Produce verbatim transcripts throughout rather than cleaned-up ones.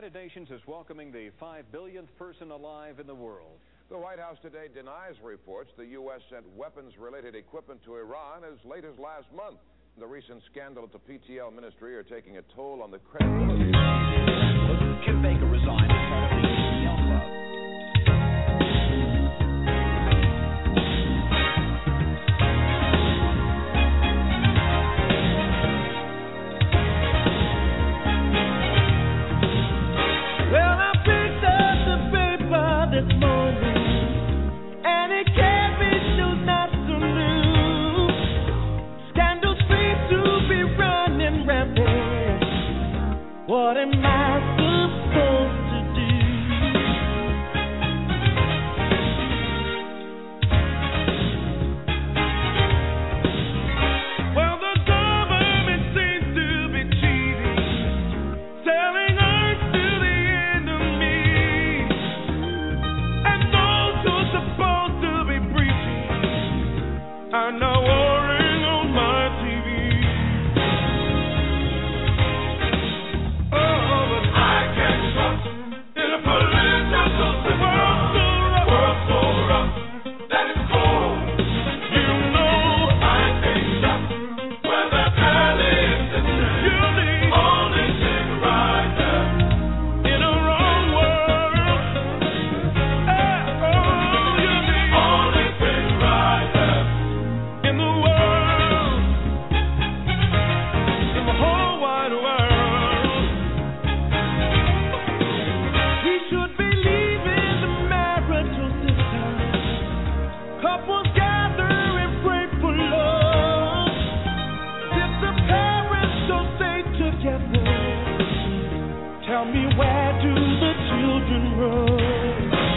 United Nations is welcoming the five billionth person alive in the world. The White House today denies reports the U S sent weapons-related equipment to Iran as late as last month. The recent scandal at the P T L ministry are taking a toll on the credibility. Kim Baker resigned as head of the P T L club. Well, I picked up the paper this morning, and it can't be too not so new. Scandals seem to be running rampant. What am I supposed to do? Well, the government seems to be cheating, selling earth to the enemy, and those who are supposed to be preaching are now warring on my T V. Oh, but I can't trust in a political system. World so rough that it's cold. You know I can't stop when the valley is descending. You need only sit right there in a wrong world. Eh, oh, you need only sit right there in the world, in the whole wide world. We should be leaving the marital system. Couples gather and pray for love. If the parents don't stay together, tell me, where do the children run?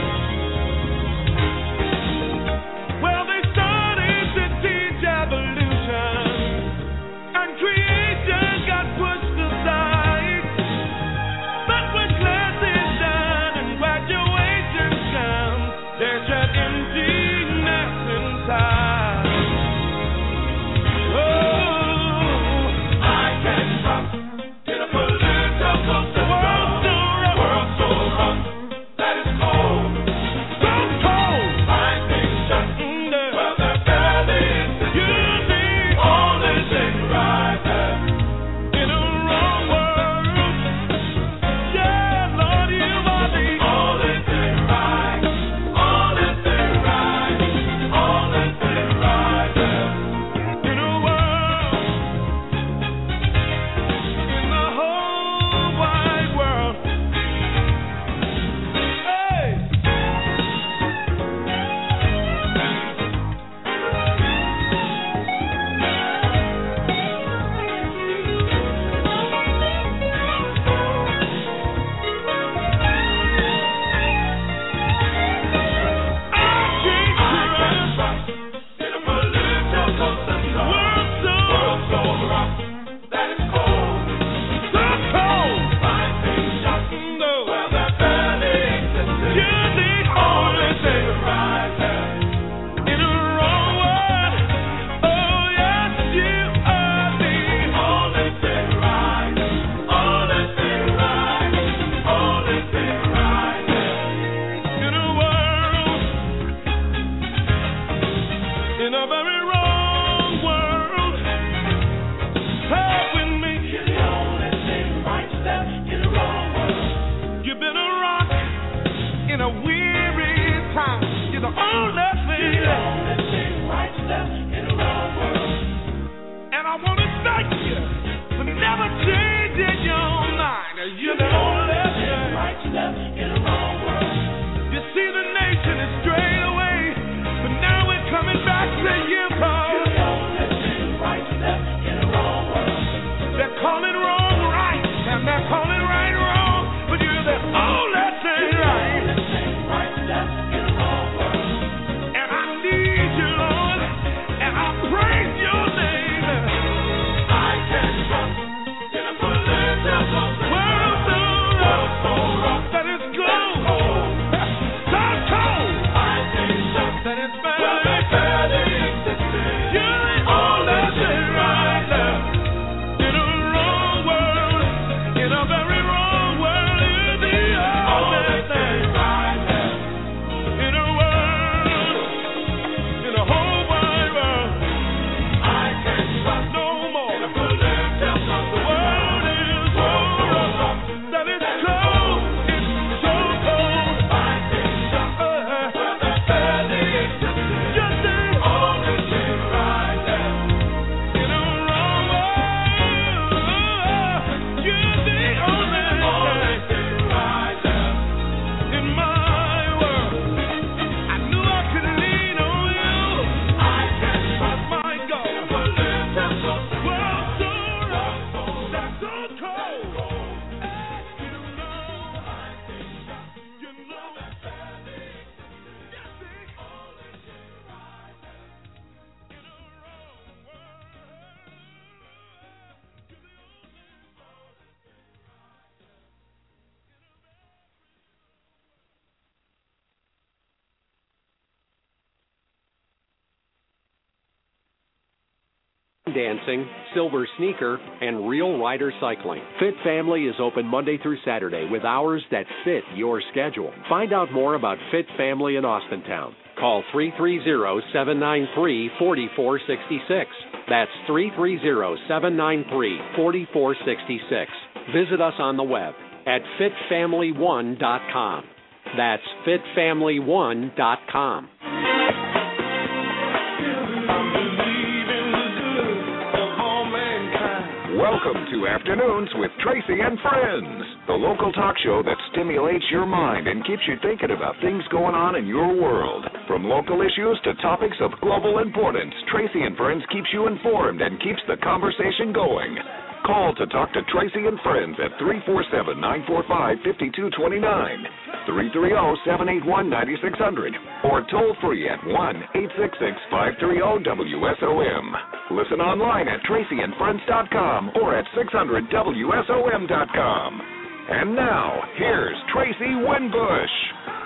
Well, they started to teach evolution, and creation got pushed aside. But when class is done and graduation comes, there's an emptiness inside. Oh, I can't trust in a political system. World so rough, world so rough that Dancing, Silver Sneaker, and Real Rider Cycling. Fit Family is open Monday through Saturday with hours that fit your schedule. Find out more about Fit Family in Austintown. Call three three zero, seven nine three, four four six six. That's three three zero, seven nine three, four four six six. Visit us on the web at fit family one dot com. That's fit family one dot com. Welcome to Afternoons with Tracy and Friends, the local talk show that stimulates your mind and keeps you thinking about things going on in your world. From local issues to topics of global importance, Tracy and Friends keeps you informed and keeps the conversation going. Call to talk to Tracy and Friends at three four seven, nine four five, five two two nine, three three zero, seven eight one, nine six zero zero, or toll free at one eight six six, five three zero, W S O M. Listen online at tracy and friends dot com or at six hundred W S O M dot com. And now, here's Tracy Winbush.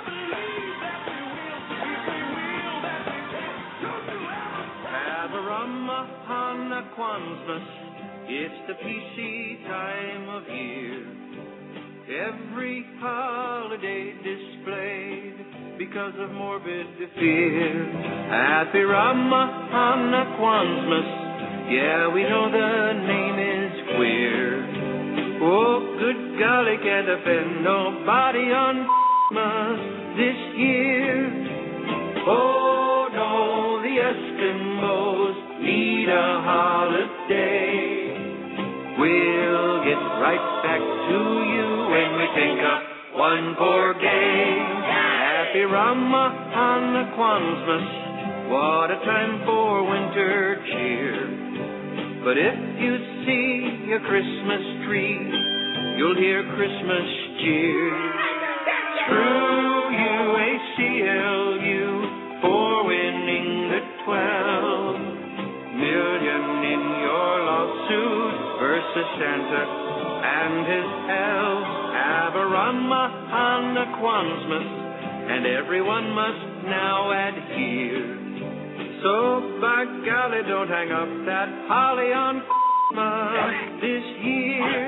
Abaramahana Kwanzaa. It's the P C time of year. Every holiday displayed because of morbid fear. Happy Ramahana Kwanzaa. Yeah, we know the name is queer. Oh, good golly, can't offend nobody on Christmas this year. Oh, no, the Eskimos need a holiday. We'll get right back to you when we think of one poor day. Happy Ramahana Kwanzaa, what a time for winter cheer. But if you see a Christmas tree, you'll hear Christmas cheers. Screw you, A C L U, for winning the twelve million in your lawsuit versus Santa and his elves. Have a Ramahana Kwanzaa, and everyone must now adhere. So, by golly, don't hang up that holly on Christmas this year.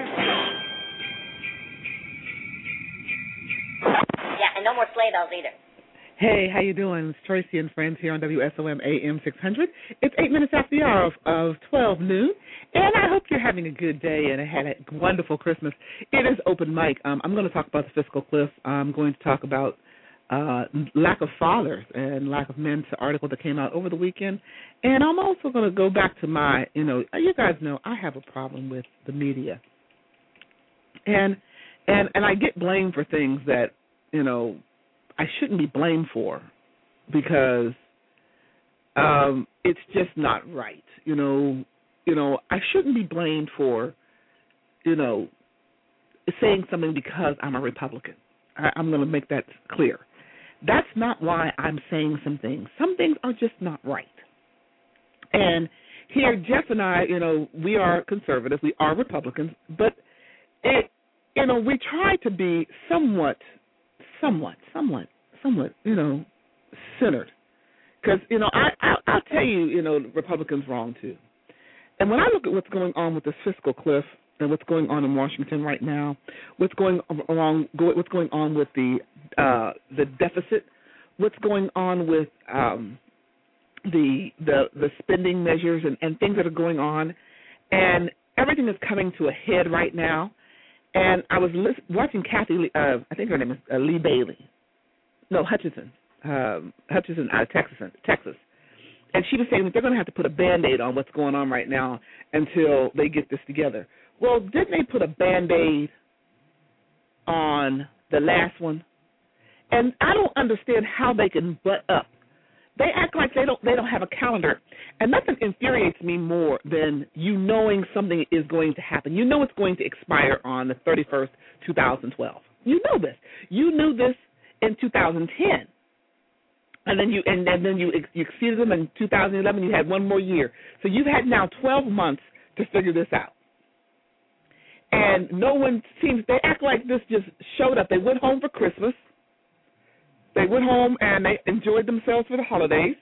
Yeah, and no more sleigh bells either. Hey, how you doing? It's Tracy and Friends here on W S O M A M six hundred. It's eight minutes after the hour of, of twelve noon, and I hope you're having a good day and had a wonderful Christmas. It is open mic. Um, I'm going to talk about the fiscal cliff. I'm going to talk about uh, lack of fathers and lack of men, the article that came out over the weekend. And I'm also going to go back to my, you know, you guys know I have a problem with the media. And and and I get blamed for things that, you know, I shouldn't be blamed for because um, it's just not right. You know, you know, I shouldn't be blamed for, you know, saying something because I'm a Republican. I, I'm going to make that clear. That's not why I'm saying some things. Some things are just not right. And here, Jeff and I, you know, we are conservative. We are Republicans. But, it, you know, we try to be somewhat, somewhat, somewhat, somewhat, you know, centered. Because, you know, I, I, I'll tell you, you know, Republicans wrong, too. And when I look at what's going on with this fiscal cliff and what's going on in Washington right now, what's going along, what's going on with the uh, the deficit, what's going on with um, the the the spending measures and, and things that are going on, and everything is coming to a head right now. And I was listen, watching Kathy, Lee, uh, I think her name is uh, Lee Bailey, no Hutchison, um, Hutchison out of Texas, Texas. And she was saying that they're going to have to put a Band-Aid on what's going on right now until they get this together. Well, didn't they put a Band-Aid on the last one? And I don't understand how they can butt up They act like they don't they don't have a calendar. And nothing infuriates me more than you knowing something is going to happen. You know it's going to expire on the thirty-first, two thousand twelve. You know this. You knew this in two thousand ten. And then you and, and then you, you exceeded them in two thousand eleven. You had one more year. So you've had now twelve months to figure this out. And no one seems, they act like this just showed up. They went home for Christmas. They went home and they enjoyed themselves for the holidays.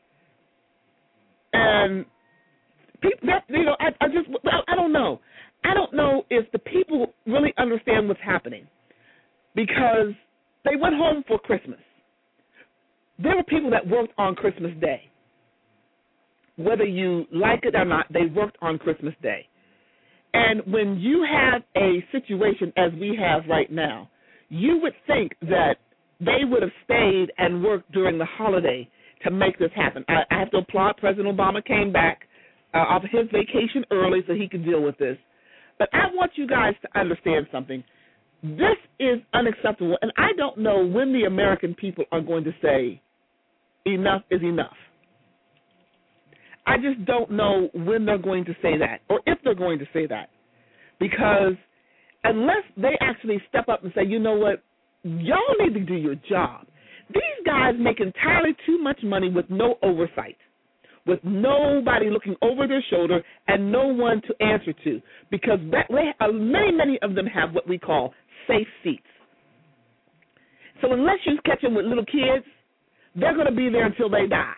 And people, that, you know, I, I just, I don't know. I don't know if the people really understand what's happening, because they went home for Christmas. There were people that worked on Christmas Day. Whether you like it or not, they worked on Christmas Day. And when you have a situation as we have right now, you would think that they would have stayed and worked during the holiday to make this happen. I, I have to applaud President Obama came back uh, off his vacation early so he could deal with this. But I want you guys to understand something. This is unacceptable, and I don't know when the American people are going to say enough is enough. I just don't know when they're going to say that, or if they're going to say that, because unless they actually step up and say, you know what, y'all need to do your job. These guys make entirely too much money with no oversight, with nobody looking over their shoulder and no one to answer to, because that, they, uh, many, many of them have what we call safe seats. So unless you catch them with little kids, they're going to be there until they die.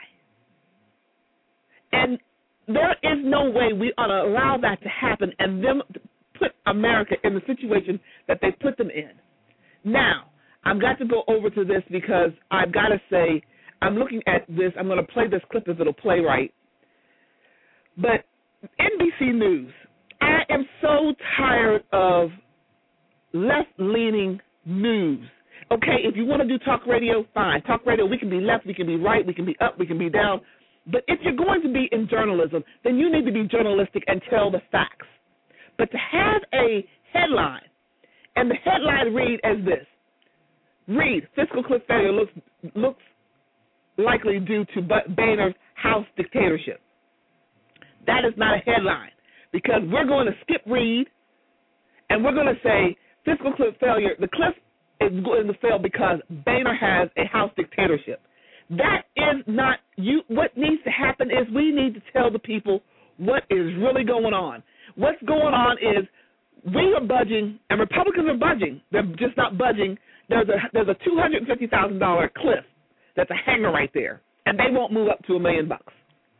And there is no way we ought to allow that to happen and them put America in the situation that they put them in. Now, I've got to go over to this because I've got to say, I'm looking at this. I'm going to play this clip if it'll play right. But N B C News, I am so tired of left-leaning news. Okay, if you want to do talk radio, fine. Talk radio, we can be left, we can be right, we can be up, we can be down. But if you're going to be in journalism, then you need to be journalistic and tell the facts. But to have a headline, and the headline read as this: read, fiscal cliff failure looks, looks likely due to Boehner's House dictatorship. That is not a headline, because we're going to skip read, and we're going to say fiscal cliff failure, the cliff is going to fail because Boehner has a House dictatorship. That is not you. What needs to happen is we need to tell the people what is really going on. What's going on is we are budging, and Republicans are budging. They're just not budging. There's a there's a two hundred fifty thousand dollars cliff that's a hanger right there, and they won't move up to a million bucks.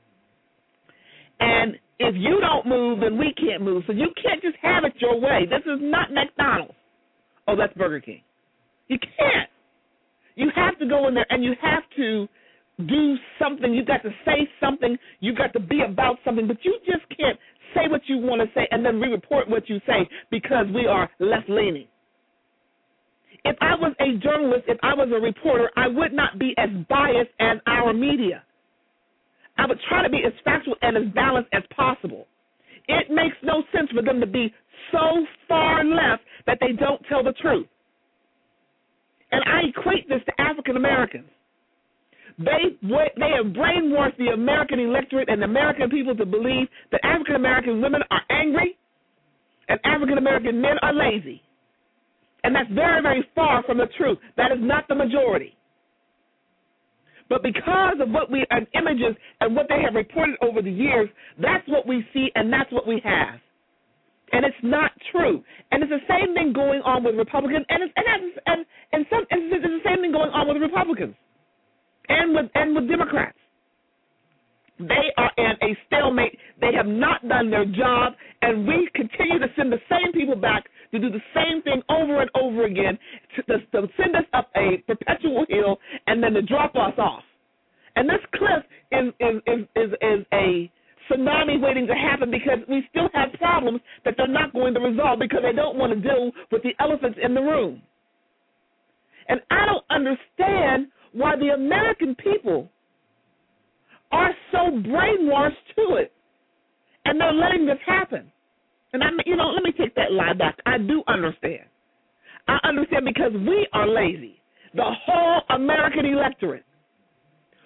And if you don't move, then we can't move. So you can't just have it your way. This is not McDonald's. Oh, that's Burger King. You can't. You have to go in there and you have to do something. You've got to say something. You've got to be about something. But you just can't say what you want to say and then re-report what you say because we are left-leaning. If I was a journalist, if I was a reporter, I would not be as biased as our media. I would try to be as factual and as balanced as possible. It makes no sense for them to be so far left that they don't tell the truth. And I equate this to African Americans. They they have brainwashed the American electorate and the American people to believe that African American women are angry and African American men are lazy. And that's very, very far from the truth. That is not the majority. But because of what we and images and what they have reported over the years, that's what we see and that's what we have. And it's not true. And it's the same thing going on with Republicans, and it's, and, and, and some it's the same thing going on with Republicans and with and with Democrats. They are in a stalemate. They have not done their job, and we continue to send the same people back to do the same thing over and over again, to, to, to send us up a perpetual hill and then to drop us off. And this cliff is is is, is, is a tsunami waiting to happen because we still have problems that they're not going to resolve because they don't want to deal with the elephants in the room. And I don't understand why the American people are so brainwashed to it, and they're letting this happen. And I, you know, let me take that lie back. I do understand. I understand because we are lazy. The whole American electorate.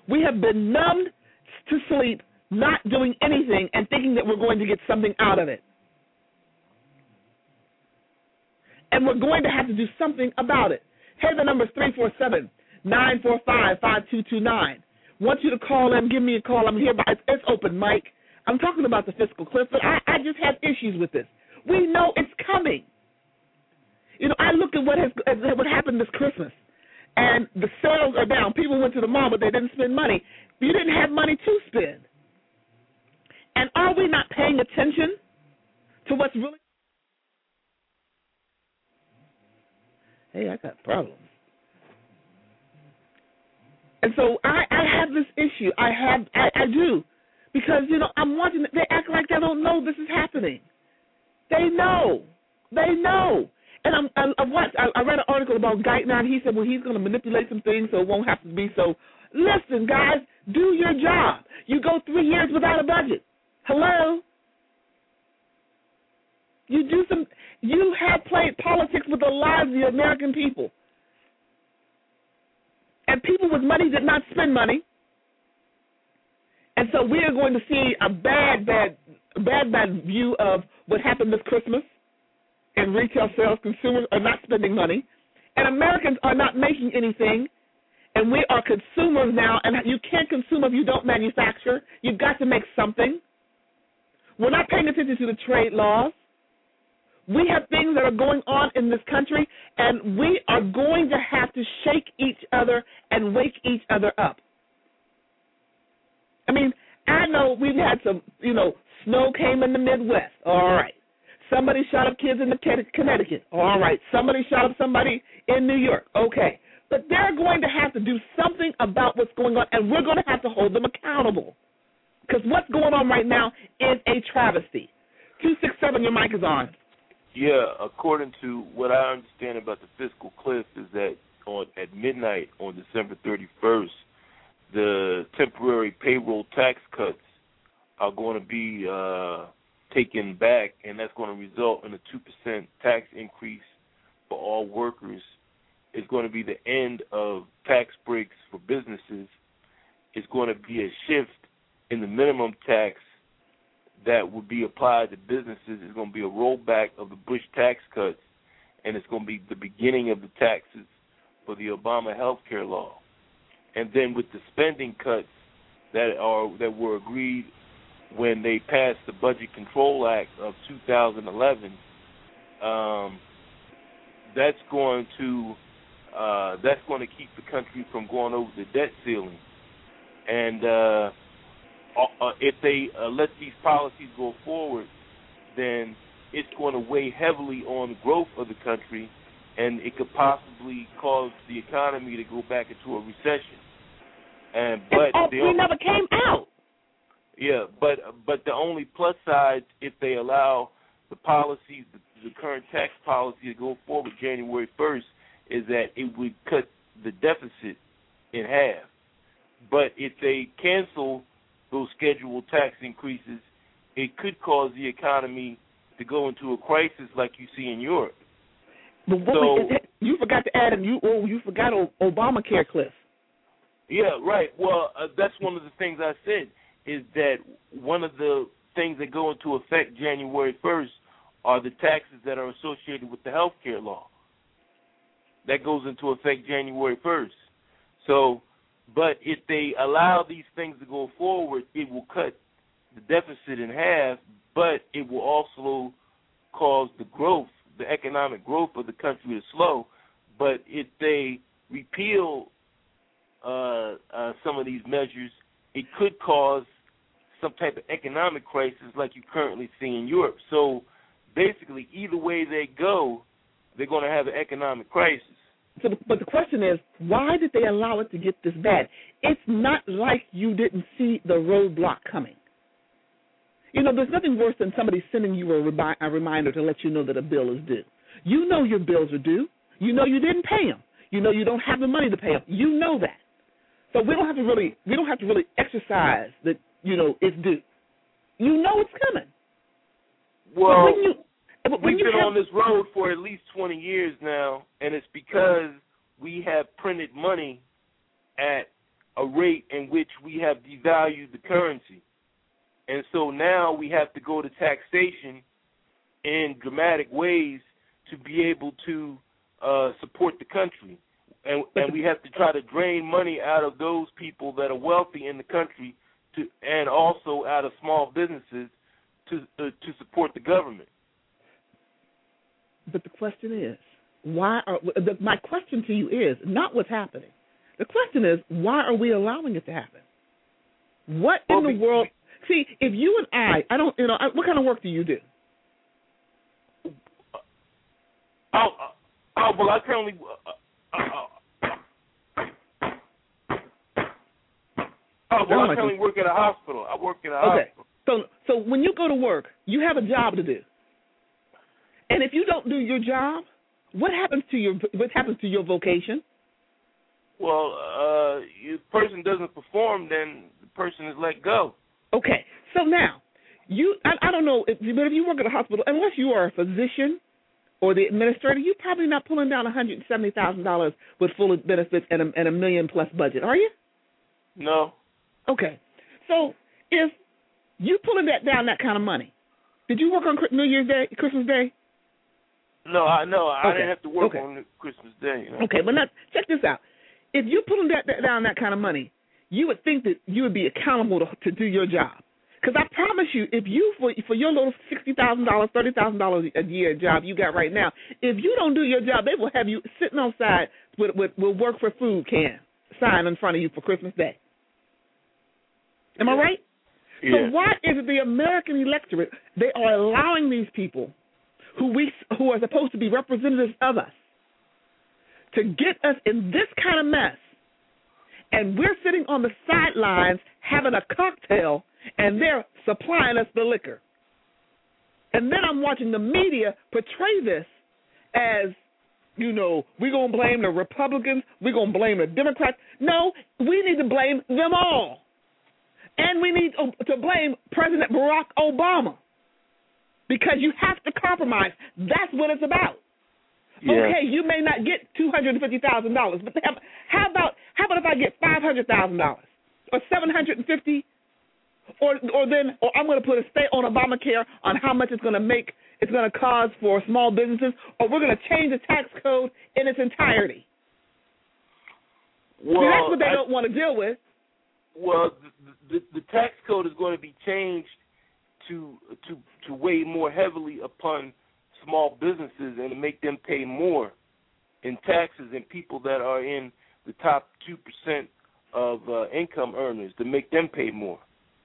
We have been numbed to sleep, not doing anything and thinking that we're going to get something out of it. And we're going to have to do something about it. Hey, the number is three four seven, nine four five, five two two nine. Want you to call in, give me a call. I'm here, by, it's, it's open mic. I'm talking about the fiscal cliff, but I, I just have issues with this. We know it's coming. You know, I look at what has at what happened this Christmas, and the sales are down. People went to the mall, but they didn't spend money. You didn't have money to spend. And are we not paying attention to what's really? Hey, I got problems. And so I, I have this issue. I have, I, I do, because you know I'm watching. They act like they don't know this is happening. They know. They know. And I'm, I, I watched. I, I read an article about Geithner, and he said, well, he's going to manipulate some things so it won't have to be so. Listen, guys, do your job. You go three years without a budget. Hello. You do some. You have played politics with the lives of the American people. And people with money did not spend money. And so we are going to see a bad, bad, bad, bad view of what happened this Christmas in retail sales. Consumers are not spending money. And Americans are not making anything. And we are consumers now. And you can't consume if you don't manufacture. You've got to make something. We're not paying attention to the trade laws. We have things that are going on in this country, and we are going to have to shake each other and wake each other up. I mean, I know we've had some, you know, snow came in the Midwest. All right. Somebody shot up kids in the Connecticut. All right. Somebody shot up somebody in New York. Okay. But they're going to have to do something about what's going on, and we're going to have to hold them accountable. Because what's going on right now is a travesty. two six seven, your mic is on. Yeah, according to what I understand about the fiscal cliff is that on at midnight on December thirty-first, the temporary payroll tax cuts are going to be uh, taken back, and that's going to result in a two percent tax increase for all workers. It's going to be the end of tax breaks for businesses. It's going to be a shift in the minimum tax that would be applied to businesses. Is going to be a rollback of the Bush tax cuts, and it's going to be the beginning of the taxes for the Obama health care law. And then with the spending cuts that are that were agreed when they passed the Budget Control Act of two thousand eleven, um, that's going to uh, that's going to keep the country from going over the debt ceiling. And uh, Uh, if they uh, let these policies go forward, then it's going to weigh heavily on the growth of the country, and it could possibly cause the economy to go back into a recession. And but and, oh, the we only, never came out. Yeah, but but the only plus side, if they allow the policies, the, the current tax policy to go forward January first, is that it would cut the deficit in half. But if they cancel those scheduled tax increases, it could cause the economy to go into a crisis like you see in Europe. But what so, we, you forgot to add, and you oh, you forgot Obamacare, Cliff. Yeah, right. Well, uh, that's one of the things I said, is that one of the things that go into effect January first are the taxes that are associated with the health care law. That goes into effect January first. So, but if they allow these things to go forward, it will cut the deficit in half, but it will also cause the growth, the economic growth of the country to slow. But if they repeal uh, uh, some of these measures, it could cause some type of economic crisis like you currently see in Europe. So basically, either way they go, they're going to have an economic crisis. So, but the question is, why did they allow it to get this bad? It's not like you didn't see the roadblock coming. You know, there's nothing worse than somebody sending you a, remi- a reminder to let you know that a bill is due. You know your bills are due. You know you didn't pay them. You know you don't have the money to pay them. You know that. So we don't have to really, we don't have to really exercise that, you know, it's due. You know it's coming. Well, but when you, but when we've you been have, on this road for at least twenty years now, and it's because we have printed money at a rate in which we have devalued the currency. And so now we have to go to taxation in dramatic ways to be able to uh, support the country. And, and we have to try to drain money out of those people that are wealthy in the country to, and also out of small businesses to uh, to support the government. But the question is, why are the, my question to you is not what's happening. The question is, why are we allowing it to happen? What in well, the world? See, if you and I, I don't, you know, I, what kind of work do you do? Oh, oh well, I currently. Uh, uh, oh, well, I currently work at a hospital. I work at a okay. hospital. So, so when you go to work, you have a job to do, and if you don't do your job, what happens to your what happens to your vocation? Well, uh, if the person doesn't perform, then the person is let go. Okay, so now you I, I don't know, if, but if you work at a hospital, unless you are a physician or the administrator, you're probably not pulling down one hundred seventy thousand dollars with full benefits and a, and a million plus budget, are you? No. Okay, so if you pulling that down that kind of money, did you work on New Year's Day, Christmas Day? No, I no, I okay. didn't have to work okay. on Christmas Day. You know? Okay, but now check this out. If you're pulling that, that down that kind of money, you would think that you would be accountable to, to do your job. Because I promise you, if you, for, for your little sixty thousand dollars, thirty thousand dollars a year job you got right now, if you don't do your job, they will have you sitting outside with, with, with work for food can sign in front of you for Christmas Day. Am I right? Yeah. So why is it the American electorate, they are allowing these people who we who are supposed to be representatives of us to get us in this kind of mess, and we're sitting on the sidelines having a cocktail, and they're supplying us the liquor. And then I'm watching the media portray this as, you know, we're going to blame the Republicans, we're going to blame the Democrats. No, we need to blame them all. And we need to blame President Barack Obama, because you have to compromise. That's what it's about. Yeah. Okay, you may not get two hundred fifty thousand dollars, but how about how about if I get five hundred thousand dollars or seven hundred fifty thousand dollars, or or then or I'm going to put a stay on Obamacare on how much it's going to make, it's going to cause for small businesses, or we're going to change the tax code in its entirety. Well, See, that's what they I, don't want to deal with. Well, the, the, the tax code is going to be changed to to to weigh more heavily upon small businesses and to make them pay more in taxes than people that are in the top two percent of uh, income earners, to make them pay more.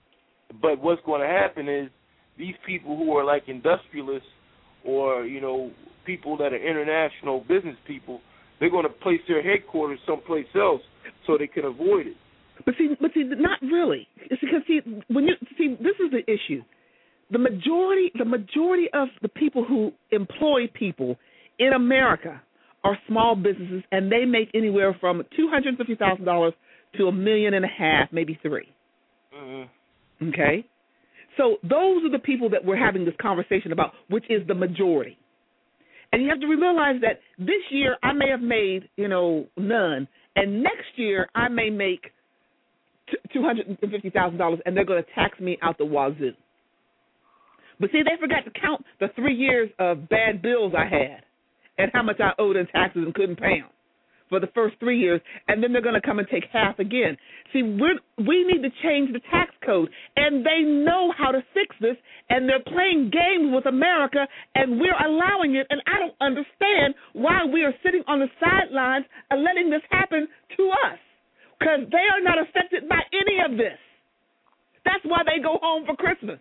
But what's going to happen is these people who are like industrialists or, you know, people that are international business people, they're going to place their headquarters someplace else so they can avoid it. But see, but see, not really. It's because see, when you see, this is the issue. The majority, the majority of the people who employ people in America are small businesses, and they make anywhere from two hundred fifty thousand dollars to a million and a half, maybe three. Mm-hmm. Okay, so those are the people that we're having this conversation about, which is the majority. And you have to realize that this year I may have made, you know, none, and next year I may make two hundred fifty thousand dollars, and they're going to tax me out the wazoo. But see, they forgot to count the three years of bad bills I had and how much I owed in taxes and couldn't pay them for the first three years, and then they're going to come and take half again. See, we're, we need to change the tax code, and they know how to fix this, and they're playing games with America, and we're allowing it, and I don't understand why we are sitting on the sidelines and letting this happen to us, because they are not affected by any of this. That's why they go home for Christmas.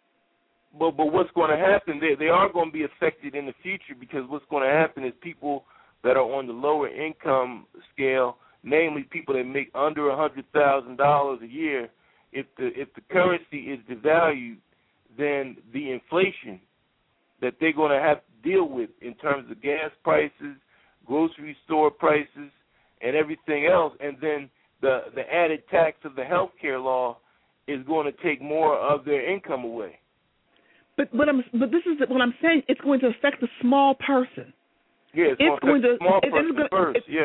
But but what's going to happen, they, they are going to be affected in the future, because what's going to happen is people that are on the lower income scale, namely people that make under one hundred thousand dollars a year, if the if the currency is devalued, then the inflation that they're going to have to deal with in terms of gas prices, grocery store prices, and everything else, and then the, the added tax of the health care law is going to take more of their income away. But but I'm but this is what I'm saying. It's going to affect the small person. Yeah, it's, it's going to going to small it, person it's going, first. it, yeah,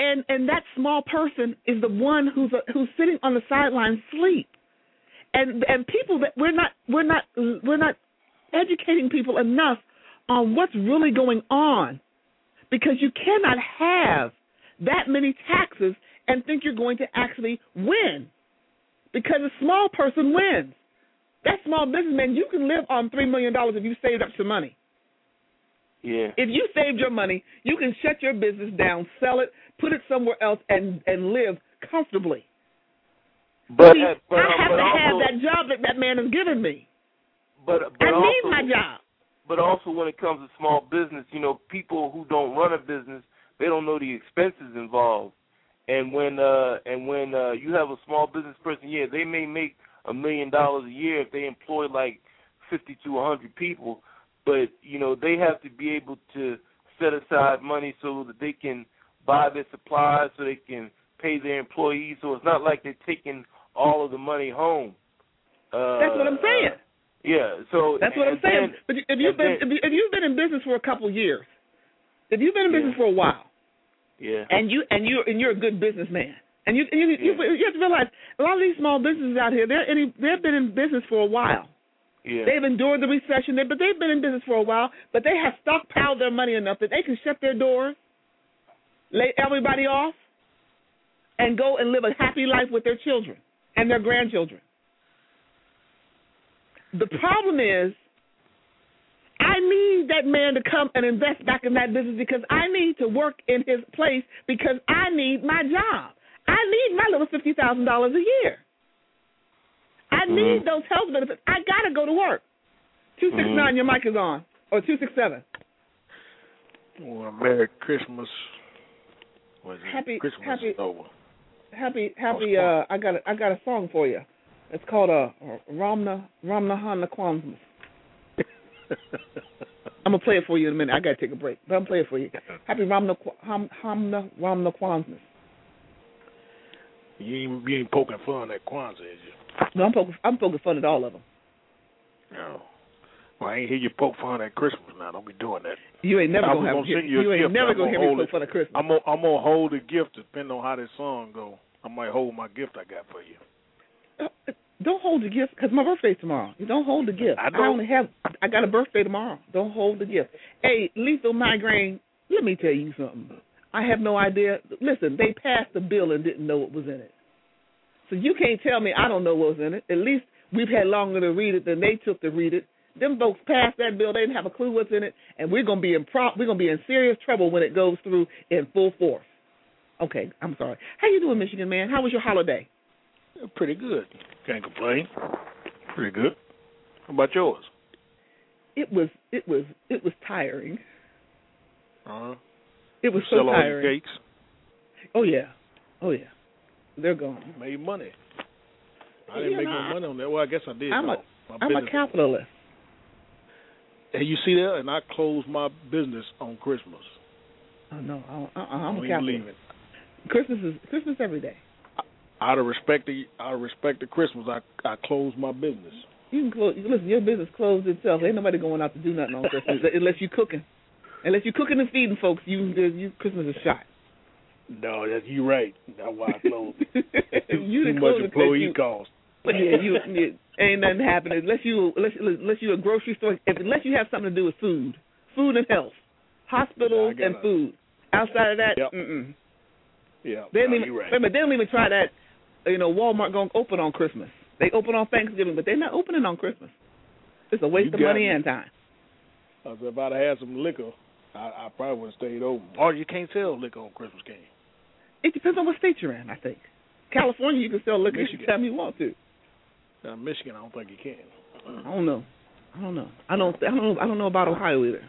and and that small person is the one who's uh, who's sitting on the sideline asleep. And and people that we're not we're not we're not educating people enough on what's really going on, because you cannot have that many taxes and think you're going to actually win, because a small person wins. That small businessman, you can live on three million dollars if you saved up some money. Yeah. If you saved your money, you can shut your business down, sell it, put it somewhere else, and and live comfortably. But, See, but I have but to also, have that job that that man has given me. But, but I also, need my job. But also, when it comes to small business, you know, people who don't run a business, they don't know the expenses involved. And when uh, and when uh, you have a small business person, yeah, they may make a million dollars a year if they employ like fifty to a hundred people, but you know they have to be able to set aside money so that they can buy their supplies, so they can pay their employees. So it's not like they're taking all of the money home. Uh, That's what I'm saying. Uh, yeah, so that's what I'm saying. Then, but if you've been then, if, you, if you've been in business for a couple of years, if you've been in yeah. business for a while, yeah, and you and you and you're a good businessman, and you and you, yeah. you you have to realize a lot of these small businesses out here, they're any, they've been in business for a while. Yeah. They've endured the recession, but they've been in business for a while. But they have stockpiled their money enough that they can shut their doors, lay everybody off, and go and live a happy life with their children and their grandchildren. The problem is, I need that man to come and invest back in that business, because I need to work in his place, because I need my job. I need my little fifty thousand dollars a year. I mm-hmm. need those health benefits. I got to go to work. two six nine, mm-hmm. Your mic is on. Or two six seven. Well, Merry Christmas. Was it? Happy, Christmas happy, is over. Happy, happy, uh, I got a, I got a song for you. It's called uh, Ramna Ramna Hanna Kwanzaa. I'm gonna play it for you in a minute. I gotta take a break, but I'm gonna play it for you. Happy Ramna Hamna Ramna Kwanzaa. You ain't, you ain't poking fun at Kwanzaa, is you? No, I'm poking. I'm poking fun at all of them. No. Well, I ain't hear you poke fun at Christmas now. Don't be doing that. You ain't never gonna, gonna have. sing You, you you ain't never gonna, gonna hear me poke fun at Christmas. I'm gonna, I'm gonna hold the gift depending on how this song go. I might hold my gift I got for you. Uh, Don't hold the gift, because my birthday's tomorrow. You don't hold the gift. I, I only have, I got a birthday tomorrow. Don't hold the gift. Hey, lethal migraine, let me tell you something. I have no idea. Listen, they passed the bill and didn't know what was in it. So you can't tell me I don't know what was in it. At least we've had longer to read it than they took to read it. Them folks passed that bill. They didn't have a clue what's in it, and we're gonna be in pro- we're gonna be in serious trouble when it goes through in full force. Okay, I'm sorry. How you doing, Michigan man? How was your holiday? Pretty good. Can't complain. Pretty good. How about yours? It was it was it was tiring. Uh-huh. It was you so sell tiring. all your cakes? Oh yeah. Oh yeah. They're gone. You made money. I didn't yeah, make no, no money on that. Well, I guess I did. I'm no. a my I'm a capitalist. And you see that? And I closed my business on Christmas. Oh no, I, I, I'm I a capitalist. it. Christmas is Christmas every day. Out of respect to out of respect to Christmas, I I closed my business. You can close. Listen, your business closed itself. Ain't nobody going out to do nothing on Christmas unless you cooking. Unless you cooking and feeding folks, you you Christmas is shot. No, that's you right. That's why I closed. you Too much employee cost. But yeah, you, you ain't nothing happening unless you unless unless you a grocery store. If, unless you have something to do with food, food and health, hospitals yeah, and food. Outside of that, yep. mm-mm. Yeah, they don't no, even. you're right. Wait a minute, they don't even try that. You know, Walmart gonna open on Christmas. They open on Thanksgiving, but they're not opening on Christmas. It's a waste you of money me. and time. I said, if I'd have had some liquor, I, I probably would have stayed open. Or you can't sell liquor on Christmas, can you? It depends on what state you're in, I think. California, you can sell liquor Michigan. anytime you want to. Now, Michigan, I don't think you can. I don't know. I don't know. I don't. I don't know. I don't know about Ohio either.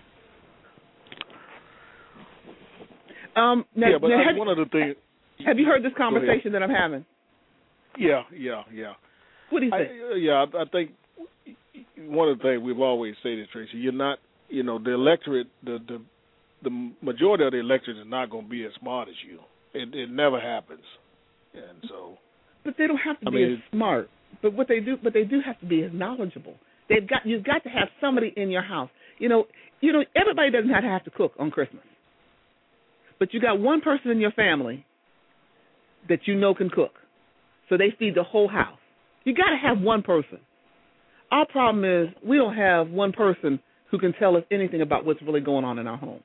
Um. Now, yeah, but now, I, have, one of the things. Have you heard this conversation that I'm having? Yeah, yeah, yeah. What do you think? I, yeah, I, I think one of the things we've always said is, Tracy, you're not, you know, the electorate, the the, the majority of the electorate is not going to be as smart as you. It, it never happens, and so. But they don't have to I be mean, as smart. But what they do, but they do have to be as knowledgeable. They've got you've got to have somebody in your house. You know, you know, everybody doesn't have to have to cook on Christmas. but you got one person in your family that you know can cook, so they feed the whole house. You got to have one person. Our problem is we don't have one person who can tell us anything about what's really going on in our home.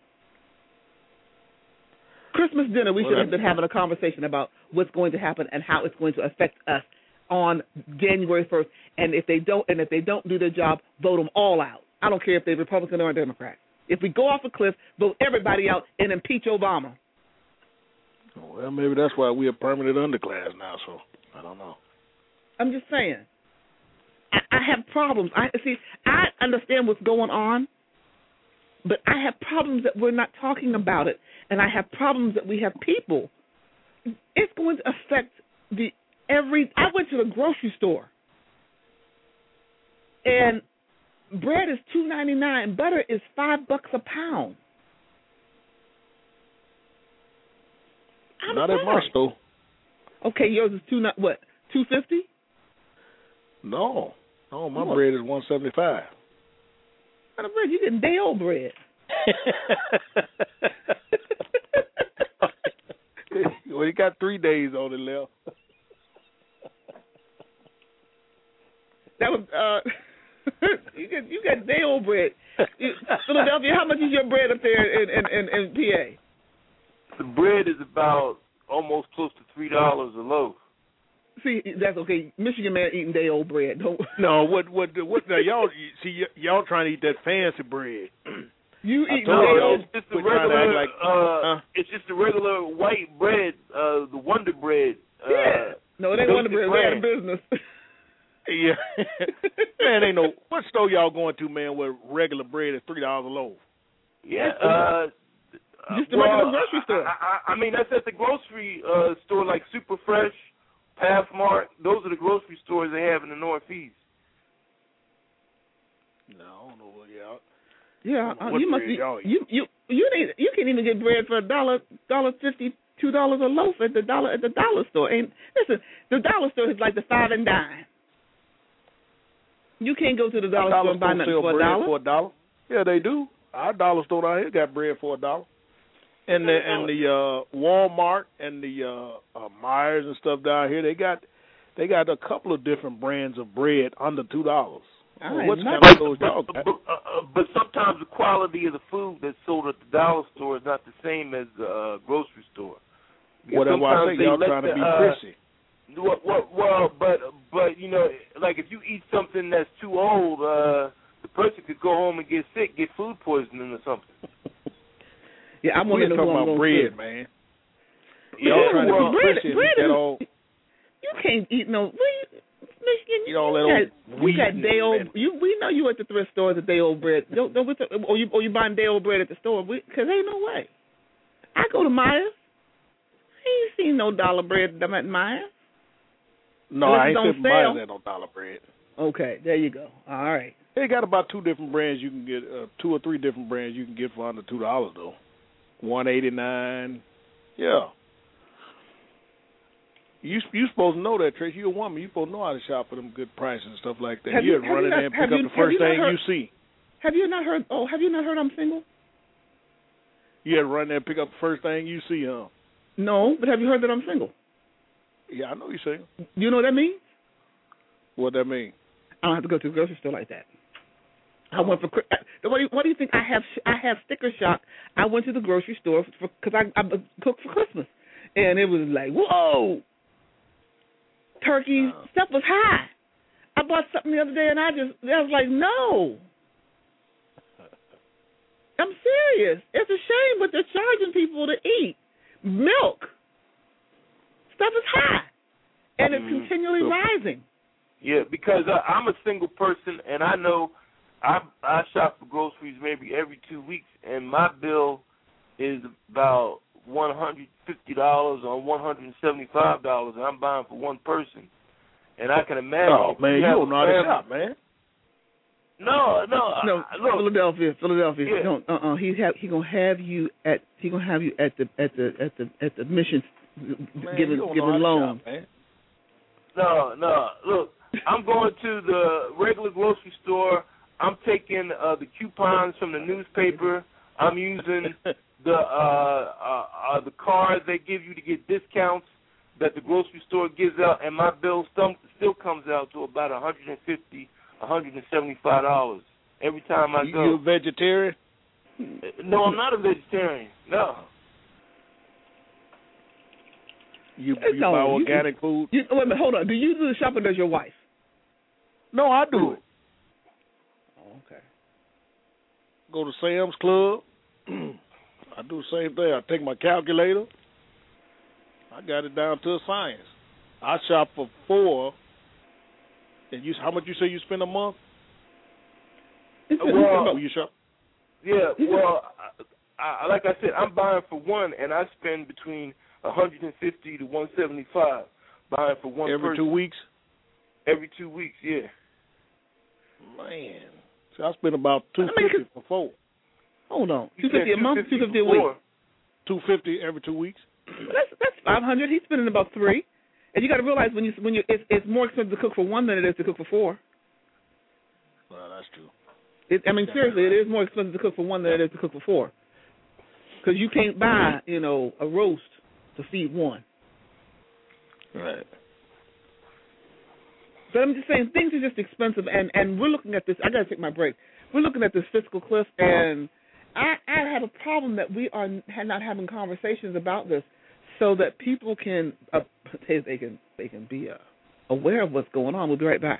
Christmas dinner, we should have been having a conversation about what's going to happen and how it's going to affect us on January first. And if they don't, and if they don't do their job, vote them all out. I don't care if they're Republican or Democrat. If we go off a cliff, vote everybody out and impeach Obama. Well, maybe that's why we're a permanent underclass now. So I don't know. I'm just saying. I, I have problems. I see. I understand what's going on, but I have problems that we're not talking about it, and I have problems that we have people. It's going to affect the every. I went to the grocery store, and bread is two ninety-nine. Butter is five bucks a pound. I'm not sorry. at my store. Okay, yours is two not what two fifty. No, no, my what? bread is one seventy five. What kind of bread? You getting day old bread? Well, you got three days on it left. That was uh, you got you got day old bread. Philadelphia, how much is your bread up there in in, in, in P A? The bread is about almost close to three dollars a loaf. See, that's okay. Michigan man eating day old bread. Don't. No, what what what? Now, y'all see y'all trying to eat that fancy bread. You eat no, day old. It's just the regular. Like, uh, huh? It's just the regular white bread, uh, the Wonder Bread. Uh, yeah. No, it ain't Wonder Bread. We're out of business. Yeah. Man, ain't no. What store y'all going to, man, where regular bread is three dollars a loaf? Yeah. Uh, just the well, regular grocery store. I, I, I mean, that's at the grocery uh, store like Super Fresh, Pathmark. Those are the grocery stores they have in the Northeast. No, I don't know what y'all. Yeah, uh, what you must be. Y'all You you you need, you can't even get bread for a dollar dollar fifty two dollars a loaf at the dollar at the dollar store. And listen, the dollar store is like the five and dime. You can't go to the dollar, dollar store and buy nothing for a dollar. For a dollar. Yeah, they do. Our dollar store down here got bread for a dollar. And the and the uh, Walmart and the uh, uh, Myers and stuff down here, they got they got a couple of different brands of bread under two dollars. Well, what's kind of those y'all got? But, uh, but sometimes the quality of the food that's sold at the dollar store is not the same as the uh, grocery store. Well, that's why I say y'all trying the, to be uh, prissy. Well, well, well, but but you know, like if you eat something that's too old, uh, the person could go home and get sick, get food poisoning or something. Yeah, I want to know talking who I'm about bread, sit. man. Yeah, Y'all trying well, to be bread, prissy bread and is, all. You can't eat no. You, Michigan, Eat all that you old got, you got day old. You, we know you at the thrift store at the day old bread. Don't, don't, or you or you buying day old bread at the store? Because ain't no way. I go to Myers. I ain't seen no dollar bread at Myers. No, Unless I ain't don't seen sell. Myers at no dollar bread. Okay, there you go. All right. They got about two different brands you can get, uh, two or three different brands you can get for under two dollars though. One eighty nine. Yeah. You you supposed to know that, Tracy. You're a woman. You supposed to know how to shop for them good prices and stuff like that. Have You'd you, run in not, there and pick you, up the first you thing heard, you see. Have you not heard? Oh, have you not heard I'm single? You had to run there and pick up the first thing you see, huh? No, but have you heard that I'm single? Yeah, I know you're single. You know what that means? What that mean? I don't have to go to the grocery store like that. I went for. What do you, what do you think? I have I have sticker shock. I went to the grocery store because I, I cooked for Christmas, and it was like whoa, turkey uh, stuff was high. I bought something the other day, and I just I was like, no. I'm serious. It's a shame, but they're charging people to eat milk. Stuff is high, and it's Mm, continually so, rising. Yeah, because uh, I'm a single person, and I know I I shop for groceries maybe every two weeks, and my bill is about one hundred fifty dollars or one hundred seventy-five dollars, and I'm buying for one person. And I can imagine. Oh man, you, you don't know how to shop, man. No, no, no. I, look, Philadelphia, Philadelphia. Yeah. Don't. Uh. Uh-uh. He's have. He gonna have you at. He gonna have you at the at the at the at the mission, Man, giving giving loans. No, no. Look, I'm going to the regular grocery store. I'm taking uh, the coupons from the newspaper. I'm using the uh, uh, uh, the card they give you to get discounts that the grocery store gives out, and my bill still, still comes out to about one hundred fifty dollars, one hundred seventy-five dollars every time I go. You a vegetarian? No, I'm not a vegetarian. No. You, you no, buy organic you, food? You, wait a minute, hold on. Do you do the shopping or does your wife? No, I do it. Oh, okay. Go to Sam's Club. I do the same thing. I take my calculator. I got it down to a science. I shop for four. And you, how much you say you spend a month? Well, you shop? Yeah, well, I, I, like I said, I'm buying for one, and I spend between one hundred fifty to one hundred seventy-five buying for one Every person. two weeks? Every two weeks, yeah. Man. So I spend about two hundred fifty dollars for four. Hold on. two hundred fifty dollars a month, two hundred fifty dollars a week? two hundred fifty dollars every two weeks. That's that's five hundred dollars. He's spending about three. And you got to realize when you when you it's, it's more expensive to cook for one than it is to cook for four. Well, that's true. It, I mean, seriously, it is more expensive to cook for one than it is to cook for four. Because you can't buy, you know, a roast to feed one. Right. But I'm just saying, things are just expensive, and, and we're looking at this. I got to take my break. We're looking at this fiscal cliff, and I, I have a problem that we are not having conversations about this, so that people can uh, they, they can they can be uh, aware of what's going on. We'll be right back.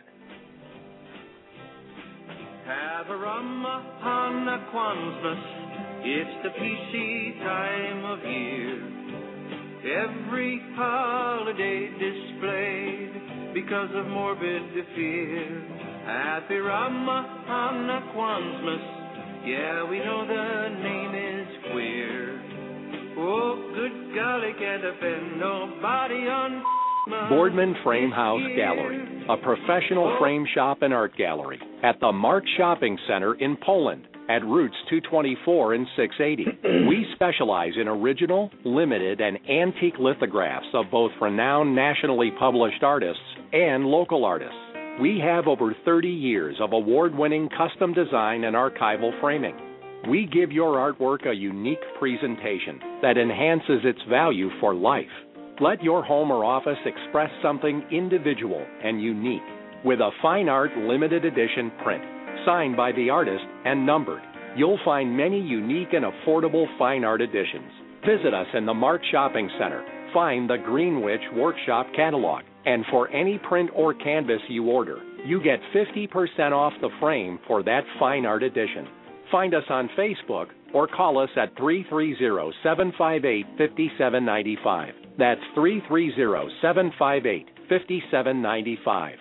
Have a rum on a Kwanzaa, it's the P C time of year. Every holiday displayed because of morbid fear. Happy rum on a Kwanzaa, yeah, we know the name is queer. Oh, good golly, can't offend nobody on Boardman Frame House Gallery, a professional frame shop and art gallery at the Mark Shopping Center in Poland at Routes two twenty-four and six eighty. We specialize in original, limited, and antique lithographs of both renowned nationally published artists and local artists. We have over thirty years of award-winning custom design and archival framing. We give your artwork a unique presentation that enhances its value for life. Let your home or office express something individual and unique with a fine art limited edition print, signed by the artist and numbered. You'll find many unique and affordable fine art editions. Visit us in the Mark Shopping Center. Find the Greenwich Workshop catalog. And for any print or canvas you order, you get fifty percent off the frame for that fine art edition. Find us on Facebook or call us at three three zero, seven five eight, five seven nine five. That's three three zero, seven five eight, five seven nine five.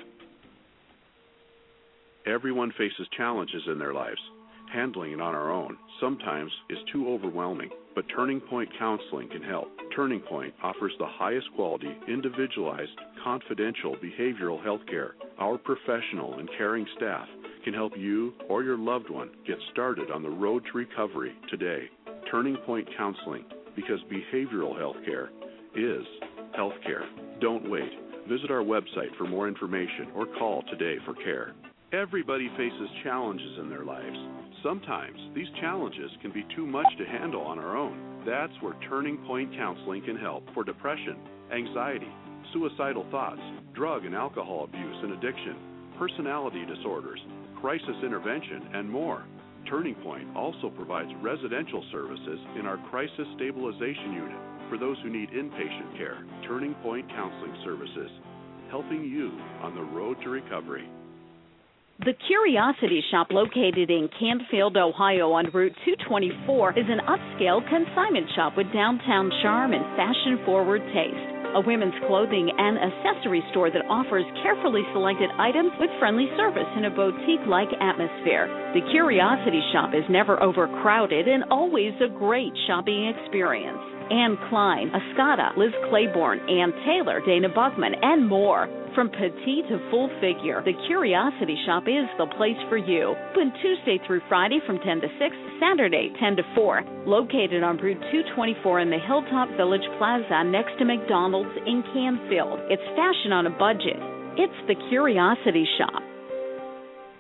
Everyone faces challenges in their lives. Handling it on our own sometimes is too overwhelming, but Turning Point Counseling can help. Turning Point offers the highest quality, individualized, confidential behavioral health care. Our professional and caring staff can help you or your loved one get started on the road to recovery today. Turning Point Counseling, because behavioral health care is health care. Don't wait. Visit our website for more information or call today for care. Everybody faces challenges in their lives. Sometimes these challenges can be too much to handle on our own. That's where Turning Point Counseling can help for depression, anxiety, suicidal thoughts, drug and alcohol abuse and addiction, personality disorders, crisis intervention, and more. Turning Point also provides residential services in our crisis stabilization unit for those who need inpatient care. Turning Point Counseling Services, helping you on the road to recovery. The Curiosity Shop, located in Canfield, Ohio on Route two twenty-four, is an upscale consignment shop with downtown charm and fashion-forward taste. A women's clothing and accessory store that offers carefully selected items with friendly service in a boutique-like atmosphere. The Curiosity Shop is never overcrowded and always a great shopping experience. Anne Klein, Escada, Liz Claiborne, Ann Taylor, Dana Buckman, and more. From petite to full figure, the Curiosity Shop is the place for you. Open Tuesday through Friday from ten to six, Saturday ten to four. Located on Route two twenty-four in the Hilltop Village Plaza next to McDonald's in Canfield. It's fashion on a budget. It's the Curiosity Shop.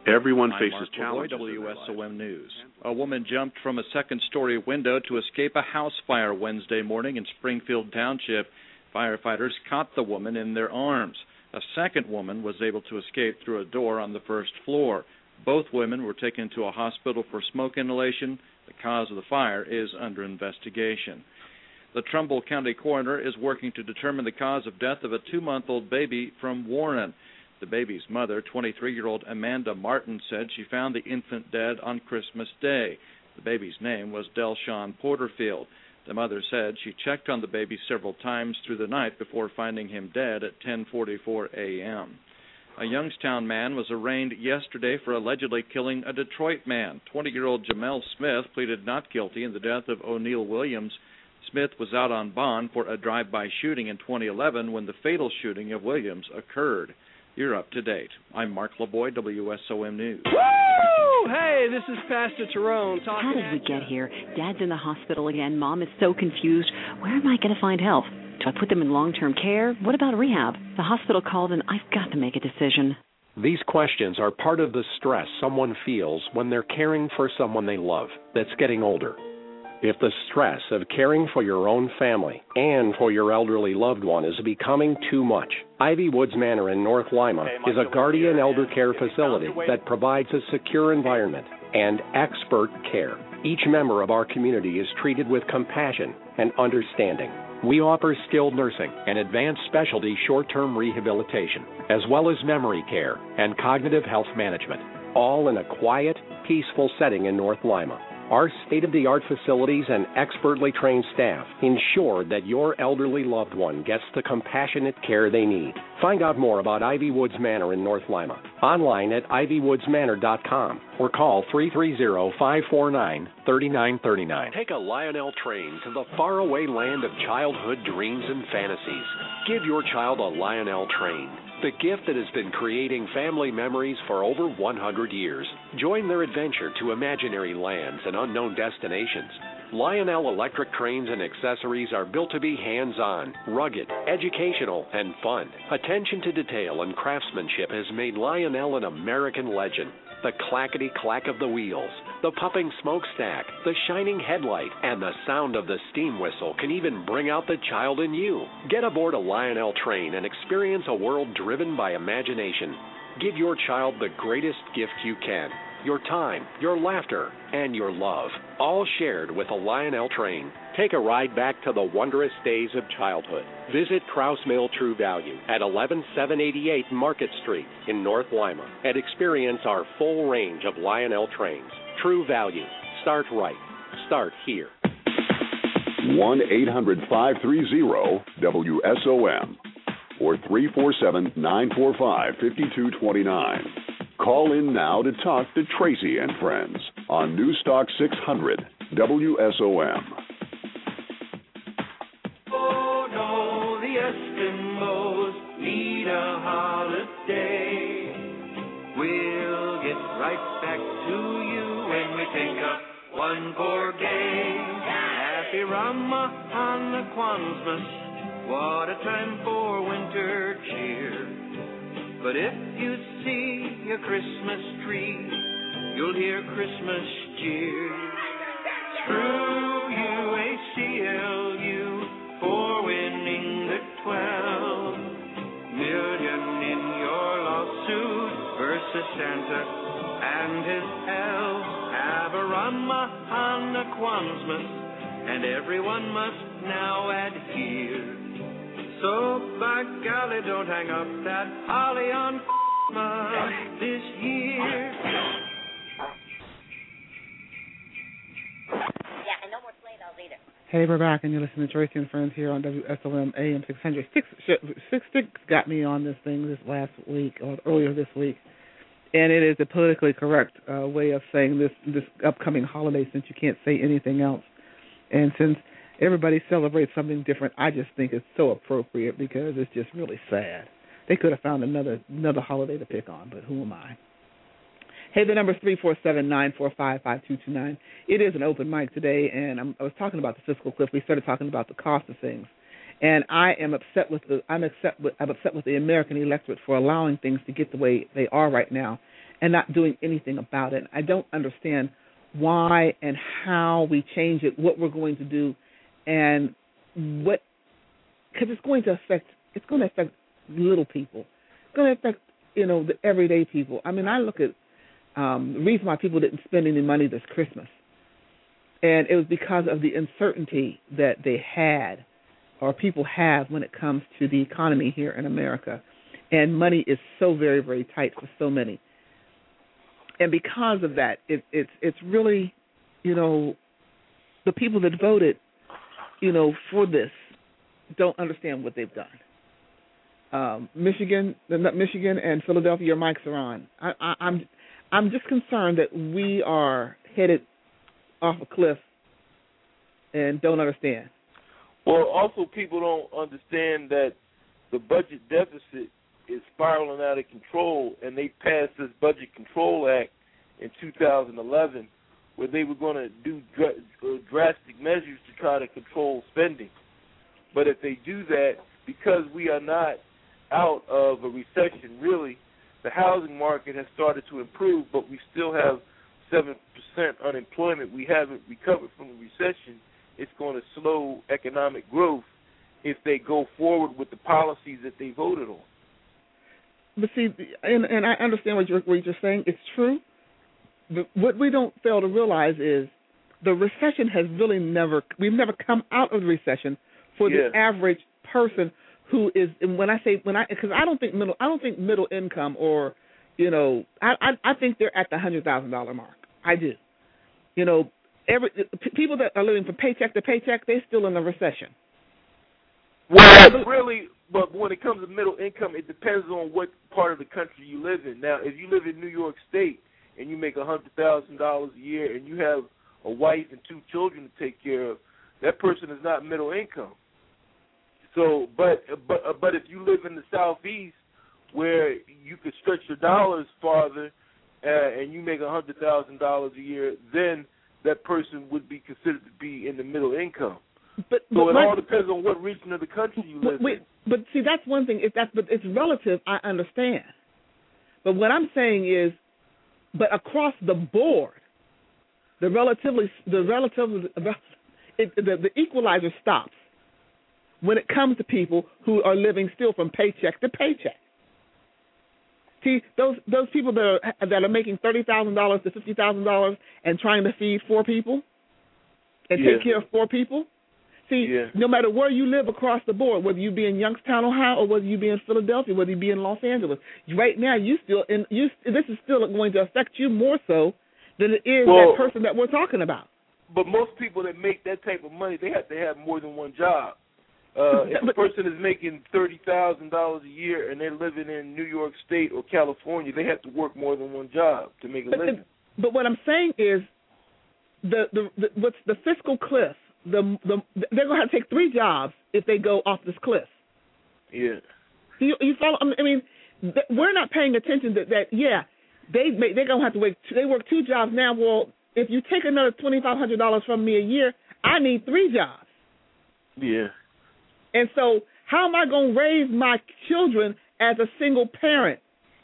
Everyone I'm faces Mark challenges. LeBoy, W S O M News. A woman jumped from a second-story window to escape a house fire Wednesday morning in Springfield Township. Firefighters caught the woman in their arms. A second woman was able to escape through a door on the first floor. Both women were taken to a hospital for smoke inhalation. The cause of the fire is under investigation. The Trumbull County coroner is working to determine the cause of death of a two-month-old baby from Warren. The baby's mother, twenty-three-year-old Amanda Martin, said she found the infant dead on Christmas Day. The baby's name was Delshawn Porterfield. The mother said she checked on the baby several times through the night before finding him dead at ten forty-four a.m. A Youngstown man was arraigned yesterday for allegedly killing a Detroit man. twenty-year-old Jamel Smith pleaded not guilty in the death of O'Neill Williams. Smith was out on bond for a drive-by shooting in twenty eleven when the fatal shooting of Williams occurred. You're up to date. I'm Mark LeBoy, W S O M News. Woo! Hey, this is Pastor Tyrone talking. How did we get here? Dad's in the hospital again. Mom is so confused. Where am I going to find help? Do I put them in long-term care? What about rehab? The hospital called and I've got to make a decision. These questions are part of the stress someone feels when they're caring for someone they love that's getting older. If the stress of caring for your own family and for your elderly loved one is becoming too much, Ivy Woods Manor in North Lima is a guardian elder care facility that provides a secure environment and expert care. Each member of our community is treated with compassion and understanding. We offer skilled nursing and advanced specialty short-term rehabilitation, as well as memory care and cognitive health management, all in a quiet, peaceful setting in North Lima. Our state-of-the-art facilities and expertly trained staff ensure that your elderly loved one gets the compassionate care they need. Find out more about Ivy Woods Manor in North Lima online at ivy woods manor dot com or call three three zero, five four nine, three nine three nine. Take a Lionel train to the faraway land of childhood dreams and fantasies. Give your child a Lionel train, the gift that has been creating family memories for over one hundred years. Join their adventure to imaginary lands and unknown destinations. Lionel electric trains and accessories are built to be hands-on, rugged, educational, and fun. Attention to detail and craftsmanship has made Lionel an American legend. The clackety-clack of the wheels, the puffing smokestack, the shining headlight, and the sound of the steam whistle can even bring out the child in you. Get aboard a Lionel train and experience a world driven by imagination. Give your child the greatest gift you can. Your time, your laughter, and your love, all shared with a Lionel train. Take a ride back to the wondrous days of childhood. Visit Krause Mill True Value at eleven seven eighty-eight Market Street in North Lima and experience our full range of Lionel trains. True Value. Start right. Start here. one eight hundred, five three zero, W S O M or three four seven, nine four five, five two two nine. Call in now to talk to Tracy and Friends on Newstalk six hundred W S O M. Oh no, the Eskimos need a holiday. We'll get right back to you when we take up one more game. Happy Ramahana Kwanzaa, what a time for winter cheer. But if you see a Christmas tree, you'll hear Christmas cheers. Screw you, A C L U, for winning the twelve million in your lawsuit versus Santa and his elves. Have a Ramahana Kwanzaa, and everyone must now adhere. So, by golly, don't hang up that holly on Christmas this year. Yeah, and no more sleigh bells either. Hey, we're back, and you're listening to Tracy and Friends here on W S O M A M six hundred. Six, six Six got me on this thing this last week, or earlier this week, and it is a politically correct uh, way of saying this, this upcoming holiday since you can't say anything else. And since everybody celebrates something different, I just think it's so appropriate because it's just really sad. They could have found another another holiday to pick on, but who am I? Hey, the number is three four seven, nine four five, five two two nine. It is an open mic today, and I'm, I was talking about the fiscal cliff. We started talking about the cost of things, and I am upset with the I'm upset with, I'm upset with the American electorate for allowing things to get the way they are right now, and not doing anything about it. I don't understand why and how we change it, what we're going to do, and what, because it's going to affect, it's going to affect little people. It's going to affect, you know, the everyday people. I mean, I look at um, the reason why people didn't spend any money this Christmas, and it was because of the uncertainty that they had, or people have, when it comes to the economy here in America. And money is so very, very tight for so many. And because of that, it, it's it's really, you know, the people that voted, you know, for this don't understand what they've done. Um, Michigan, Michigan, and Philadelphia, your mics are on. I, I, I'm I'm just concerned that we are headed off a cliff and don't understand. Well, also people don't understand that the budget deficit is spiraling out of control, and they passed this Budget Control Act in two thousand eleven where they were going to do dr- drastic measures to try to control spending. But if they do that, because we are not out of a recession, really, the housing market has started to improve, but we still have seven percent unemployment. We haven't recovered from the recession. It's going to slow economic growth if they go forward with the policies that they voted on. But see, and, and I understand what you're, what you're saying. It's true. But what we don't fail to realize is the recession has really never, we've never come out of the recession for the yeah. average person who is, and when I say, when I, because I don't think middle, I don't think middle income or, you know, I, I, I think they're at the one hundred thousand dollars mark. I do. You know, every people that are living from paycheck to paycheck, they're still in a recession. Well, really, but when it comes to middle income, it depends on what part of the country you live in. Now, if you live in New York State and you make one hundred thousand dollars a year and you have a wife and two children to take care of, that person is not middle income. So, but but but if you live in the Southeast where you could stretch your dollars farther uh, and you make one hundred thousand dollars a year, then that person would be considered to be in the middle income. But, so but it my, all depends on what region of the country you live wait, in. But see, that's one thing. If that's but it's relative. I understand. But what I'm saying is, but across the board, the relatively the relatively it, the, the equalizer stops when it comes to people who are living still from paycheck to paycheck. See, those those people that are that are making thirty thousand dollars to fifty thousand dollars and trying to feed four people and yeah. take care of four people. See, yeah. no matter where you live across the board, whether you be in Youngstown, Ohio, or whether you be in Philadelphia, whether you be in Los Angeles, right now you still in you. This is still going to affect you more so than it is well, that person that we're talking about. But most people that make that type of money, they have to have more than one job. Uh, if a person is making thirty thousand dollars a year and they're living in New York State or California, they have to work more than one job to make a but, living. But what I'm saying is, the the, the what's the fiscal cliff. The, the they're going to have to take three jobs if they go off this cliff. Yeah. You, you follow? I mean, we're not paying attention to that. Yeah, they they're going to have to work. They work two jobs now. Well, if you take another twenty five hundred dollars from me a year, I need three jobs. Yeah. And so, how am I going to raise my children as a single parent?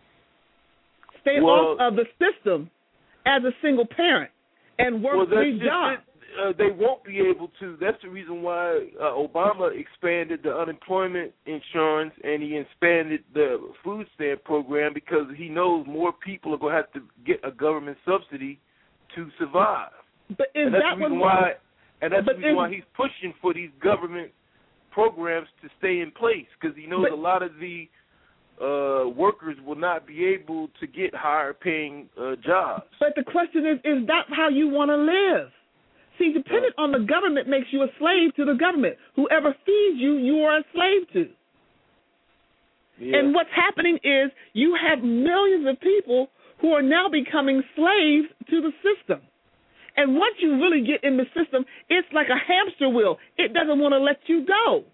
Stay well, off of the system as a single parent and work well, three jobs. It. Uh, they won't be able to. That's the reason why uh, Obama expanded the unemployment insurance and he expanded the food stamp program, because he knows more people are going to have to get a government subsidy to survive. But is and that's that the reason what, why? And that's the reason is, why he's pushing for these government programs to stay in place, because he knows but, a lot of the uh, workers will not be able to get higher paying uh, jobs. But the question is, is that how you want to live? See, dependent on the government makes you a slave to the government. Whoever feeds you, you are a slave to. Yeah. And what's happening is you have millions of people who are now becoming slaves to the system. And once you really get in the system, it's like a hamster wheel. It doesn't want to let you go.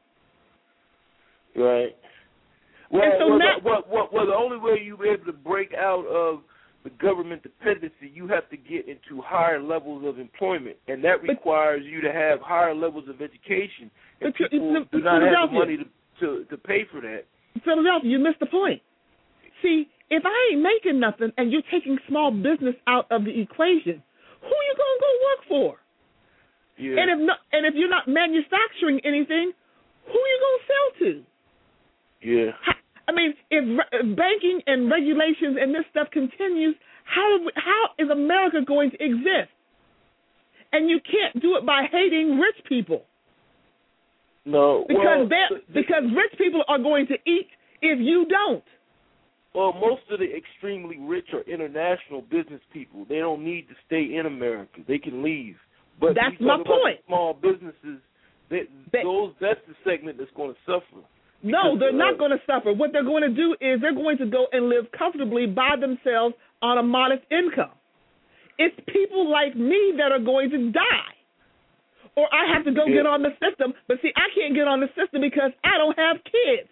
Right. Well, and so well, now, the, well, well, well, the only way you'll be able to break out of the government dependency, you have to get into higher levels of employment, and that requires but, you to have higher levels of education. And people do not have the money to, to, to pay for that. Philadelphia, you missed the point. See, if I ain't making nothing and you're taking small business out of the equation, who you gonna go work for? Yeah. And if not, and if you're not manufacturing anything, who you gonna sell to? Yeah. I mean, if, if banking and regulations and this stuff continues, how how is America going to exist? And you can't do it by hating rich people. No, because well, they because rich people are going to eat if you don't. Well, most of the extremely rich are international business people. They don't need to stay in America. They can leave. But that's my point. Small businesses, they, they, those that's the segment that's going to suffer. No, because, they're uh, not going to suffer. What they're going to do is they're going to go and live comfortably by themselves on a modest income. It's people like me that are going to die. Or I have to go yeah. get on the system. But see, I can't get on the system because I don't have kids.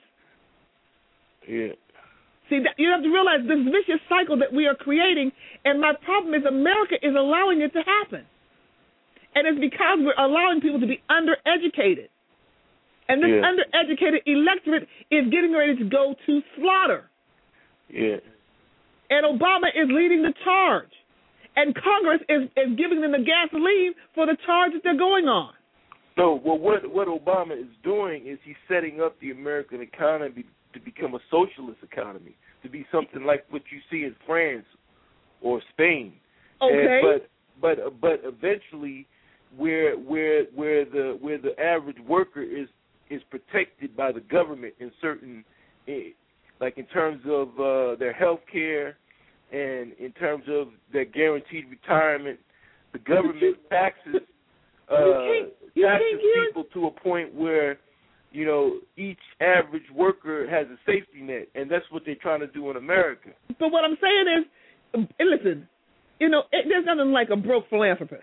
Yeah. See, that, you have to realize this vicious cycle that we are creating, and my problem is America is allowing it to happen. And it's because we're allowing people to be undereducated. And this yeah. undereducated electorate is getting ready to go to slaughter. Yeah. And Obama is leading the charge. And Congress is, is giving them the gasoline for the charge that they're going on. No, well, what what Obama is doing is he's setting up the American economy to become a socialist economy, to be something like what you see in France or Spain. Okay. And, but but but eventually, where where where the where the average worker is is protected by the government in certain, like in terms of uh, their health care. And in terms of their guaranteed retirement, the government taxes uh, you you taxes people to a point where, you know, each average worker has a safety net, and that's what they're trying to do in America. But what I'm saying is, and listen, you know, it, there's nothing like a broke philanthropist.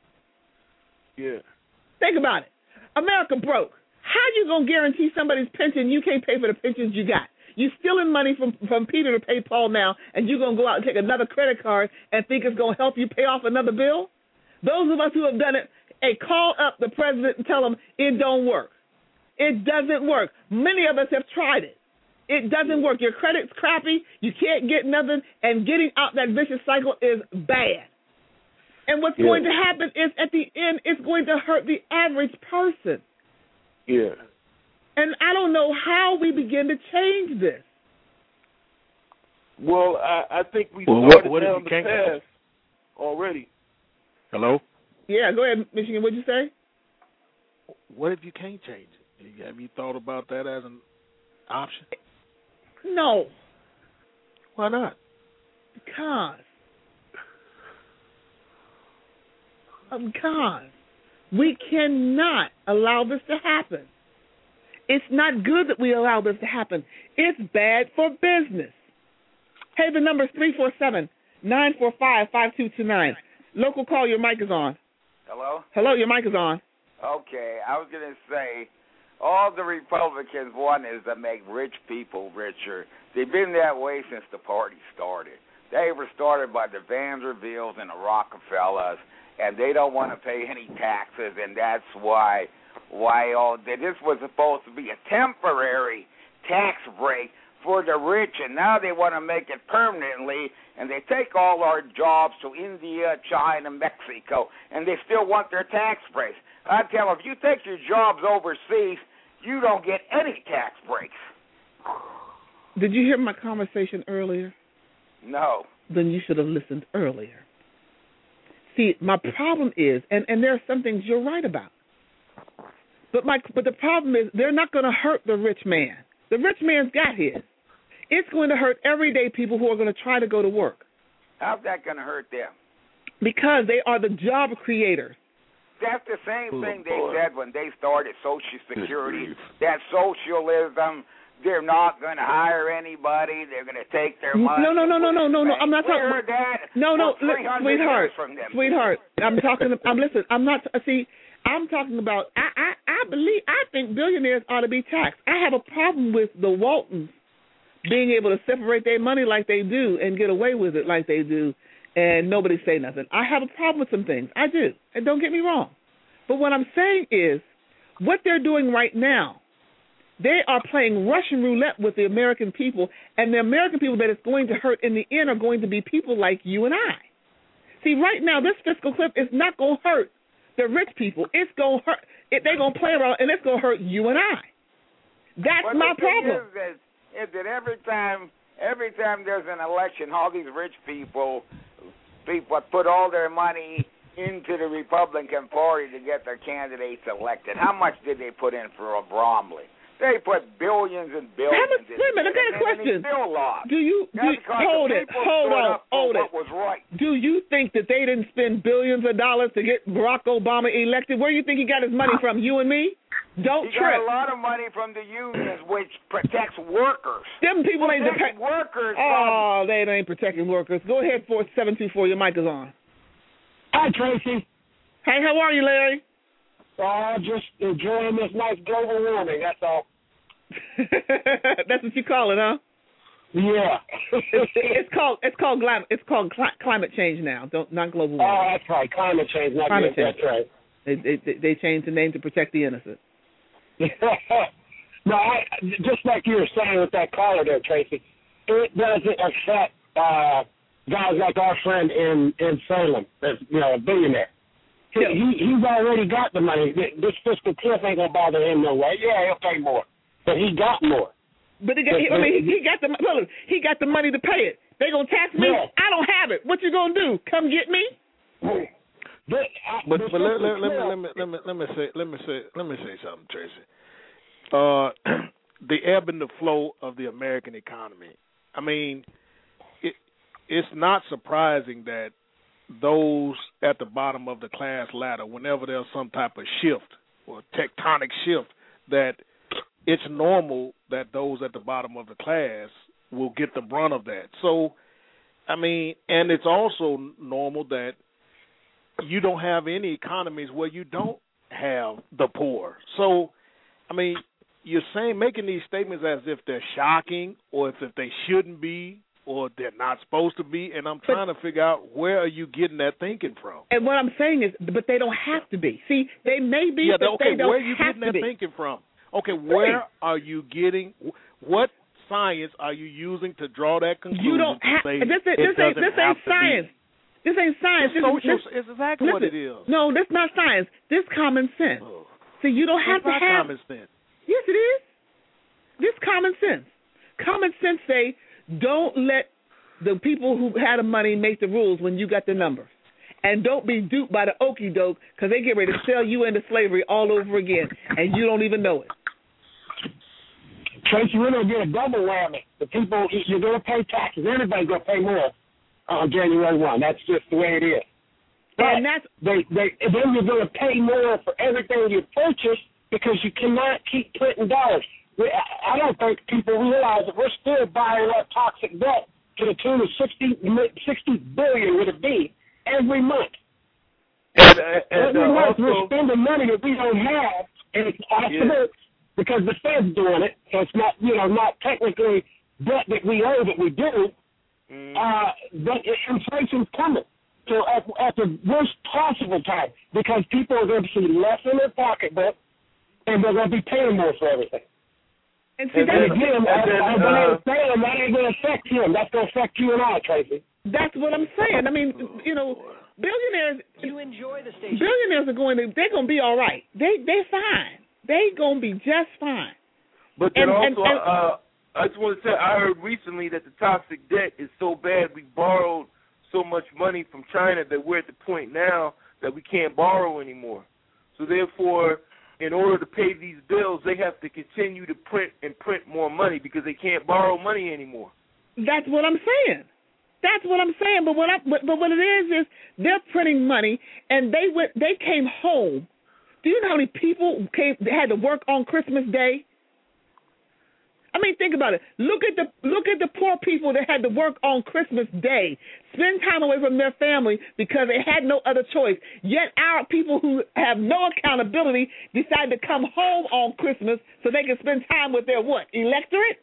Yeah. Think about it. America broke. How you gonna guarantee somebody's pension? You can't pay for the pensions you got. You're stealing money from, from Peter to pay Paul now, and you're going to go out and take another credit card and think it's going to help you pay off another bill? Those of us who have done it, hey, call up the president and tell him it don't work. It doesn't work. Many of us have tried it. It doesn't work. Your credit's crappy. You can't get nothing, and getting out that vicious cycle is bad. And what's yeah. going to happen is at the end, it's going to hurt the average person. Yeah. And I don't know how we begin to change this. Well, I, I think we well, started what, what down the path already. Hello? Yeah, go ahead, Michigan. What'd you say? What if you can't change it? Have you thought about that as an option? No. Why not? Because. Because we cannot allow this to happen. It's not good that we allow this to happen. It's bad for business. Hey, the number is three four seven, nine four five, five two two nine. Local call, your mic is on. Hello? Hello, your mic is on. Okay, I was going to say, all the Republicans want is to make rich people richer. They've been that way since the party started. They were started by the Vanderbilts and the Rockefellers, and they don't want to pay any taxes, and that's why... Why all this was supposed to be a temporary tax break for the rich, and now they want to make it permanently, and they take all our jobs to India, China, Mexico, and they still want their tax breaks. I tell them, if you take your jobs overseas, you don't get any tax breaks. Did you hear my conversation earlier? No. Then you should have listened earlier. See, my problem is, and, and there are some things you're right about. But my but the problem is they're not going to hurt the rich man. The rich man's got his. It's going to hurt everyday people who are going to try to go to work. How's that going to hurt them? Because they are the job creators. That's the same oh, thing they boy. said when they started Social Security. That socialism, they're not going to hire anybody. They're going to take their money. No, no, no, no, no, no, no. I'm not we talking. Heard that no, no, for li- sweetheart, from them. sweetheart. I'm talking. I'm listen. I'm not. See. I'm talking about, I, I, I believe, I think billionaires ought to be taxed. I have a problem with the Waltons being able to separate their money like they do and get away with it like they do and nobody say nothing. I have a problem with some things. I do. And don't get me wrong. But what I'm saying is what they're doing right now They are playing Russian roulette with the American people, and the American people that it's going to hurt in the end are going to be people like you and I. See, right now, this fiscal cliff is not going to hurt the rich people. It's going to hurt. It, they're going to play around, and it's going to hurt you and I. That's but my the thing problem. Is that, is that every time, every time there's an election, all these rich people, people put all their money into the Republican Party to get their candidates elected. How much did they put in for a Bromley? They put billions and billions. Much, wait a minute, I got a question. Still lost. Do you do, hold it? Hold on, hold it. Was right. Do you think that they didn't spend billions of dollars to get Barack Obama elected? Where do you think he got his money from? You and me? Don't he trip. He got a lot of money from the unions, which protects workers. Them people ain't protecting dep- workers. Oh, from... they ain't protecting workers. Go ahead, four seven two four. Your mic is on. Hi, Tracy. Hey, how are you, Larry? Oh, just enjoying this nice global warming. That's all. That's what you call it, huh? Yeah. it's, it's called it's called climate it's called cli- climate change now. Don't not global warming. Oh, that's right. Climate change. Not climate good. change. That's right. They, they they changed the name to protect the innocent. No, I, just like you were saying with that caller there, Tracy, it doesn't affect uh, guys like our friend in in Salem, that's you know a billionaire. He, yeah. he he's already got the money. This fiscal cliff ain't gonna bother him no way. Yeah, he'll pay more. But he got more. But he got, I mean, he got the look, he got the money to pay it. They gonna tax me? Yeah. I don't have it. What you gonna do? Come get me? But but, but let, let, let me let me let me let me say let me say let me say something, Tracy. Uh, the ebb and the flow of the American economy. I mean, it it's not surprising that those at the bottom of the class ladder, whenever there's some type of shift or tectonic shift, that it's normal that those at the bottom of the class will get the brunt of that. So, I mean, and it's also normal that you don't have any economies where you don't have the poor. So, I mean, you're saying, making these statements as if they're shocking or as if they shouldn't be or they're not supposed to be, and I'm trying but, to figure out where are you getting that thinking from. And what I'm saying is, but they don't have to be. See, they may be, yeah, but okay, they don't where are you have getting to that be. thinking from? Okay, where are you getting, what science are you using to draw that conclusion? You don't have, say this, it this ain't, this ain't have science. This ain't science. It's this social, is, this, it's exactly listen, what it is. No, that's not science. This common sense. Oh. See, you don't have it's to not have. common sense. Yes, it is. This common sense. Common sense say, don't let the people who had the money make the rules when you got the numbers. And don't be duped by the okie doke because they get ready to sell you into slavery all over again, and you don't even know it. Tracy, we're going to get a double whammy. The people, you're going to pay taxes. Everybody's going to pay more on January first. That's just the way it is. But and that's they, they, then you're going to pay more for everything you purchase because you cannot keep printing dollars. I don't think people realize that we're still buying up toxic debt to the tune of sixty, sixty billion with a B every month. And, and, every uh, month also, we're spending money that we don't have, and it's possible yeah. because the Fed's doing it, so it's not, you know, not technically debt that we owe that we do. Mm. Uh, but inflation's coming. So at, at the worst possible time, because people are going to see less in their pocketbook, and they're going to be paying more for everything. And, see, and, and again, and as, then, as uh, I was saying, that ain't going to affect him. That's going to affect you and I, Tracy. That's what I'm saying. I mean, you know, billionaires. You enjoy the station. Billionaires are going to. They're going to be all right. They they're fine. They're going to be just fine. But then and, also, and, and, uh, I just want to say, I heard recently that the toxic debt is so bad we borrowed so much money from China that we're at the point now that we can't borrow anymore. So therefore, in order to pay these bills, they have to continue to print and print more money because they can't borrow money anymore. That's what I'm saying. That's what I'm saying. But what I, but, but what it is is they're printing money, and they went. They came home. Do you know how many people came? They had to work on Christmas Day. I mean, think about it. Look at the look at the poor people that had to work on Christmas Day, spend time away from their family because they had no other choice. Yet our people who have no accountability decide to come home on Christmas so they can spend time with their what? Electorate?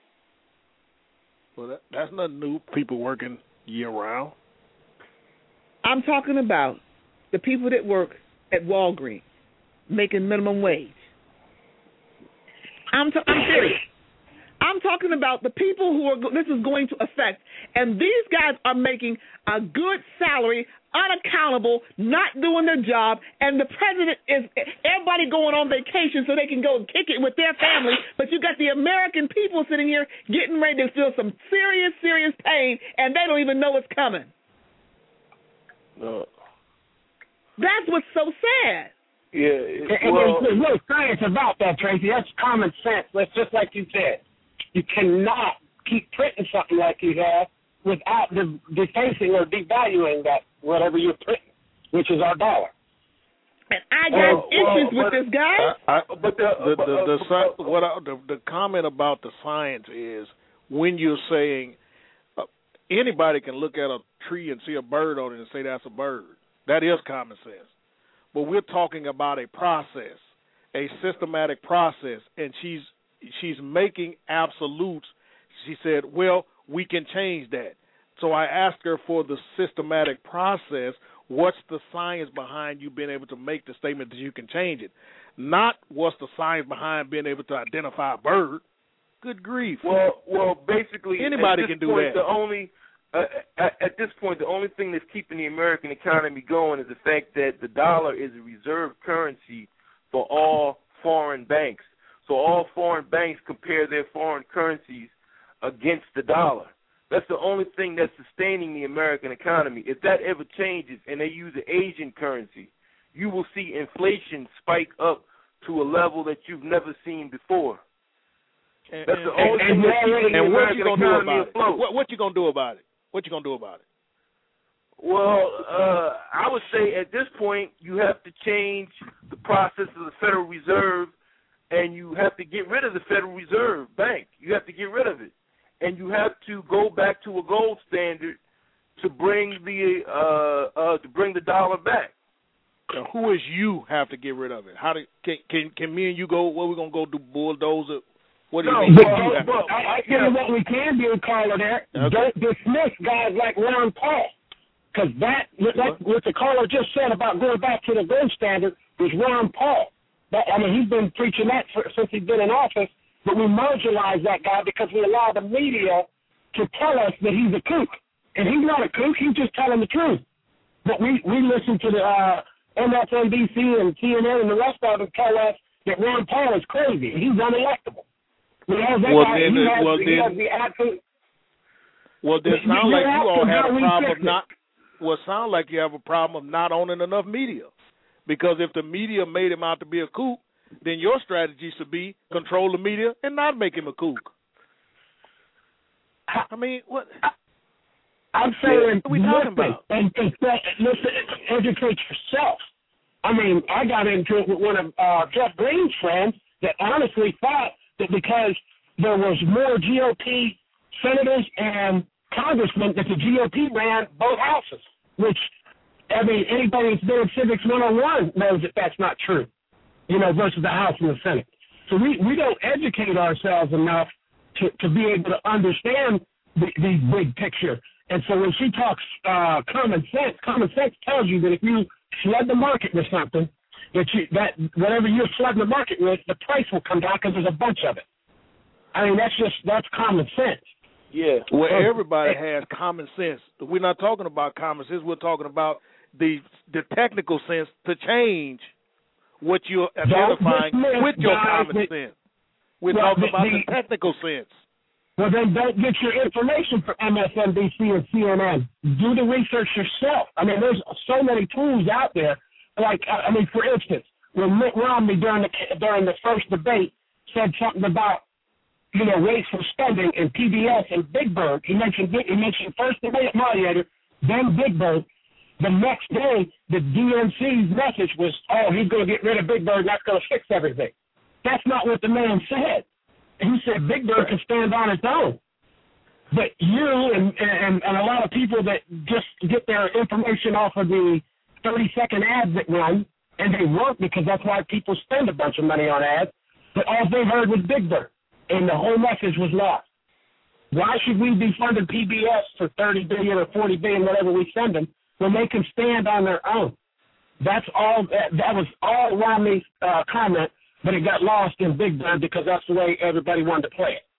Well, that, that's not new. People working year round. I'm talking about the people that work at Walgreens making minimum wage. I'm, t- I'm serious. I'm talking about the people who are this is going to affect, and these guys are making a good salary, unaccountable, not doing their job, and the president is everybody going on vacation so they can go and kick it with their family, but you got the American people sitting here getting ready to feel some serious, serious pain, and they don't even know it's coming. No. That's what's so sad. Yeah, it, and well, there's, there's no science about that, Tracy. That's common sense. That's just like you said. You cannot keep printing something like you have without de- defacing or devaluing that whatever you're printing, which is our dollar. And I got well, issues well, with this guy. I, I, but the the the, the, the, what I, the the comment about the science is when you're saying uh, anybody can look at a tree and see a bird on it and say that's a bird. That is common sense. But we're talking about a process, a systematic process, and she's she's making absolutes. She said, well, we can change that. So I asked her for the systematic process. What's the science behind you being able to make the statement that you can change it? Not what's the science behind being able to identify a bird. Good grief. Well, well, basically, anybody at this can do point, that. The only uh, at, at this point, the only thing that's keeping the American economy going is the fact that the dollar is a reserve currency for all foreign banks. So all foreign banks compare their foreign currencies against the dollar. That's the only thing that's sustaining the American economy. If that ever changes and they use an Asian currency, you will see inflation spike up to a level that you've never seen before. And, that's the and, only and, thing that's keeping the and what American you gonna do economy about it? afloat. What, what you gonna do about it? What you gonna do about it? Well, uh, I would say at this point you have to change the process of the Federal Reserve, and you have to get rid of the Federal Reserve Bank. You have to get rid of it, and you have to go back to a gold standard to bring the uh, uh, to bring the dollar back. Now, who is you have to get rid of it? How do can can, can me and you go? What we gonna go do? Bulldozer? What do you no, mean? but, You but, have- I, I tell you what we can do, caller there. Okay. Don't dismiss guys like Ron Paul. Because that, that, what the caller just said about going back to the gold standard was Ron Paul. That, I mean, he's been preaching that for, since he's been in office, but we marginalize that guy because we allow the media to tell us that he's a kook. And he's not a kook, he's just telling the truth. But we, we listen to the uh, M S N B C and C N N and the rest of them tell us that Ron Paul is crazy. He's unelectable. We have that Well, guy, then, he has, well, he then- has the absolute... Well, then it You- sounds you're like you all asking have how a we problem fix of it. not. Well, it sounds like you have a problem of not owning enough media. Because if the media made him out to be a kook, then your strategy should be control the media and not make him a kook. I mean, what? I'm saying, what are we talking listen, about? and, and listen, educate yourself. I mean, I got into it with one of uh, Jeff Green's friends that honestly thought that because there was more G O P senators and congressmen that the G O P ran both houses, which, I mean, anybody that's been in Civics one oh one knows that that's not true, you know, versus the House and the Senate. So we, we don't educate ourselves enough to, to be able to understand the, the big picture. And so when she talks uh, common sense, common sense tells you that if you flood the market with something, that you, that whatever you're flooding the market with, the price will come down because there's a bunch of it. I mean, that's just, that's common sense. Yeah. Well, everybody has common sense. We're not talking about common sense. We're talking about the the technical sense to change what you're identifying dismiss with your guys common that- sense. We're Well, talking the- about the, the- technical sense. Well, then don't get your information from M S N B C and C N N. Do the research yourself. I mean, there's so many tools out there. Like, I mean, for instance, when Mitt Romney during the during the first debate said something about, you know, wasteful spending and P B S and Big Bird, he mentioned he mentioned first the Minute Moderator, then Big Bird. The next day, the D N C's message was, oh, he's going to get rid of Big Bird and that's going to fix everything. That's not what the man said. He said Big Bird can stand on its own. But you and, and, and a lot of people that just get their information off of the thirty-second ads that run, and they work because that's why people spend a bunch of money on ads, but all they heard was Big Bird, and the whole message was lost. Why should we be funding P B S for thirty billion dollars or forty billion dollars, whatever we send them, when they can stand on their own? That's all. That, that was all Romney's uh, comment but it got lost in Big Bend because that's the way everybody wanted to play it.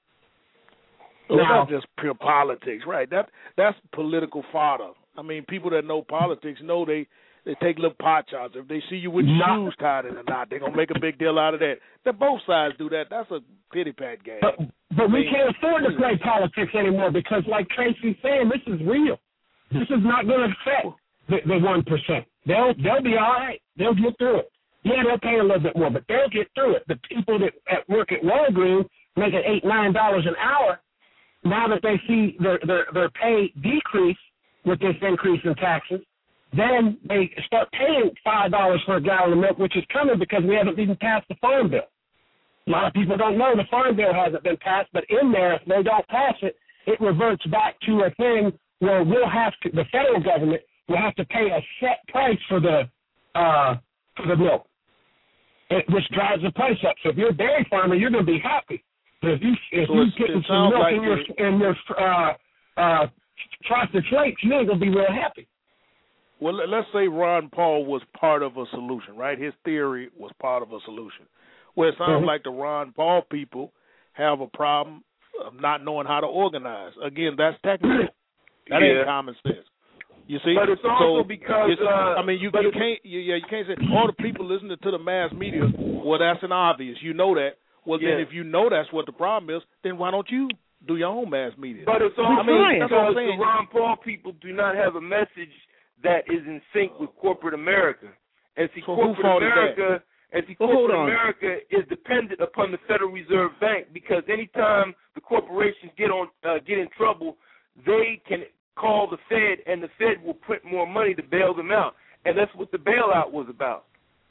Well, Now- it's not just pure politics, right? That that's political fodder. I mean, people that know politics know they, they take little pot shots. If they see you with your Not- shoes tied in a knot, they're going to make a big deal out of that. That both sides do that. That's a pity-pat game. But, but I we mean, can't afford to play politics anymore because, like Tracy's saying, this is real. This is not going to affect the, the one percent. They'll they'll be all right. They'll get through it. Yeah, they'll pay a little bit more, but they'll get through it. The people that at work at Walgreens making eight nine dollars an hour, now that they see their their their pay decrease with this increase in taxes, then they start paying five dollars for a gallon of milk, which is coming because we haven't even passed the farm bill. A lot of people don't know the farm bill hasn't been passed, but in there, if they don't pass it, it reverts back to a thing where we'll have to, the federal government will have to pay a set price for the uh, for the milk, it, which drives the price up. So if you're a dairy farmer, you're going to be happy. But if you if So you it's- get it some sounds milk like in your it- in your uh, uh, frosted flakes, you ain't going to be real happy. Well, let- let's say Ron Paul was part of a solution, right? His theory was part of a solution. Well, it sounds Mhm. like the Ron Paul people have a problem of not knowing how to organize. Again, that's technical. That Yeah. ain't common sense. You see, But it's also so because, it's- uh, I mean, you, but you it's- can't, you, yeah, you can't say all the people listening to the mass media. Well, that's an obvious. You know that. Well, then, Yeah. if you know that's what the problem is, then why don't you do your own mass media? But it's also I mean, that's what I'm because the saying. Ron Paul people do not have a message that is in sync with corporate America. And see, So who corporate fault is that? America, and see, Well, hold corporate on. America is dependent upon the Federal Reserve Bank because anytime the corporations get on uh, get in trouble, they can call the Fed, and the Fed will print more money to bail them out. And that's what the bailout was about.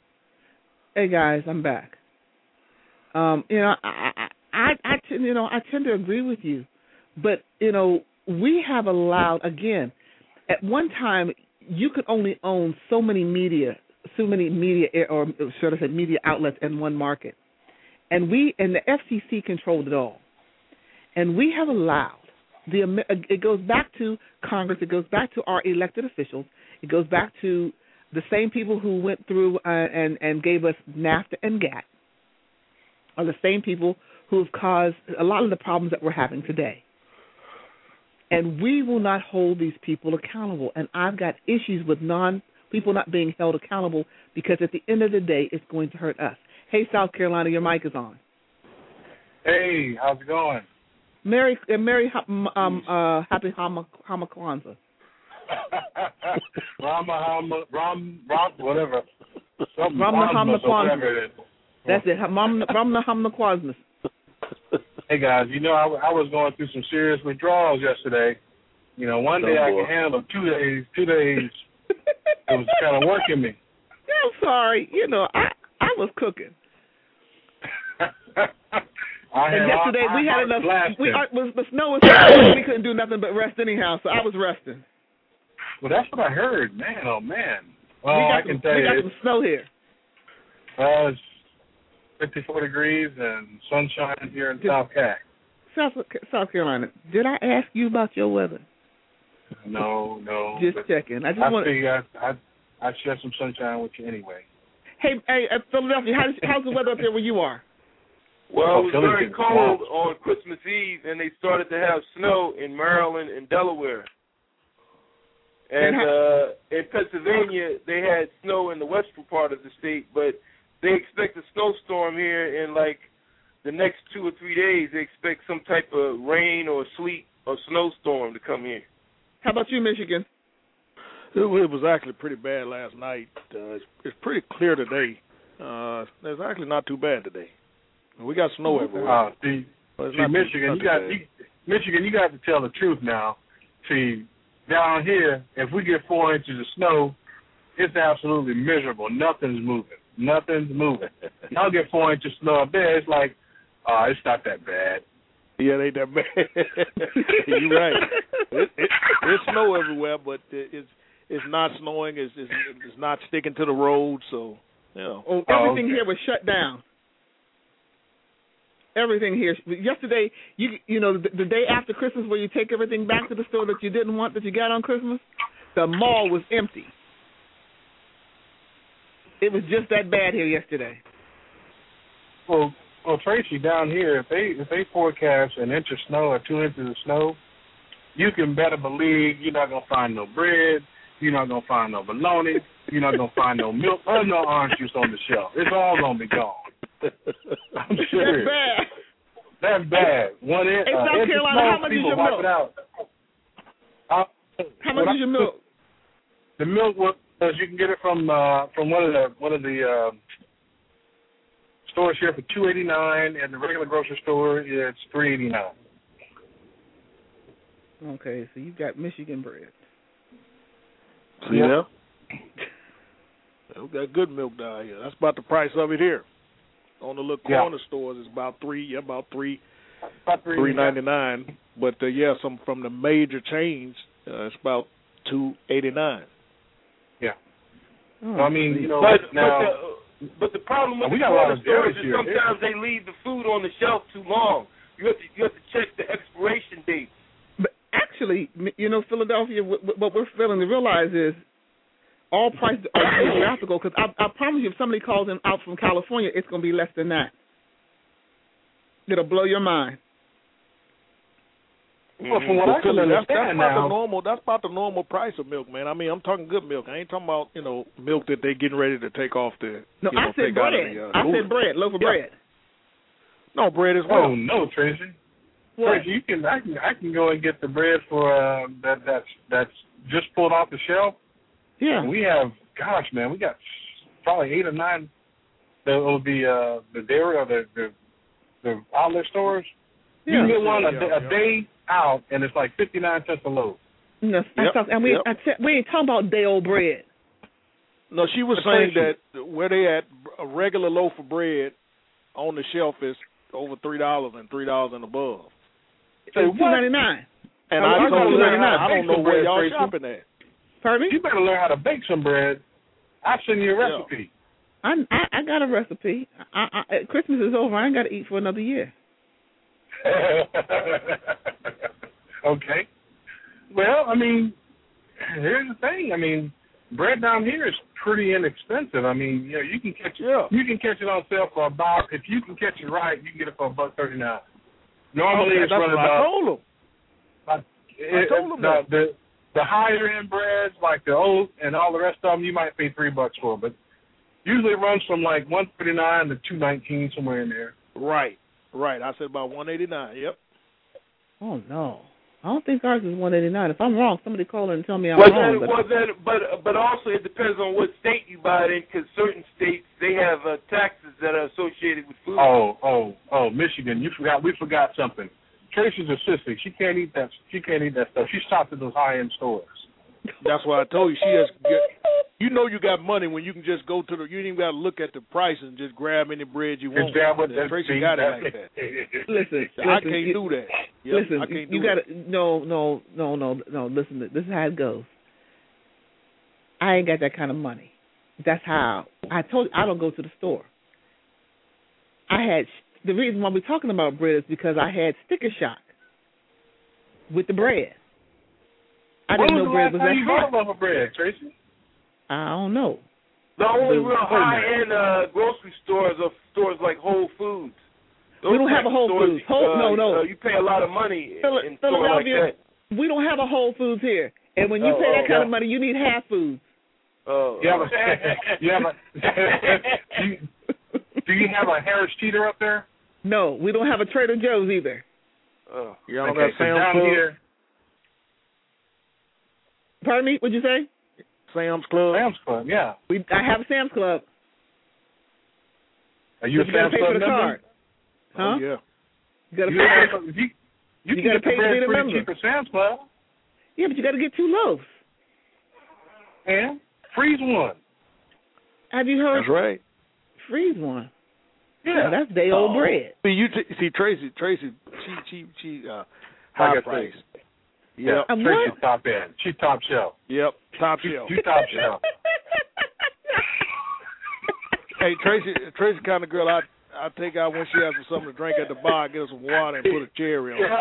Hey guys, I'm back. Um, you know, I, I, I, I tend, you know, I tend to agree with you, but you know, we have allowed again. At one time, you could only own so many media, so many media, or should I say, media outlets in one market, and we and the F C C controlled it all, and we have allowed the. It goes back to Congress. It goes back to our elected officials. It goes back to the same people who went through uh, and and gave us NAFTA and GATT are the same people who have caused a lot of the problems that we're having today. And we will not hold these people accountable. And I've got issues with non people not being held accountable because at the end of the day, it's going to hurt us. Hey, South Carolina, your mic is on. Hey, how's it going? Merry, uh, Merry, um, uh, happy Hama, Hama Kwanzaa. Rama, Hama, Ram, Ram, whatever. Something, Ramna Hamna or whatever it is. That's it. Ramna Hamna Kwanzaa. Hey guys, you know I, I was going through some serious withdrawals yesterday. You know, one day Oh, I boy. can handle, two days, two days it was kind of working me. I'm sorry. You know, I I was cooking. I And had yesterday I, we I had was enough. blasting. We, I, was, the snow was so we couldn't do nothing but rest anyhow. So I was resting. Well, that's what I heard. Man, oh man. Well, we got I can some, tell we you, got it's, some snow here. uh, it's fifty-four degrees and sunshine here in South Cac. South South Carolina. Did I ask you about your weather? No, no. Just but checking. I just I want. figure I I I'd share some sunshine with you anyway. Hey, hey, uh, Philadelphia. How's how's the weather up there where you are? Well, it was Philly very is cold warm. on Christmas Eve, and they started to have snow in Maryland and Delaware. And And how- uh, in Pennsylvania, they had snow in the western part of the state, but they expect a snowstorm here in like the next two or three days. They expect some type of rain or sleet or snowstorm to come here. How about you, Michigan? It, it was actually pretty bad last night. Uh, it's, it's pretty clear today. Uh, it's actually not too bad today. We got snow everywhere. Uh, see, But it's see not too- Michigan, not you too got bad. you, Michigan, you got to tell the truth now. See, down here, if we get four inches of snow, it's absolutely miserable. Nothing's moving. Nothing's moving. Y'all get four inches of snow up there, it's like, uh, it's not that bad. Yeah, it ain't that bad. You're right. It, it, it's snow everywhere, but it, it's it's not snowing. It's, it's it's not sticking to the road. So you know, Oh, Oh, everything okay. here was shut down. Everything here. Yesterday, you you know, the, the day after Christmas, where you take everything back to the store that you didn't want that you got on Christmas, the mall was empty. It was just that bad here yesterday. Well, well, Tracy, down here, if they if they forecast an inch of snow or two inches of snow, you can better believe you're not gonna find no bread, you're not gonna find no bologna, you're not gonna find no milk or no orange juice on the shelf. It's all gonna be gone. I'm serious. That's bad. That's bad. One in, in uh, South Carolina, snow, how much is people your wipe milk? It out. Uh, how much is your milk? The milk was you can get it from uh, from one of the one of the uh, stores here for two eighty nine, and the regular grocery store it's three eighty nine. Okay, so you got Michigan bread. See yep. that? We got good milk down here. That's about the price of it here. On the little corner yeah. stores, it's about three, yeah, about three, about three, three ninety nine. But uh, yeah, some from the major chains, uh, it's about two eighty nine. Yeah. Oh, so, I mean, you know, but, now. But the, but the problem with we the got a lot of stores is here. sometimes they leave the food on the shelf too long. You have to you have to check the expiration date. But actually, you know, Philadelphia, what we're failing to realize is all prices are geographical. Because I, I promise you, if somebody calls in out from California, it's going to be less than that. It'll blow your mind. Well, from what well, I can Philly, that's, understand that's about now, the normal. That's about the normal price of milk, man. I mean, I'm talking good milk. I ain't talking about you know milk that they getting ready to take off the. No, you know, I said take out bread. of the, uh, I cooler. said bread, loaf of yeah. bread. No bread as well. Oh no, Tracy. What? Tracy, you can I can I can go and get the bread for uh, that that's that's just pulled off the shelf. Yeah. We have, gosh, man, we got probably eight or nine of the uh, the dairy or the, the the outlet stores. Yeah. You can get one a, yeah, a yeah. day out, and it's like fifty nine cents a loaf. No, Yep, and we yep. I said, we ain't talking about day old bread. No, she was The saying Tracy. that where they at, a regular loaf of bread on the shelf is over three dollars and three dollars and above. Say Two ninety nine. And Oh, I you told gotta her learn how to I don't bake know some where bread, y'all Tracy. shopping at. Pardon me? You better learn how to bake some bread. I'll send you a Yeah. recipe. I, I I got a recipe. I, I, Christmas is over. I ain't got to eat for another year. Okay. Well, I mean, here's the thing. I mean, bread down here is pretty inexpensive. I mean, you know, you can catch it. Yeah. You can catch it on sale for about. If you can catch it right, you can get it for a buck thirty nine. Normally, Okay, it's that's running what about. I told them. about I it, told them the, that. the the higher end breads like the oat and all the rest of them, you might pay three bucks for, but usually it runs from like one thirty nine to two nineteen, somewhere in there. Right, right. I said about one eighty nine. Yep. Oh no, I don't think ours is one eighty nine. If I'm wrong, somebody call in and tell me I'm Well, wrong. then, but well then, but but also it depends on what state you buy it in, because certain states they have uh, taxes that are associated with food. Oh, oh, oh, Michigan, you forgot. We forgot something. Tracy's autistic. She can't eat that. She can't eat that stuff. She stopped at those high end stores. That's why I told you she has. Get, you know you got money when you can just go to the. You ain't even got to look at the price and just grab any bread you want. Is that what And that Tracy see, got it that- like that. listen, I listen, can't you, do that. Yep, listen, I can't you do gotta that. no, no, no, no, no. Listen, this is how it goes. I ain't got that kind of money. That's how I told you I don't go to the store. I had the reason why we're talking about bread is because I had sticker shock with the bread. I when didn't was know the bread last was time that you hot. bought a loaf of bread, Tracy? I don't know. The only The- real high-end uh, grocery stores are stores like Whole Foods. Those We don't have type a Whole stores, Foods. Whole- uh, no, no. Uh, you pay a lot of money Phil- in stores like Philadelphia, that. we don't have a Whole Foods here. And when you Oh, pay that oh, kind yeah. of money, you need half foods. Oh, You have a, you have a, do, you, do you have a Harris Teeter up there? No, we don't have a Trader Joe's either. oh. You all Okay, got so Sam's down Club? here, Pardon me? What'd you say? Sam's Club. Sam's Club, yeah. We I have a Sam's Club. Are you a But you gotta Sam's pay Club for the member? card. Huh? Oh, yeah. You gotta You, pay. gotta- you, you, You can gotta get the pay to bread be the pretty member. cheap at Sam's Club. Yeah, but you got to get two loaves. And freeze one. Have you heard? That's right. Freeze one. Yeah. Now, that's day old Oh. bread. See, you t- see Tracy. Tracy, she she she uh, high Like I price. said. Yep. Um, Tracy's what? top end. She's top shelf. Yep. Top You, shelf. you top shelf. Hey, Tracy, Tracy kind of girl I I take out when she has something to drink at the bar, get her some water and put a cherry on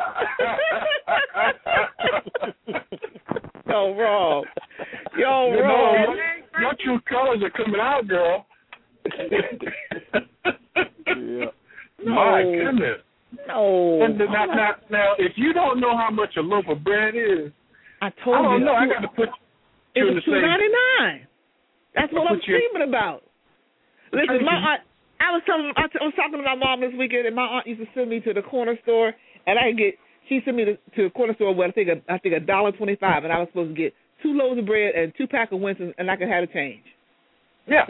it. Yo, wrong. Yo, You wrong. know, your true colors are coming out, girl. Yeah. No. My goodness. No. And now, now, now, if you don't know how much a loaf of bread is, I told I don't you. know. I got to put It you in was the two same. ninety nine. That's what I'll I'm put you- screaming about. Listen, my aunt. I was telling. I was talking to my mom this weekend, and my aunt used to send me to the corner store, and I could get. She sent me to, to the corner store where I think a, I think a dollar twenty five, and I was supposed to get two loaves of bread and two pack of Winston's, and I could have a change. Yeah.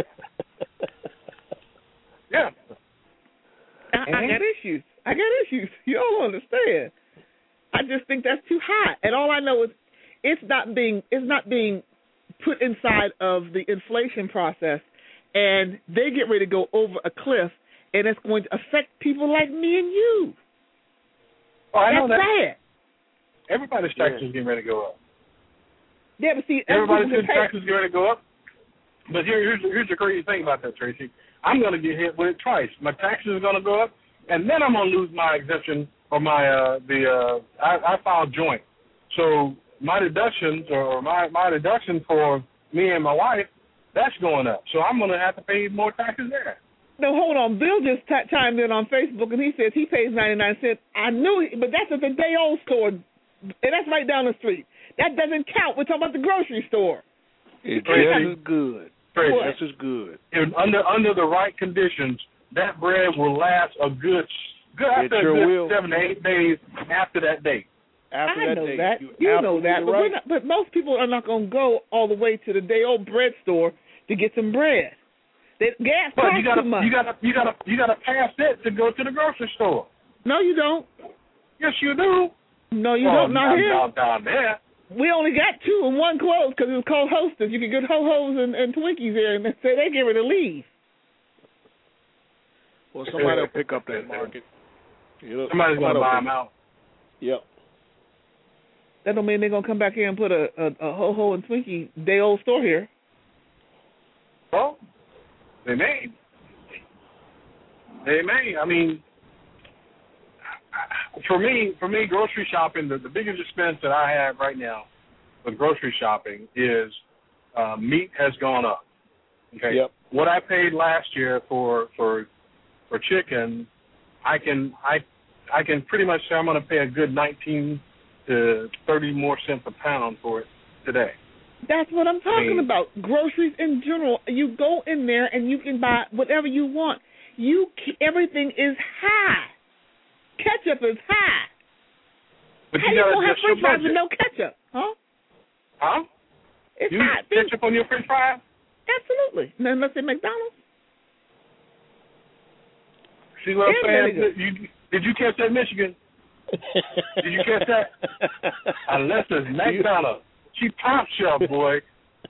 yeah. I, I got issues. I got issues. You don't understand. I just think that's too high, and all I know is it's not being it's not being put inside of the inflation process, and they get ready to go over a cliff, and it's going to affect people like me and you. Oh, I know that's that. bad. Everybody's taxes yeah. getting ready to go up. Yeah, but see, everybody's taxes getting ready to go up. But here, here's here's the crazy thing about that, Tracy. I'm going to get hit with it twice. My taxes are going to go up, and then I'm going to lose my exemption or my uh, the uh, I, I filed joint. So my deductions or my my deduction for me and my wife, that's going up. So I'm going to have to pay more taxes there. No, hold on. Bill just t- chimed in on Facebook, and he says he pays ninety-nine cents. I knew, he, but that's at the day-old store, and that's right down the street. That doesn't count. We're talking about the grocery store. It's just as good. Tracy, Just as good. If under under the right conditions, that bread will last a good good It after sure a good will. seven to eight days after that date. After I that know date, that. You, You know that. But, right. we're not, but most people are not going to go all the way to the day-old bread store to get some bread. They, gas But costs you gotta too much. you gotta you gotta you gotta pass it to go to the grocery store. No, you don't. Yes, you do. No, you well, don't. Not here. Down, down there. We only got two and one closed because it was called Hostess. You could get ho-hos and, and Twinkies there, and they say they get ready to leave. Well, somebody will pick up that market. You know, Somebody's going to somebody buy will them out. Yep. That don't mean they're going to come back here and put a, a, a ho-ho and Twinkie day-old store here. Well, they may. They may. I mean, for me, for me, grocery shopping, the, the biggest expense that I have right now with grocery shopping is uh, meat has gone up. Okay. Yep. What I paid last year for for for chicken, I can I I can pretty much say I'm going to pay a good nineteen to thirty more cents a pound for it today. That's what I'm talking I mean, about. Groceries in general. You go in there and you can buy whatever you want. You everything is high. Ketchup is high. But How you you gotta gonna have adjust your French fries with budget. no ketchup? Huh? Huh? It's you hot. use ketchup on your French fries? Absolutely. No, unless it's McDonald's. See what I'm And saying? vinegar. You, did you catch that, Michigan? Did you catch that? Unless it's McDonald's. She pops you, boy.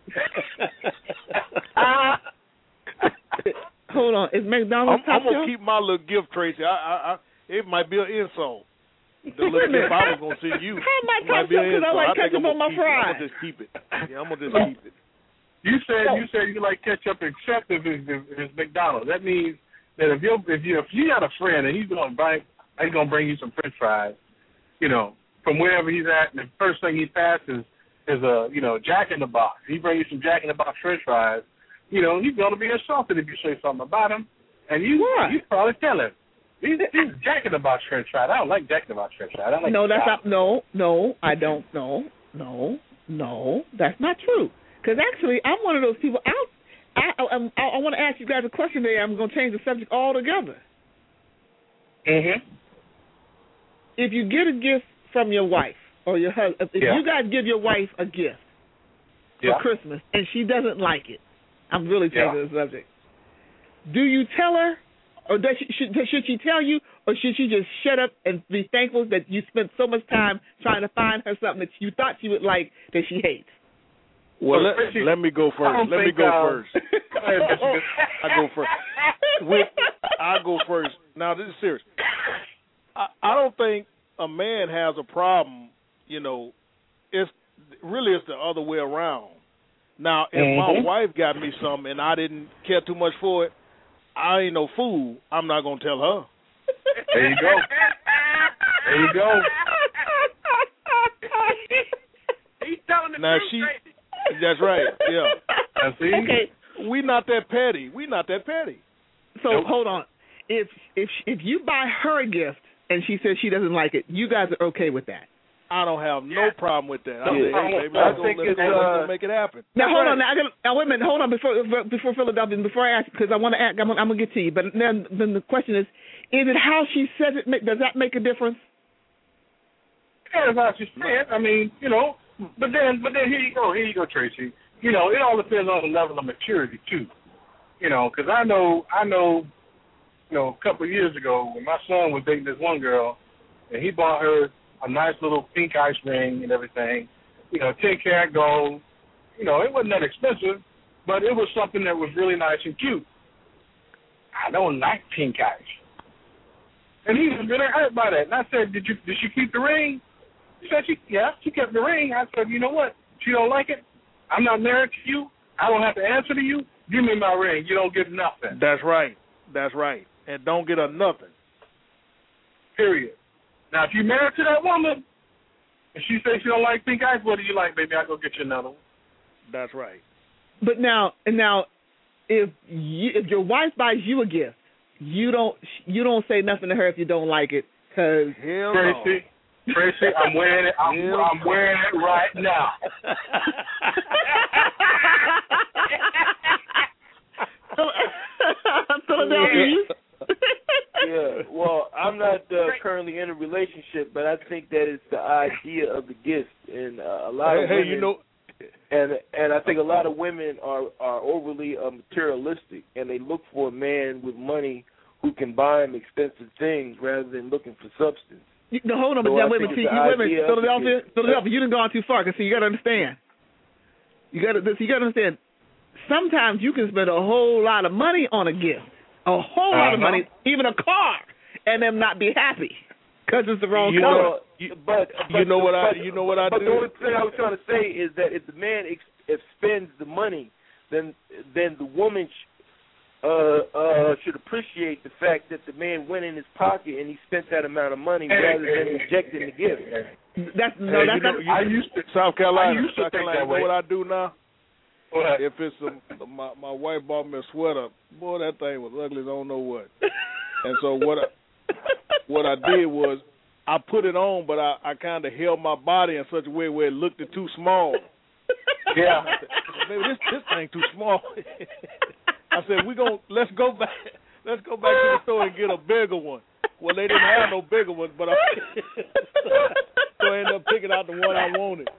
Hold on. Is McDonald's I'm, I'm top gonna shelf? keep my little gift, Tracy. I, I, I, it might be an insult. The little Wait a minute. gift I was gonna send you. How am I it might top be an shelf 'cause I insult. like I think ketchup I'm on my gonna keep it. I'm fries? gonna just keep it. Yeah, I'm gonna just keep it. You said you said you like ketchup except if it's, if it's McDonald's. That means that if you if you if you got a friend and he's gonna buy he's gonna bring you some French fries, you know, from wherever he's at, and the first thing he passes is a you know Jack in the Box. He brings you some Jack in the Box French fries. You know, he's gonna be insulted if you say something about him, and you Why? you probably tell him. These, these Jack in the Box French fries. I don't like Jack in the Box French fries. I like No, that's Jack. not. No, no, I don't. No, no, no, that's not true. Because actually, I'm one of those people. I, I, I, I, I want to ask you guys a question today. I'm going to change the subject altogether. Mhm. If you get a gift from your wife or your husband, if Yeah. you guys give your wife a gift Yeah. for Christmas and she doesn't like it, I'm really changing Yeah. the subject. Do you tell her, or does she, should, should she tell you, or should she just shut up and be thankful that you spent so much time trying to find her something that you thought she would like that she hates? Well, So, let, Tracy, let me go I first. don't Let me think, go uh, first. I go first. With, I go first. Now, this is serious. I, I don't think a man has a problem, you know, it's really it's the other way around. Now, if Mm-hmm. my wife got me something and I didn't care too much for it, I ain't no fool. I'm not going to tell her. There you go. There you go. He's telling the Now, truth, she, Tracy. that's right, yeah. I see. Okay, We not that petty. We not that petty. so Nope. hold on. if if if you buy her a gift and she says she doesn't like it, you guys are okay with that? I don't have no Yeah. problem with that. I Yeah. say, hey, baby, I let's go, think let's it's, go, let's uh, go make it happen. Now That's hold right. on. Now, I gotta, now wait a minute. Hold on before before Philadelphia. Before I ask, because I want to ask. I'm, gonna- I'm gonna get to you. But then then the question is, is it how she says it? Make, does that make a difference? Yeah, that's how she said. I mean, you know, but then, but then here you go, here you go, Tracy. You know, it all depends on the level of maturity too. You know, because I know, I know, you know, a couple of years ago when my son was dating this one girl, and he bought her a nice little pink ice ring and everything. You know, ten karat gold. You know, it wasn't that expensive, but it was something that was really nice and cute. I don't like pink ice. And he was really hurt by that. And I said, did you did she keep the ring? She said, she, yeah, she kept the ring. I said, you know what? She don't like it. I'm not married to you. I don't have to answer to you. Give me my ring. You don't get nothing. That's right. That's right. And don't get a nothing. Period. Now, if you're married to that woman, and she says she don't like pink ice, what do you like, baby? I'll go get you another one. That's right. But now, and now, if you, if your wife buys you a gift, you don't you don't say nothing to her if you don't like it, because Hell Tracy, no. Tracy, I'm wearing it. I'm, I'm wearing it right now. Philadelphia. Yeah, well, I'm not uh, currently in a relationship, but I think that it's the idea of the gift, and uh, a lot Hey, of hey, women, you know, and and I think a lot of women are are overly uh, materialistic, and they look for a man with money who can buy them expensive things rather than looking for substance. You, no, hold on, So but now, I wait a think minute. See, it's you, the wait a minute. idea of the Philadelphia, gift. Philadelphia, you done gone too far. Cause see, you got to understand. You got to, you got to understand. Sometimes you can spend a whole lot of money on a gift, a whole lot of Uh-huh. money, even a car, and them not be happy because it's the wrong You color. know, you, but, but you know what I but, you know what I but do. the only thing I was trying to say is that if the man ex- if spends the money, then then the woman sh- uh, uh, should appreciate the fact that the man went in his pocket and he spent that amount of money Hey, rather hey, than hey, rejecting the gift. That's no, Hey, that's you know, not. you, I used to. South Carolina, I used to South think Carolina. that You know way. what I do now? What? If it's a, my my wife bought me a sweater, boy, that thing was ugly as I don't know what. And so what I, what I did was I put it on, but I, I kind of held my body in such a way where it looked too small. Yeah. I said, baby, this this thing too small. I said, we gon' let's go back, let's go back to the store and get a bigger one. Well, they didn't have no bigger ones, but I so I ended up picking out the one I wanted.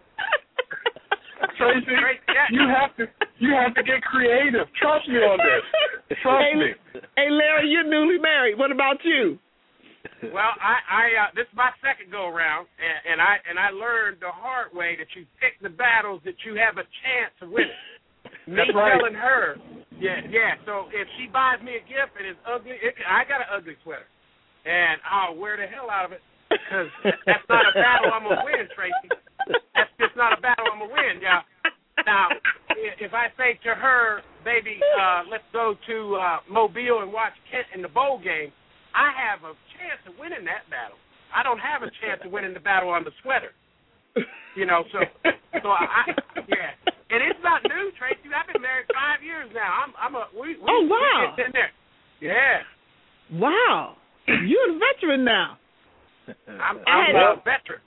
Tracy, you have to you have to get creative. Trust me on this. Trust hey, me. Hey, Larry, you're newly married. What about you? Well, I, I uh, this is my second go around, and, and I and I learned the hard way that you pick the battles that you have a chance of winning. Me That's right. telling her, yeah, yeah. So if she buys me a gift and it's ugly, it, I got an ugly sweater, and I'll wear the hell out of it because that's not a battle I'm gonna win, Tracy. That's just not a battle I'm gonna win. Now, now, if I say to her, baby, uh, let's go to uh, Mobile and watch Kent in the bowl game, I have a chance of winning that battle. I don't have a chance of winning the battle on the sweater. You know, so so I, yeah. And it's not new, Tracy. I've been married five years now. I'm I'm a we, we Oh, wow. we get in there. Yeah. Wow, you're a veteran now. I'm, I I'm had- a veteran.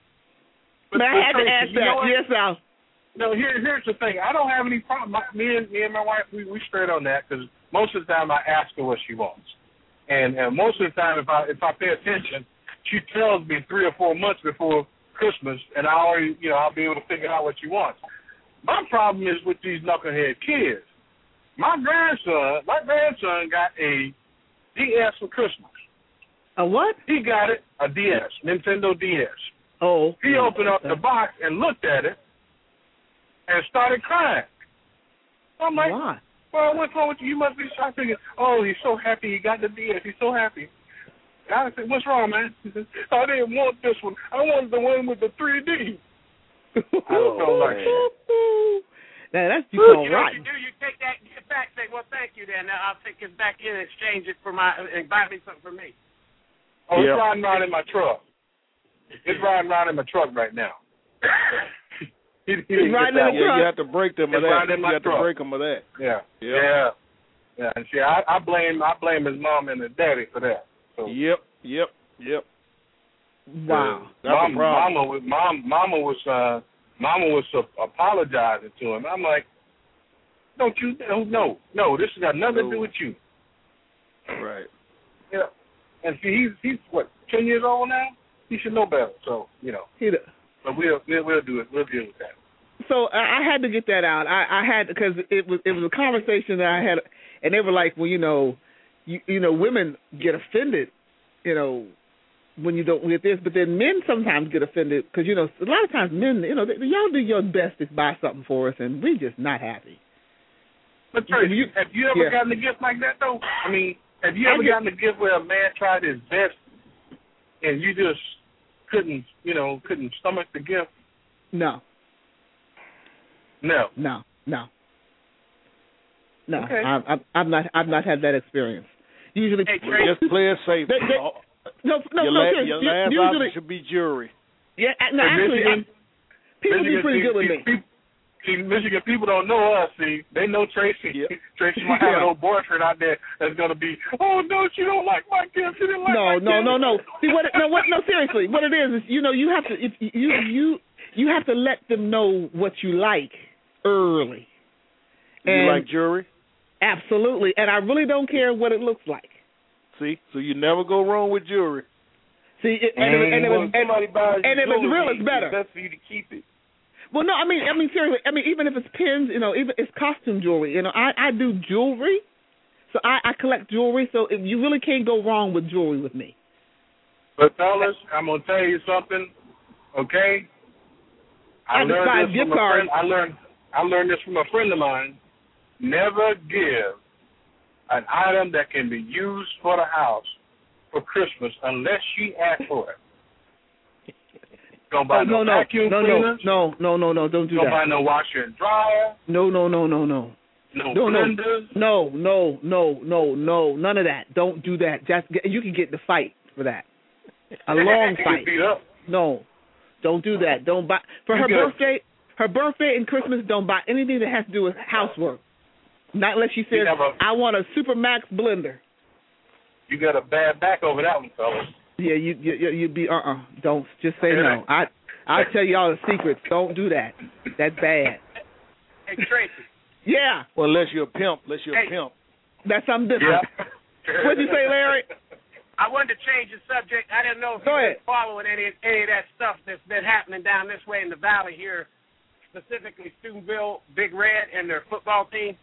But I had to Tracy, ask you know that. what? Yes, Al. No, here, here's the thing. I don't have any problem. My, me and me and my wife, we we straight on that because most of the time I ask her what she wants, and, and most of the time if I if I pay attention, she tells me three or four months before Christmas, and I already you know I'll be able to figure out what she wants. My problem is with these knucklehead kids. My grandson, my grandson got a D S for Christmas. A what? He got it, a D S, Nintendo D S. Oh. He opened up the box and looked at it and started crying. I'm like, Why? well, what's wrong with you? You must be shocked. Thinking, oh, he's so happy he got the D S. He's so happy. I said, what's wrong, man? He said, I didn't want this one. I wanted the one with the three D. I don't know like that. Now, that's you You call know what rotten. you do? You take that gift back, say, well, thank you, then. Now I'll take it back in and exchange it for my and buy me something for me. Oh, Yeah. it's riding around in my truck. It's riding around in my truck right now. he, he It's riding in the Yeah, truck. you have to break them of It's that. riding in You my have to truck. break them of that. Yeah. Yeah. Yeah. Yeah, and see, I, I blame I blame his mom and his daddy for that. So, yep, yep, yep. Wow. That's mom, a problem. Mama was mom, Mama was uh, Mama was uh, apologizing to him. I'm like, don't you? No, no, no. This has got nothing to do with you. Right. Yeah. And see, he's he's what ten years old now. He should know better. So you know. He d- but we'll we'll we'll do it. We'll deal with that. So I, I had to get that out. I, I had because it was it was a conversation that I had, and they were like, well, you know, you you know, women get offended, you know, when you don't get this, but then men sometimes get offended because, you know, a lot of times men, you know, they, y'all do your best to buy something for us, and we're just not happy. But Tracy, you, have you ever yeah. gotten a gift like that though? I mean, have you ever get, gotten a gift where a man tried his best and you just couldn't, you know, couldn't stomach the gift? No. No. No. No. No. Okay. I, I, I've not. I've not had that experience. Usually, hey, Tracy, just play it safe. They, they, no, no, your no. La- seriously, your last usually, option should be jewelry. Yeah. No, actually, Michigan, I, people Michigan, be pretty see, good with see, me. People, see, Michigan people don't know us. See, they know Tracy. Yep. Tracy might have an old boyfriend out there that's gonna be, oh no, she don't like my gift. She didn't like no, my no, gift. no, no. See what? No, what? No, seriously. What it is is, you know, you have to. If you you you have to let them know what you like early. Do you like jewelry? Absolutely, and I really don't care what it looks like. See, so you never go wrong with jewelry. See, it, and, and, and, it was, and, somebody buys and if it's jewelry, real, it's better. It's best for you to keep it. Well, no, I mean, I mean, seriously, I mean, even if it's pins, you know, even it's costume jewelry. You know, I, I do jewelry, so I, I collect jewelry. So if you really can't go wrong with jewelry with me. But fellas, I'm gonna tell you something, okay? I, I learned buy this gift from a cards. friend. I learned I learned this from a friend of mine. Never give an item that can be used for the house for Christmas unless she asks for it. Don't buy oh, no, no, no, vacuum no, cleaners. no, no, no, no, don't do Don't that. buy no washer and dryer. No, no, no, no, no. No, no, blenders. no, no, no, no, no, none of that. Don't do that. Just get, you can get the fight for that. A long fight. Beat up. No, don't do that. Don't buy for her Good. birthday. Her birthday and Christmas. Don't buy anything that has to do with housework. Not unless she says, a, "I want a Supermax blender." You got a bad back over that one, fellas. Yeah, you you you'd be uh uh-uh. uh. Don't just say no. I I'll tell you all the secrets. Don't do that. That's bad. Hey Tracy. Yeah. Well, unless you're a pimp, unless you're Hey. a pimp. That's something different. Yeah. What'd you say, Larry? I wanted to change the subject. I didn't know if Go you ahead. were following any any of that stuff that's been happening down this way in the valley here, specifically Steubenville, Big Red, and their football team.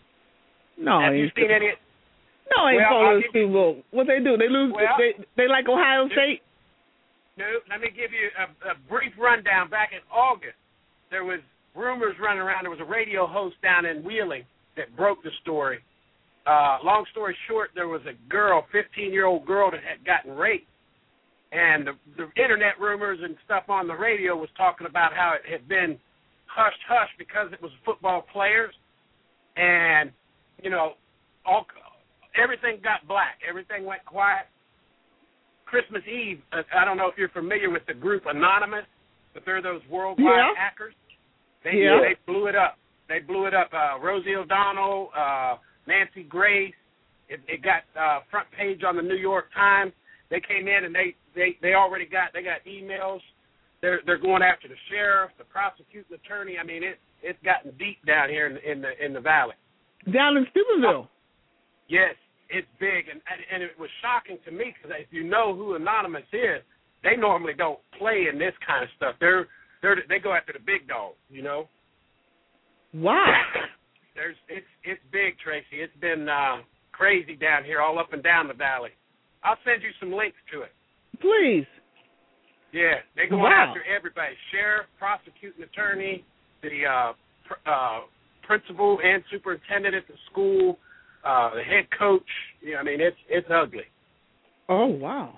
No, Have I you ain't seen any? No, I ain't Well, following I'll the give Super Bowl. What they do? They lose. Well, they they like Ohio State. No, let me give you a, a brief rundown. Back in August, there was rumors running around. There was a radio host down in Wheeling that broke the story. Uh, long story short, there was a girl, fifteen-year-old girl that had gotten raped. And the, the internet rumors and stuff on the radio was talking about how it had been hush-hush because it was football players. And, you know, all everything got black. Everything went quiet. Christmas Eve, uh, I don't know if you're familiar with the group Anonymous, but they're those worldwide Yeah. hackers. They, Yeah. they blew it up. They blew it up. Uh, Rosie O'Donnell, uh, Nancy Grace. It, it got uh, front page on the New York Times. They came in and they, they, they already got they got emails. They're they're going after the sheriff, the prosecuting attorney. I mean, it it's gotten deep down here in the in the, in the valley. Down in Steubenville. Yes, it's big, and and it was shocking to me because if you know who Anonymous is, they normally don't play in this kind of stuff. They're they're they go after the big dogs, you know. Wow. There's it's it's big, Tracy. It's been uh, crazy down here, all up and down the valley. I'll send you some links to it. Please. Yeah, they go Wow. after everybody: sheriff, prosecuting attorney, the uh, pr- uh, principal and superintendent at the school, uh, the head coach. Yeah, I mean it's it's ugly. Oh wow.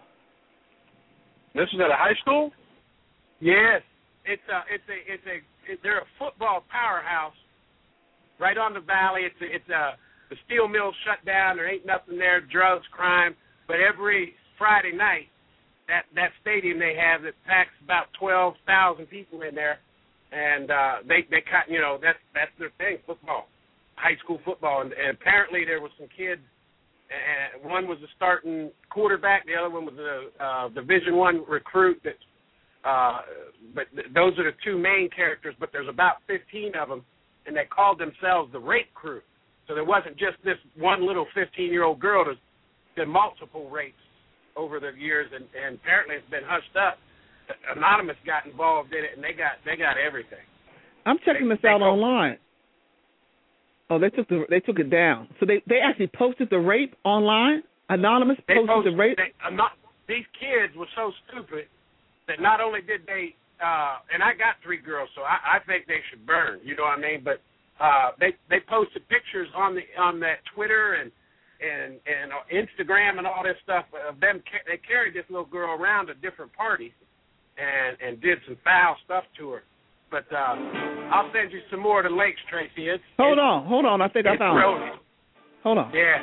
This is at a high school? Yes, it's a it's a it's a it, they're a football powerhouse right on the valley. It's a, it's a the steel mill's shut down. There ain't nothing there. Drugs, crime. But every Friday night, that that stadium they have that packs about twelve thousand people in there, and uh, they they cut you know that's that's their thing, football. high school football, and, and apparently there was some kids. And one was a starting quarterback, the other one was a uh, Division One recruit. That, uh, but th- those are the two main characters. But there's about fifteen of them, and they called themselves the Rape Crew. So there wasn't just this one little fifteen-year-old girl. There's been multiple rapes over the years, and, and apparently it's been hushed up. Anonymous got involved in it, and they got they got everything. I'm checking they, this out online. Oh, they took the they took it down. So they, they actually posted the rape online. Anonymous they posted, posted the rape. They, uh, not, these kids were so stupid that not only did they, uh, and I got three girls, so I, I think they should burn. You know what I mean? But uh, they they posted pictures on the on that Twitter and and and Instagram and all this stuff of them. They carried this little girl around to different parties and and did some foul stuff to her. But uh, I'll send you some more of the links, Tracy. It's, hold it's, on, hold on. I think I found brilliant. it. Hold on. Yeah.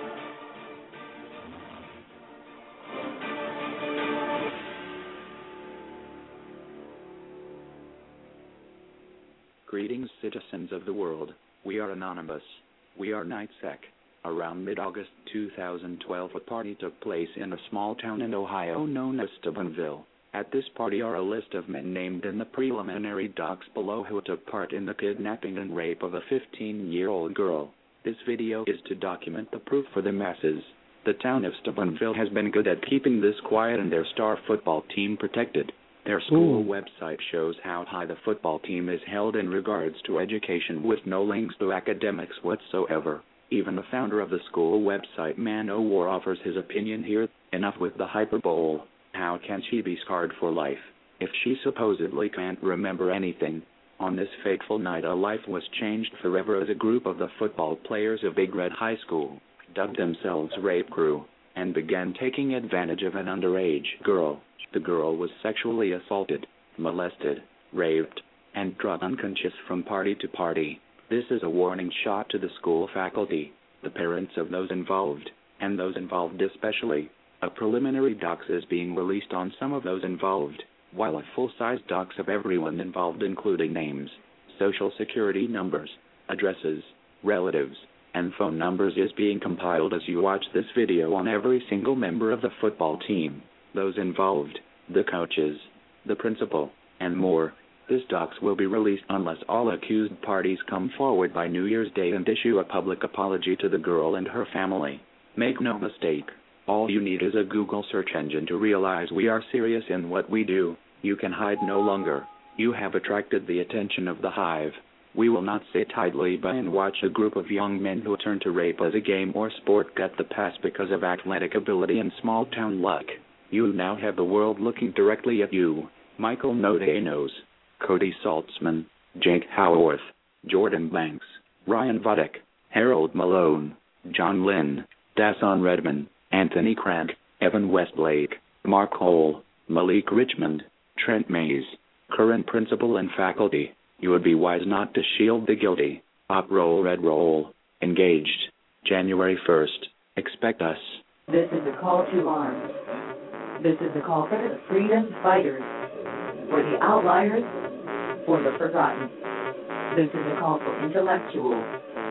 Greetings, citizens of the world. We are Anonymous. We are NightSec. Around mid-August two thousand twelve, a party took place in a small town in Ohio known as Steubenville. At this party are a list of men named in the preliminary docs below who took part in the kidnapping and rape of a fifteen-year-old girl. This video is to document the proof for the masses. The town of Steubenville has been good at keeping this quiet and their star football team protected. Their school Ooh. website shows how high the football team is held in regards to education with no links to academics whatsoever. Even the founder of the school website, Manowar, offers his opinion here. Enough with the hyperbole. How can she be scarred for life if she supposedly can't remember anything? On this fateful night, a life was changed forever as a group of the football players of Big Red High School dubbed themselves Rape Crew and began taking advantage of an underage girl. The girl was sexually assaulted, molested, raped, and drugged unconscious from party to party. This is a warning shot to the school faculty, the parents of those involved, and those involved especially. A preliminary docs is being released on some of those involved, while a full-size docs of everyone involved, including names, social security numbers, addresses, relatives, and phone numbers, is being compiled as you watch this video on every single member of the football team, those involved, the coaches, the principal, and more. This docs will be released unless all accused parties come forward by New Year's Day and issue a public apology to the girl and her family. Make no mistake. All you need is a Google search engine to realize we are serious in what we do. You can hide no longer. You have attracted the attention of the hive. We will not sit idly by and watch a group of young men who turn to rape as a game or sport get the pass because of athletic ability and small-town luck. You now have the world looking directly at you. Michael Nodanos, Cody Saltzman, Jake Howarth, Jordan Banks, Ryan Vodek, Harold Malone, John Lynn, Dasson Redman, Anthony Crank, Evan Westlake, Mark Hole, Malik Richmond, Trent Mays, current principal and faculty. You would be wise not to shield the guilty. Op roll, red roll. Engaged. January first. Expect us. This is a call to arms. This is a call for the freedom fighters, for the outliers, for the forgotten. This is a call for intellectuals,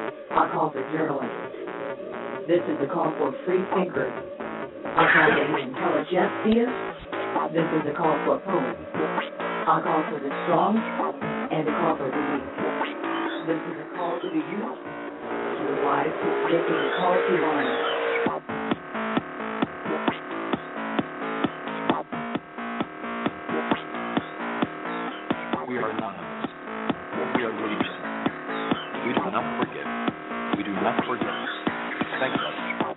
a call for journalists. This is a call for free thinkers, a call for the intelligentsia. This is a call for poets, a call for the strong, and a call for the weak. This is a call to the youth, to the wise. This is a call to arms. We are anonymous. We are legion. We do not forget. We do not forget. Thank you.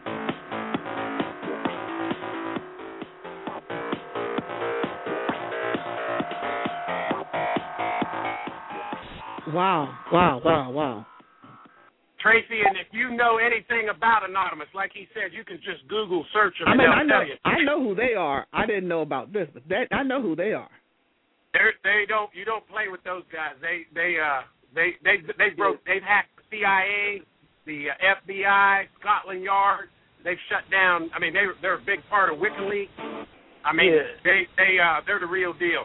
Wow, wow, wow, wow. Tracy, and if you know anything about Anonymous, like he said, you can just Google search them I and mean, they'll I know, tell you. I know who they are. I didn't know about this, but that, I know who they are. They're, they don't. You don't play with those guys. They, they, uh, they, they, they broke. They've hacked the C I A, the uh, F B I, Scotland Yard. They've shut down. I mean, they, they're a big part of WikiLeaks. I mean, Yeah. they, they, uh, they're the real deal.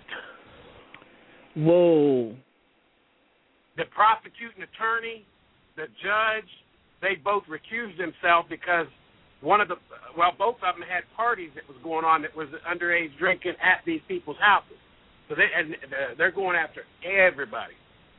Whoa. The prosecuting attorney the judge, they both recused themselves because one of the, well, both of them had parties that was going on that was underage drinking at these people's houses. So they, and they're going after everybody.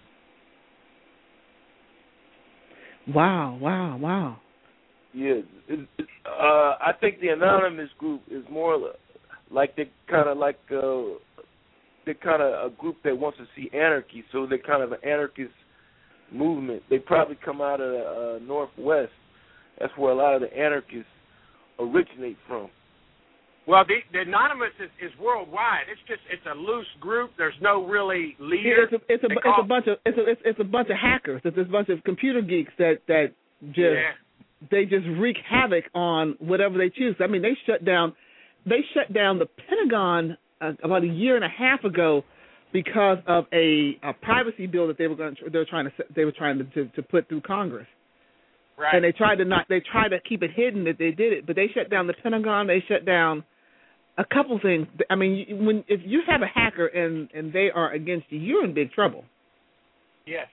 Wow, wow, wow. Yeah, it, it, uh, I think the anonymous group is more like they kind of like uh, they're kind of a group that wants to see anarchy. So they're kind of an anarchist movement. They probably come out of the uh, Northwest. That's where a lot of the anarchists originate from. Well, the, the anonymous is, is worldwide. It's just it's a loose group. There's no really leader. It's a, it's a, it's a bunch of it's a, it's, it's a bunch of hackers. It's a bunch of computer geeks that that just yeah. they just wreak havoc on whatever they choose. I mean, they shut down they shut down the Pentagon uh, about a year and a half ago because of a, a privacy bill that they were going to, they were trying to they were trying to, to to put through Congress. Right. And they tried to not they tried to keep it hidden that they did it, but they shut down the Pentagon. They shut down a couple things. I mean, when if you have a hacker and, and they are against you, you're in big trouble. Yes.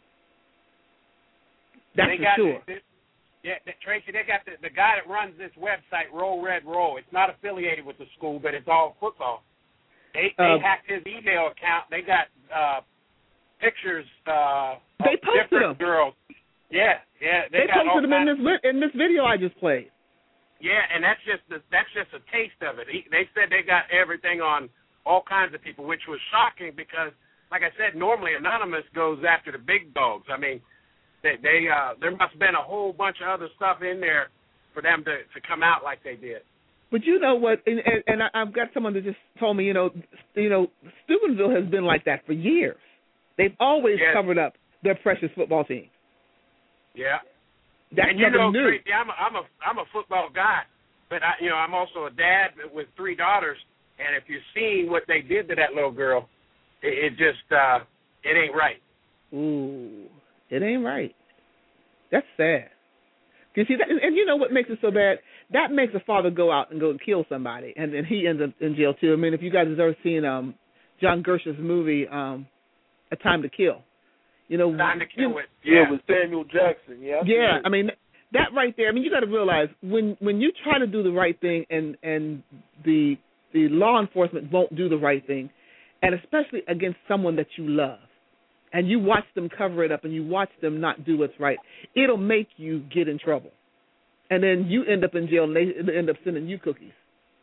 That's they for got sure. The, the, yeah, the, Tracy, they got the, the guy that runs this website, Roll Red Roll. It's not affiliated with the school, but it's all football. They they Uh, hacked his email account. They got uh, pictures uh, They of posted different them. girls. Yeah, yeah. They, They, got all posted them in kinds- this vi- in this video I just played. Yeah, and that's just the, that's just a taste of it. He, they said they got everything on all kinds of people, which was shocking because, like I said, normally Anonymous goes after the big dogs. I mean, they, they uh, there must have been a whole bunch of other stuff in there for them to, to come out like they did. But you know what? And, and, and I- I've got someone that just told me, you know, you know, Steubenville has been like that for years. They've always Yes. covered up their precious football team. Yeah. That's and you nothing know, new. Tracy, I'm a, I'm a I'm a football guy, but I, you know, I'm also a dad with three daughters. And if you've seen what they did to that little girl, it, it just uh, it ain't right. Ooh, it ain't right. That's sad. You see, that, and you know what makes it so bad? That makes a father go out and go and kill somebody, and then he ends up in jail too. I mean, if you guys have ever seen um, John Gersh's movie, um, A Time to Kill, you know, Time to kill you, it. Yeah, Yeah. with Samuel Jackson. Yeah. yeah. I mean, that right there. I mean, you got to realize when when you try to do the right thing, and and the the law enforcement won't do the right thing, and especially against someone that you love, and you watch them cover it up, and you watch them not do what's right, it'll make you get in trouble, and then you end up in jail, and they end up sending you cookies,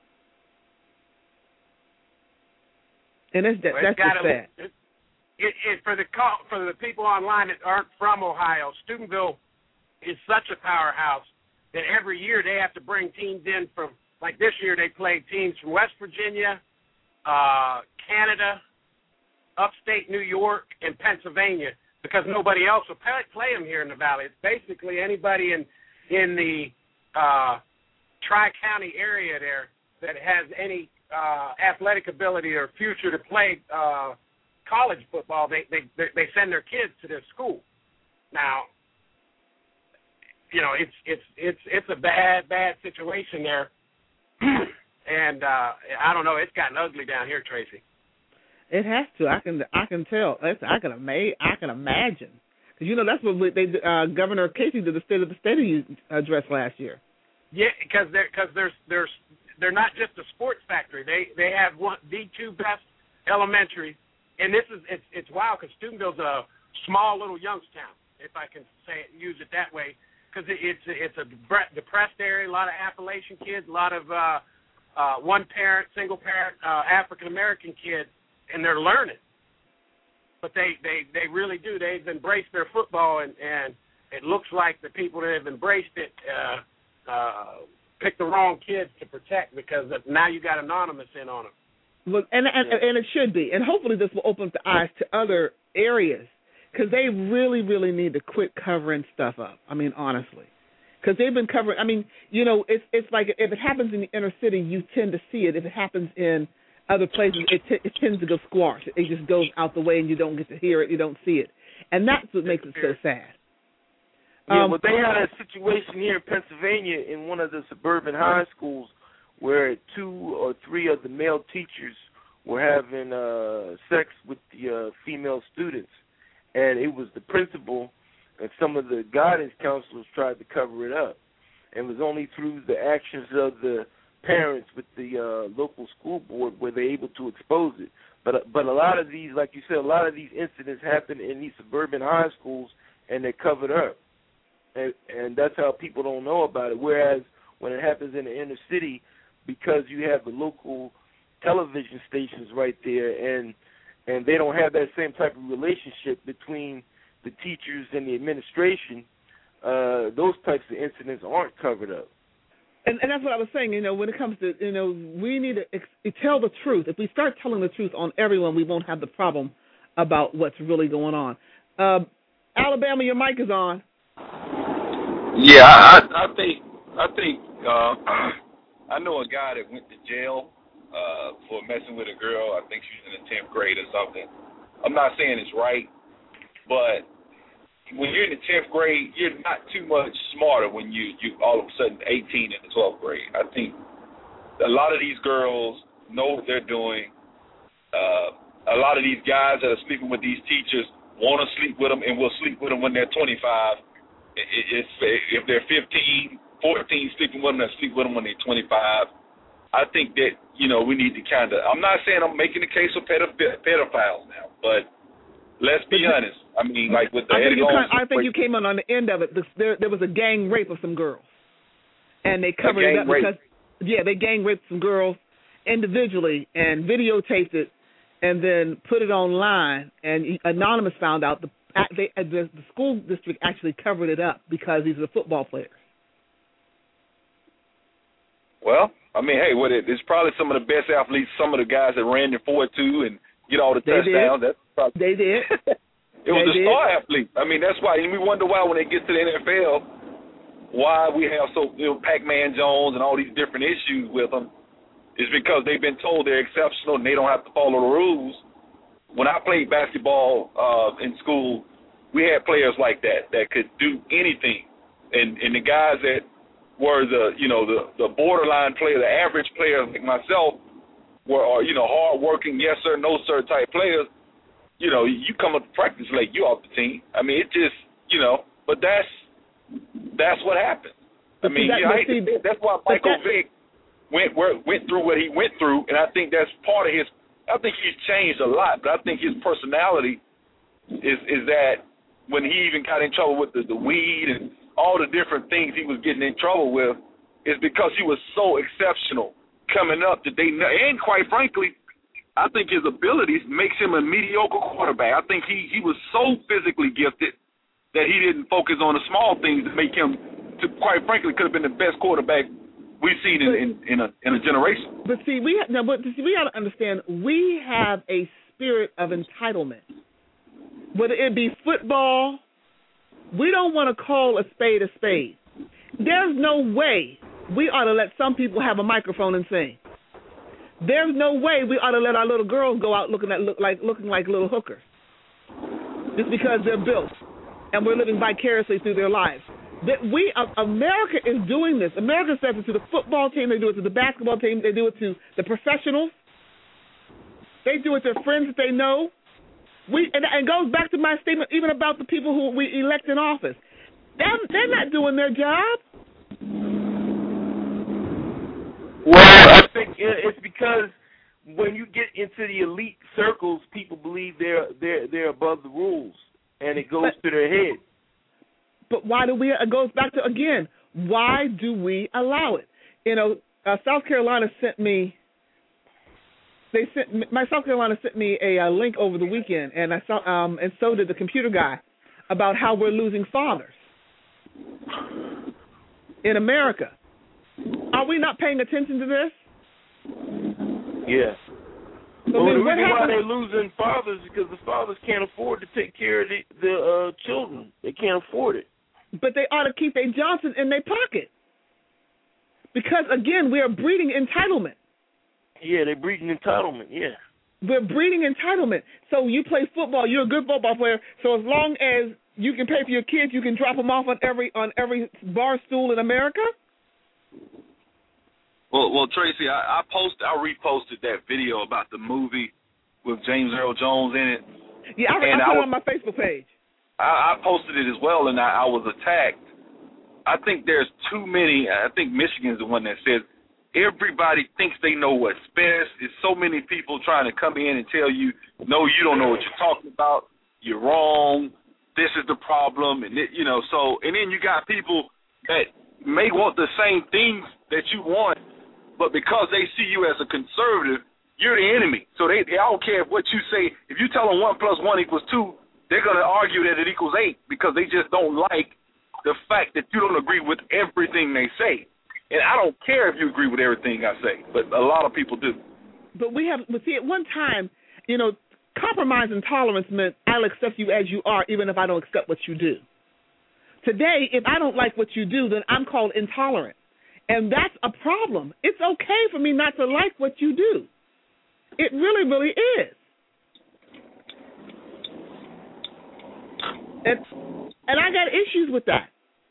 and that's that, Well, that's it's just gotta- sad. It, it, it, for the call, for the people online that aren't from Ohio, Steubenville is such a powerhouse that every year they have to bring teams in from. Like this year, they played teams from West Virginia, uh, Canada, upstate New York, and Pennsylvania because nobody else will play, play them here in the Valley. It's basically anybody in in the uh, Tri-County area there that has any uh, athletic ability or future to play uh, college football. They, they they send their kids to this school. Now, you know, it's it's it's it's a bad bad situation there. And uh, I don't know, it's gotten ugly down here, Tracy. It has to. I can I can tell. It's, I can ama- I can imagine because you know that's what we- they uh, Governor Casey did the State of the State address last year. Yeah, because they're because there's there's they're not just a sports factory. They they have one the two best elementaries, and this is it's it's wild because Steubenville's a small little Youngstown, if I can say it, use it that way. Because it's it's a depressed area, a lot of Appalachian kids, a lot of uh, uh, one-parent, single-parent uh, African-American kids, and they're learning. But they, they, they really do. They've embraced their football, and, and it looks like the people that have embraced it uh, uh, picked the wrong kids to protect because now you got Anonymous in on them. Well, and, and and it should be, and hopefully this will open up the eyes to other areas. Because they really, really need to quit covering stuff up. I mean, honestly. Because they've been covering, I mean, you know, it's it's like if it happens in the inner city, you tend to see it. If it happens in other places, it, t- it tends to go squash. It just goes out the way and you don't get to hear it, you don't see it. And that's what makes it so sad. Yeah, Um, well, they had a situation here in Pennsylvania in one of the suburban high schools where two or three of the male teachers were having uh, sex with the uh, female students. And it was the principal and some of the guidance counselors tried to cover it up. And it was only through the actions of the parents with the uh, local school board were they able to expose it. But but a lot of these, like you said, a lot of these incidents happen in these suburban high schools, and they're covered up. And, and that's how people don't know about it. Whereas when it happens in the inner city, because you have the local television stations right there, and and they don't have that same type of relationship between the teachers and the administration, uh, those types of incidents aren't covered up. And, and that's what I was saying. You know, when it comes to, you know, we need to ex- tell the truth. If we start telling the truth on everyone, we won't have the problem about what's really going on. Uh, Alabama, your mic is on. Yeah, I, I think I think uh, I know a guy that went to jail uh, for messing with a girl. I think she was in the tenth grade or something. I'm not saying it's right, but when you're in the tenth grade, you're not too much smarter when you you all of a sudden eighteen in the twelfth grade. I think a lot of these girls know what they're doing. Uh, a lot of these guys that are sleeping with these teachers want to sleep with them and will sleep with them when they're twenty-five. It's, if they're fifteen, fourteen, sleeping with them, they'll sleep with them when they're twenty-five. I think that, you know, we need to kind of, I'm not saying I'm making the case for pedophiles now, but let's be honest. I mean, like with the I think, you, kind, I think you came on on the end of it. There, there was a gang rape of some girls, and they covered it up because, rape. yeah, they gang raped some girls individually and videotaped it and then put it online, and Anonymous found out the They, the, the school district actually covered it up because these are the football players. Well, I mean, hey, what it, it's probably some of the best athletes, some of the guys that ran the four two and get all the they touchdowns. Did. That's probably, they did. It was they the star did. athlete. I mean, that's why, and we wonder why when they get to the N F L, why we have so, you know, Pac-Man Jones and all these different issues with them, is because they've been told they're exceptional and they don't have to follow the rules. When I played basketball uh, in school, we had players like that that could do anything, and and the guys that were the you know the, the borderline player, the average player like myself, were are, you know hard working, yes sir, no sir type players. You know, you come up to practice late, you off the team. I mean, it just you know, but that's that's what happened. I mean, that, you know, I hate to say, that's why Michael Vick went where, went through what he went through, and I think that's part of his. I think he's changed a lot, but I think his personality is is that when he even got in trouble with the, the weed and all the different things he was getting in trouble with, is because he was so exceptional coming up that they, and quite frankly, I think his abilities makes him a mediocre quarterback. I think he, he was so physically gifted that he didn't focus on the small things that make him, to, quite frankly, could have been the best quarterback we've seen in, in, in, a, in a generation. But see, we now, but see, we got to understand, we have a spirit of entitlement. Whether it be football, we don't want to call a spade a spade. There's no way we ought to let some people have a microphone and sing. There's no way we ought to let our little girls go out looking at look like looking like little hookers just because they're built and we're living vicariously through their lives. That we, uh, America is doing this. America says it to the football team. They do it to the basketball team. They do it to the professionals. They do it to friends that they know. We and it goes back to my statement even about the people who we elect in office. They're, they're not doing their job. Well, I think it's because when you get into the elite circles, people believe they're they're they're above the rules, and it goes but, to their head. But why do we? It goes back to again. Why do we allow it? You know, uh, South Carolina sent me. They sent my South Carolina sent me a, a link over the weekend, and I saw, um, and so did the computer guy, about how we're losing fathers in America. Are we not paying attention to this? Yeah. So well, then the what reason why happens? they're losing fathers is because the fathers can't afford to take care of the, the uh, children. They can't afford it. But they ought to keep their Johnson in their pocket, because again, we are breeding entitlement. Yeah, they're breeding entitlement, yeah. We're breeding entitlement. So you play football, you're a good football player, so as long as you can pay for your kids, you can drop them off on every on every bar stool in America? Well, well, Tracy, I, I post, I reposted that video about the movie with James Earl Jones in it. Yeah, I, and I put I it was, on my Facebook page. I, I posted it as well, and I, I was attacked. I think there's too many. I think Michigan's the one that says everybody thinks they know what's best. There's so many people trying to come in and tell you, no, you don't know what you're talking about. You're wrong. This is the problem, and it, you know. So, and then you got people that may want the same things that you want, but because they see you as a conservative, you're the enemy. So they, they I don't care what you say. If you tell them one plus one equals two, they're going to argue that it equals eight because they just don't like the fact that you don't agree with everything they say. And I don't care if you agree with everything I say, but a lot of people do. But we have, but see, at one time, you know, compromise and tolerance meant I'll accept you as you are, even if I don't accept what you do. Today, if I don't like what you do, then I'm called intolerant. And that's a problem. It's okay for me not to like what you do. It really, really is. And, and I got issues with that.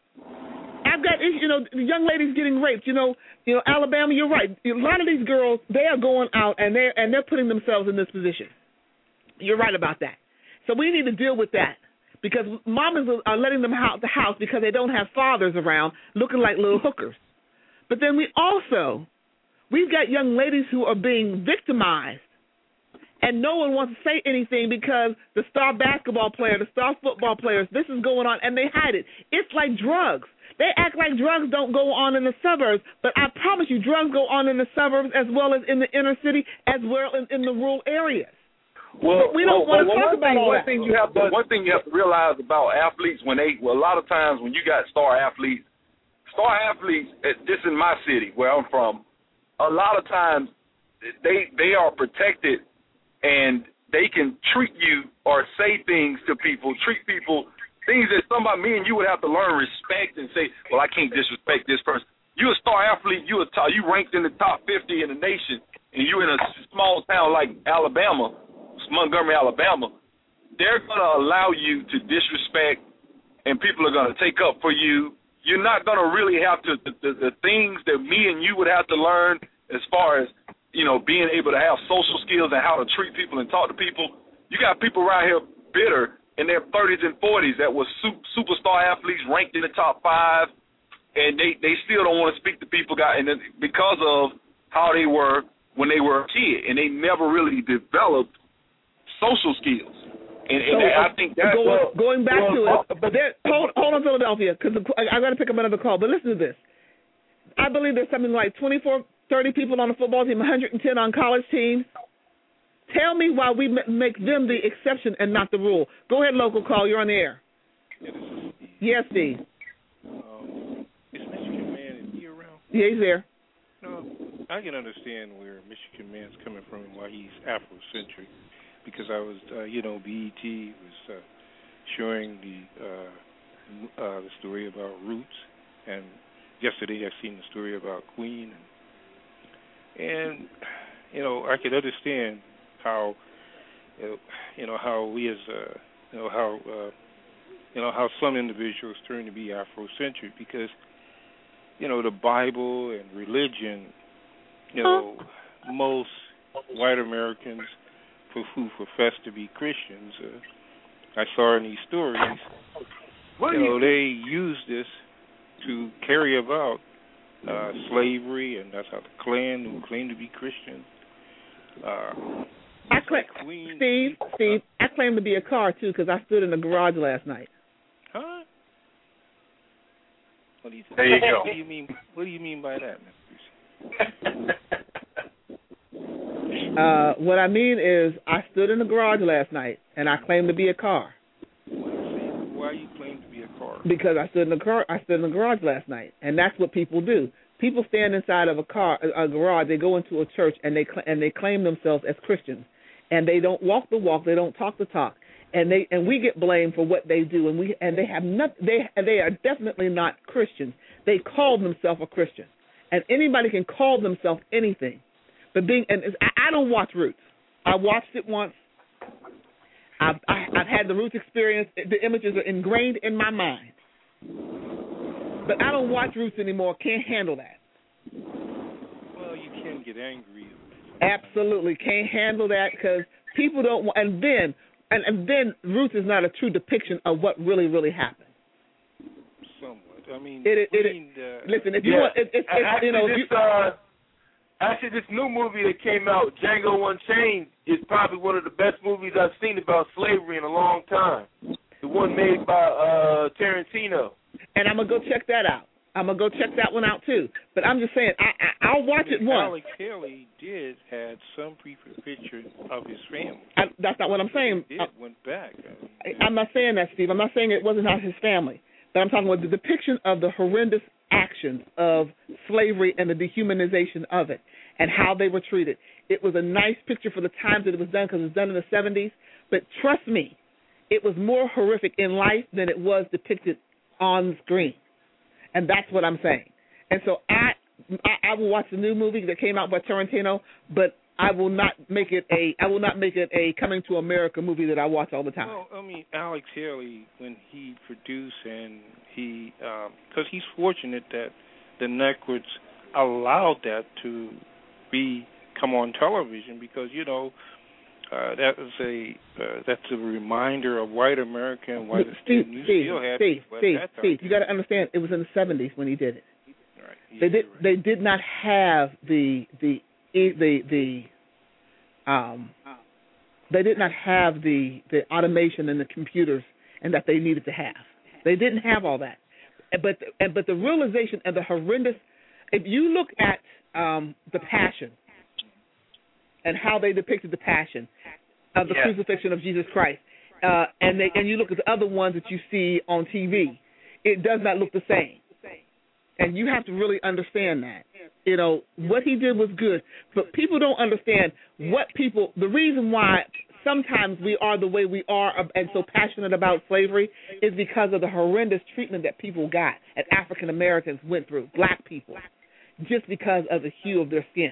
I've got issues, you know, the young ladies getting raped. You know, you know, Alabama, you're right. A lot of these girls, they are going out and they're, and they're putting themselves in this position. You're right about that. So we need to deal with that because mamas are letting them out the house because they don't have fathers around looking like little hookers. But then we also, we've got young ladies who are being victimized, and no one wants to say anything because the star basketball player, the star football players, this is going on, and they hide it. It's like drugs. They act like drugs don't go on in the suburbs, but I promise you drugs go on in the suburbs as well as in the inner city as well as in the rural areas. Well, but we don't well, want to well, talk one about thing, all one that. thing you have to, one thing you have to realize about athletes when they, well, a lot of times when you got star athletes, star athletes, just in my city where I'm from, a lot of times they they are protected and they can treat you or say things to people, treat people, things that somebody, me and you would have to learn respect and say, well, I can't disrespect this person. You a star athlete, you a top, you ranked in the top fifty in the nation, and you in a small town like Alabama, Montgomery, Alabama, they're going to allow you to disrespect, and people are going to take up for you. You're not going to really have to, the, the, the things that me and you would have to learn as far as, you know, being able to have social skills and how to treat people and talk to people. You got people around here bitter in their thirties and forties that were super, superstar athletes ranked in the top five, and they, they still don't want to speak to people got, and because of how they were when they were a kid, and they never really developed social skills. And, and so, I think that's going, well, going back well, to it. But there, hold, hold on, Philadelphia, because I, I got to pick up another call. But listen to this. I believe there's something like twenty-four, thirty people on the football team, one hundred ten on college teams. Tell me why we make them the exception and not the rule. Go ahead, local call. You're on the air. Yeah, this is Steve. Yes, Steve. Um, is Michigan Man is he around? Yeah, he's there. No, I can understand where Michigan Man's coming from and why he's Afrocentric. Because I was, uh, you know, B E T was uh, showing the uh, uh, the story about Roots, and yesterday I seen the story about Queen, and, and you know I could understand how, you know, you know how we as, uh, you know how, uh, you know how some individuals turn to be Afrocentric because, you know, the Bible and religion, you know, most white Americans who profess to be Christians, uh, I saw in these stories, you know, they use this to carry about uh, slavery, and that's how the Klan, who claim to be Christian. Uh, I claim, Steve, Steve, I claim to be a car too because I stood in the garage last night. Huh? What do you think? There you go. What do you mean? What do you mean by that, Mister Uh, what I mean is, I stood in the garage last night, and I claim to be a car. Why you claim to be a car? Because I stood in the car. I stood in the garage last night, and that's what people do. People stand inside of a car, a garage. They go into a church, and they cl- and they claim themselves as Christians, and they don't walk the walk. They don't talk the talk, and they and we get blamed for what they do, and we and they have not. They they are definitely not Christians. They call themselves a Christian, and anybody can call themselves anything. But being, and I don't watch Roots. I watched it once. I've, I, I've had the Roots experience. The images are ingrained in my mind. But I don't watch Roots anymore. Can't handle that. Well, you can get angry. Absolutely can't handle that because people don't. And then and, and then Roots is not a true depiction of what really, really happened. Somewhat. I mean, it, it, it, Queen, uh, listen, if you yeah. want, it, it, it, actually, you know, this, you, uh, actually, this new movie that came out, Django Unchained, is probably one of the best movies I've seen about slavery in a long time. The one made by uh, Tarantino. And I'm gonna go check that out. I'm gonna go check that one out too. But I'm just saying, I, I I'll watch it once. Alex Haley did had some picture of his family. I, that's not what I'm saying. He did, I, went back. I, I'm not saying that, Steve. I'm not saying it wasn't not his family. But I'm talking about the depiction of the horrendous actions of slavery and the dehumanization of it and how they were treated. It was a nice picture for the times that it was done because it was done in the seventies. But trust me, it was more horrific in life than it was depicted on screen. And that's what I'm saying. And so I, I I will watch the new movie that came out by Tarantino, but I will not make it a I will not make it a Coming to America movie that I watch all the time. Well, I mean, Alex Haley, when he produced and he, because um, he's fortunate that the networks allowed that to be come on television because you know uh, that was a uh, that's a reminder of white America and white Steve, you Steve, still had Steve, people at Steve, that time. Steve, you got to understand it was in the seventies when he did it. Right. They did right. they did not have the the the the um they did not have the the automation and the computers and that they needed to have. They didn't have all that. But and but the realization and the horrendous. If you look at um, the Passion and how they depicted the Passion of the yeah. crucifixion of Jesus Christ, uh, and they, and you look at the other ones that you see on T V, it does not look the same. And you have to really understand that. You know, what he did was good, but people don't understand what people. The reason why sometimes we are the way we are and so passionate about slavery is because of the horrendous treatment that people got, and African Americans went through, black people, just because of the hue of their skin.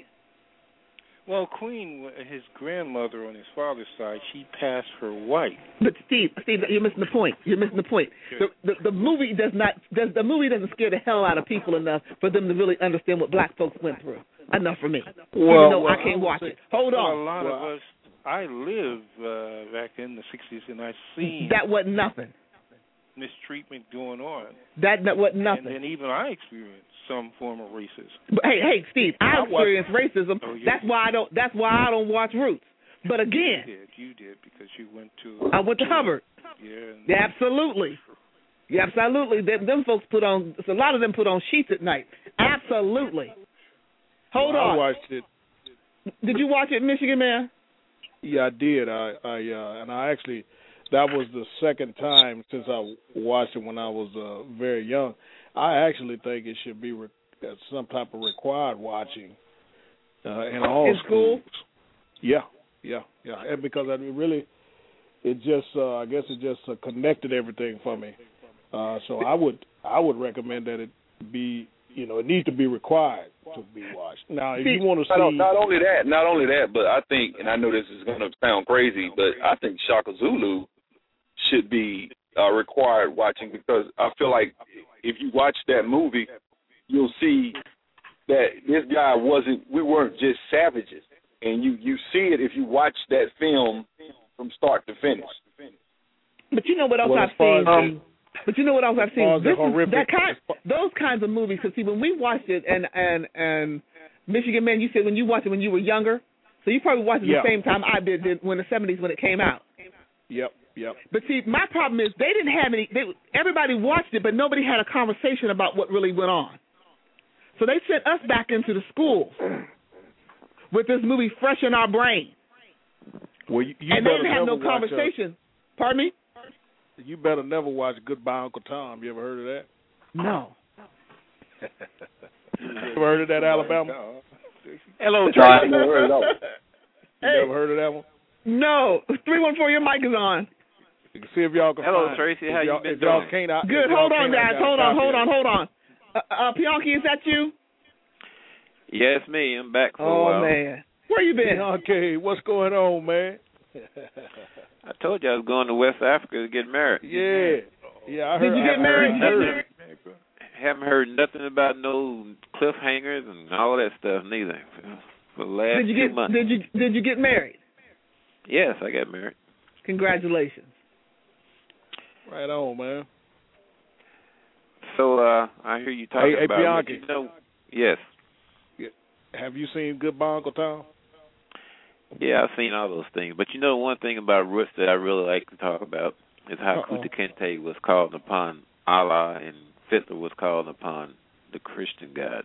Well, Queen, his grandmother on his father's side, she passed for white. But Steve, Steve, you're missing the point. You're missing the point. The, the, the movie does not. Does, the movie doesn't scare the hell out of people enough for them to really understand what black folks went through. Enough for me. Well, Even though well, I can't watch say, it. Hold well, on. A lot well, of us. I lived uh, back in the sixties, and I seen that wasn't nothing. Mistreatment going on. That, that wasn't nothing. And then even I experienced some form of racism. But hey, hey, Steve, I experienced racism. Oh, that's why I don't. That's why I don't watch Roots. But again, you did, you did because you went to. I went to Hubbard. Yeah. Yeah, absolutely. Yeah, absolutely. Them, them folks put on. A lot of them put on sheets at night. Absolutely. Hold well, on. I watched it. Did you watch it, Michigan Man? Yeah, I did. I, I, uh, and I actually, that was the second time since I watched it when I was uh, very young. I actually think it should be re- some type of required watching uh, in all in schools. School? Yeah, yeah, yeah. And because I mean, really, it just, uh, I guess it just uh, connected everything for me. Uh, so I would, I would recommend that it be, you know, it needs to be required to be watched. Now, if you want to not, see, not only that, not only that, but I think, and I know this is going to sound crazy, but I think Shaka Zulu should be uh, required watching because I feel like if you watch that movie, you'll see that this guy wasn't. We weren't just savages, and you you see it if you watch that film from start to finish. But you know what else well, I've seen? As, um, But you know what else I've seen? This horrific, is, that kind, those kinds of movies. Because see, when we watched it, and and and Michigan Man, you said when you watched it when you were younger, so you probably watched it yeah. the same time I did, did when the seventies when it came out. Yep, yep. But see, my problem is they didn't have any. They, everybody watched it, but nobody had a conversation about what really went on. So they sent us back into the schools with this movie fresh in our brain. Well, you, you and they didn't have no watch, conversation. Uh, Pardon me? You better never watch Goodbye Uncle Tom. You ever heard of that? No. You ever heard of that, Alabama? Hello, Tracy. You Hey. never heard of that one? No. three one four, your mic is on. You can see if y'all can Hello, find Tracy. it. How If you y'all, been if y'all doing? can't, I, Good. if Hold y'all on, can't, I guys. got a Hold on, copy hold of on, it. hold on. Uh, uh, Pianki, is that you? Yes, me. I'm back for oh, a while. man. Where you been? Okay, what's going on, man? I told you I was going to West Africa to get married. Yeah. Yeah, I heard. Did you get I married? Heard, Did you get married? Haven't heard nothing about no cliffhangers and all that stuff neither for the last Did you two get months. did you did you get married? Yes, I got married. Congratulations. Right on, man. So uh, I hear you talking hey, hey, about. Bianchi. You know, yes. Have you seen Good by Uncle Tom? Yeah, I've seen all those things. But you know, one thing about Roots that I really like to talk about is how Uh-oh. Kunta Kinte was called upon Allah and Fiddler was called upon the Christian God.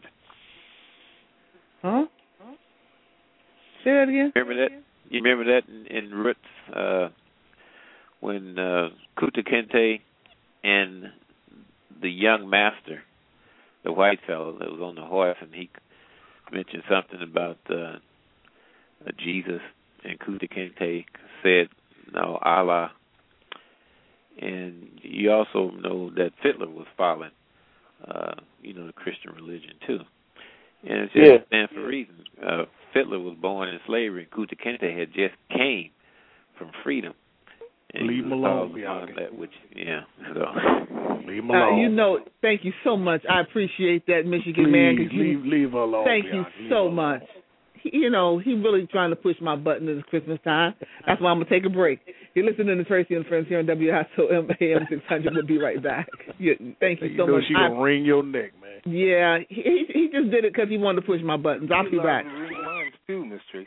Huh? Say that again. Remember that? You remember that in, in Roots uh, when uh, Kunta Kinte and the young master, the white fellow that was on the horse, and he mentioned something about uh, uh, Jesus, and Kunta Kinte said, "No, Allah." And you also know that Fiddler was following, uh, you know, the Christian religion too. And it's just yeah. stand for a reason. Uh, Fiddler was born in slavery, and Kunta Kinte had just came from freedom. And Leave him alone, Bianca. That which, yeah. So. Leave him alone. Uh, you know, thank you so much. I appreciate that, Michigan Please, man. Cause you, leave, leave her alone. Thank Bianca. you leave so much. He, you know, he really trying to push my button this Christmas time. That's why I'm gonna take a break. You're listening to Tracy and Friends here on W S O M A M six hundred. We'll be right back. You, thank you, you so know much. She gonna I, wring your neck, man. Yeah, he he just did it because he wanted to push my buttons. I'll be back. Mine too, Miss Tracy.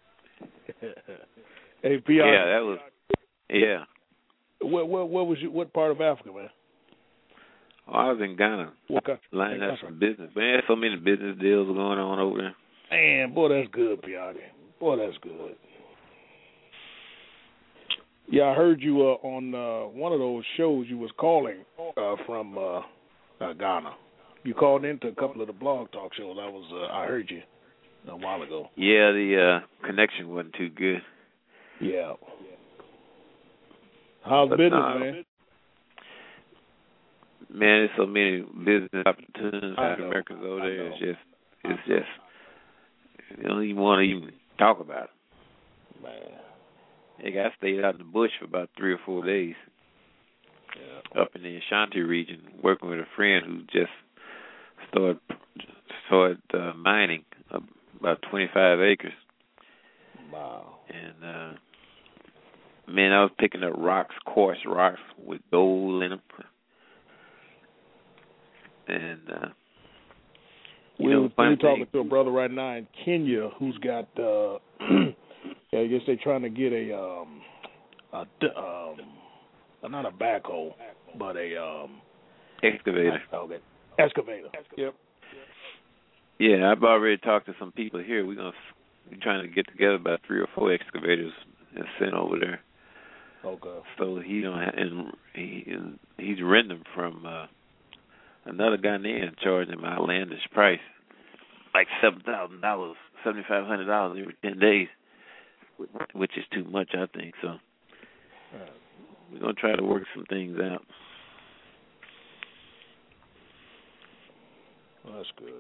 Hey, P R. Yeah, that was. Yeah. What what what was you? What part of Africa, man? Oh, I was in Ghana. What kind? Lining up some business. Man, so many business deals going on over there. Man, boy, that's good, Bianca. Boy, that's good. Yeah, I heard you uh, on uh, one of those shows you was calling uh, from uh, uh, Ghana. You called into a couple of the blog talk shows. I was uh, I heard you a while ago. Yeah, the uh, connection wasn't too good. Yeah. How's but, business, uh, man? Man, there's so many business opportunities I for know. Americans over I there. know. It's just, it's just, you don't even want to even talk about it. Man. Hey, I stayed out in the bush for about three or four days. Yeah. Up in the Ashanti region, working with a friend who just started started uh, mining uh, about twenty-five acres. Wow. And uh, man, I was picking up rocks, coarse rocks with gold in them. And uh, you we know, were funny talking thing, to a brother right now in Kenya who's got. Uh, yeah, I guess they're trying to get a um, a um, not a backhoe, but a um, excavator. Okay. Excavator. Yep. Yeah, I've already talked to some people here. We're gonna we're trying to get together about three or four excavators and send over there. Okay. So he don't have, and he he's renting them from uh, another Ghanaian, charging him an outlandish price, like seven thousand dollars, seventy five hundred dollars every ten days, which is too much, I think. So right. We're gonna try to work some things out. Well, that's good.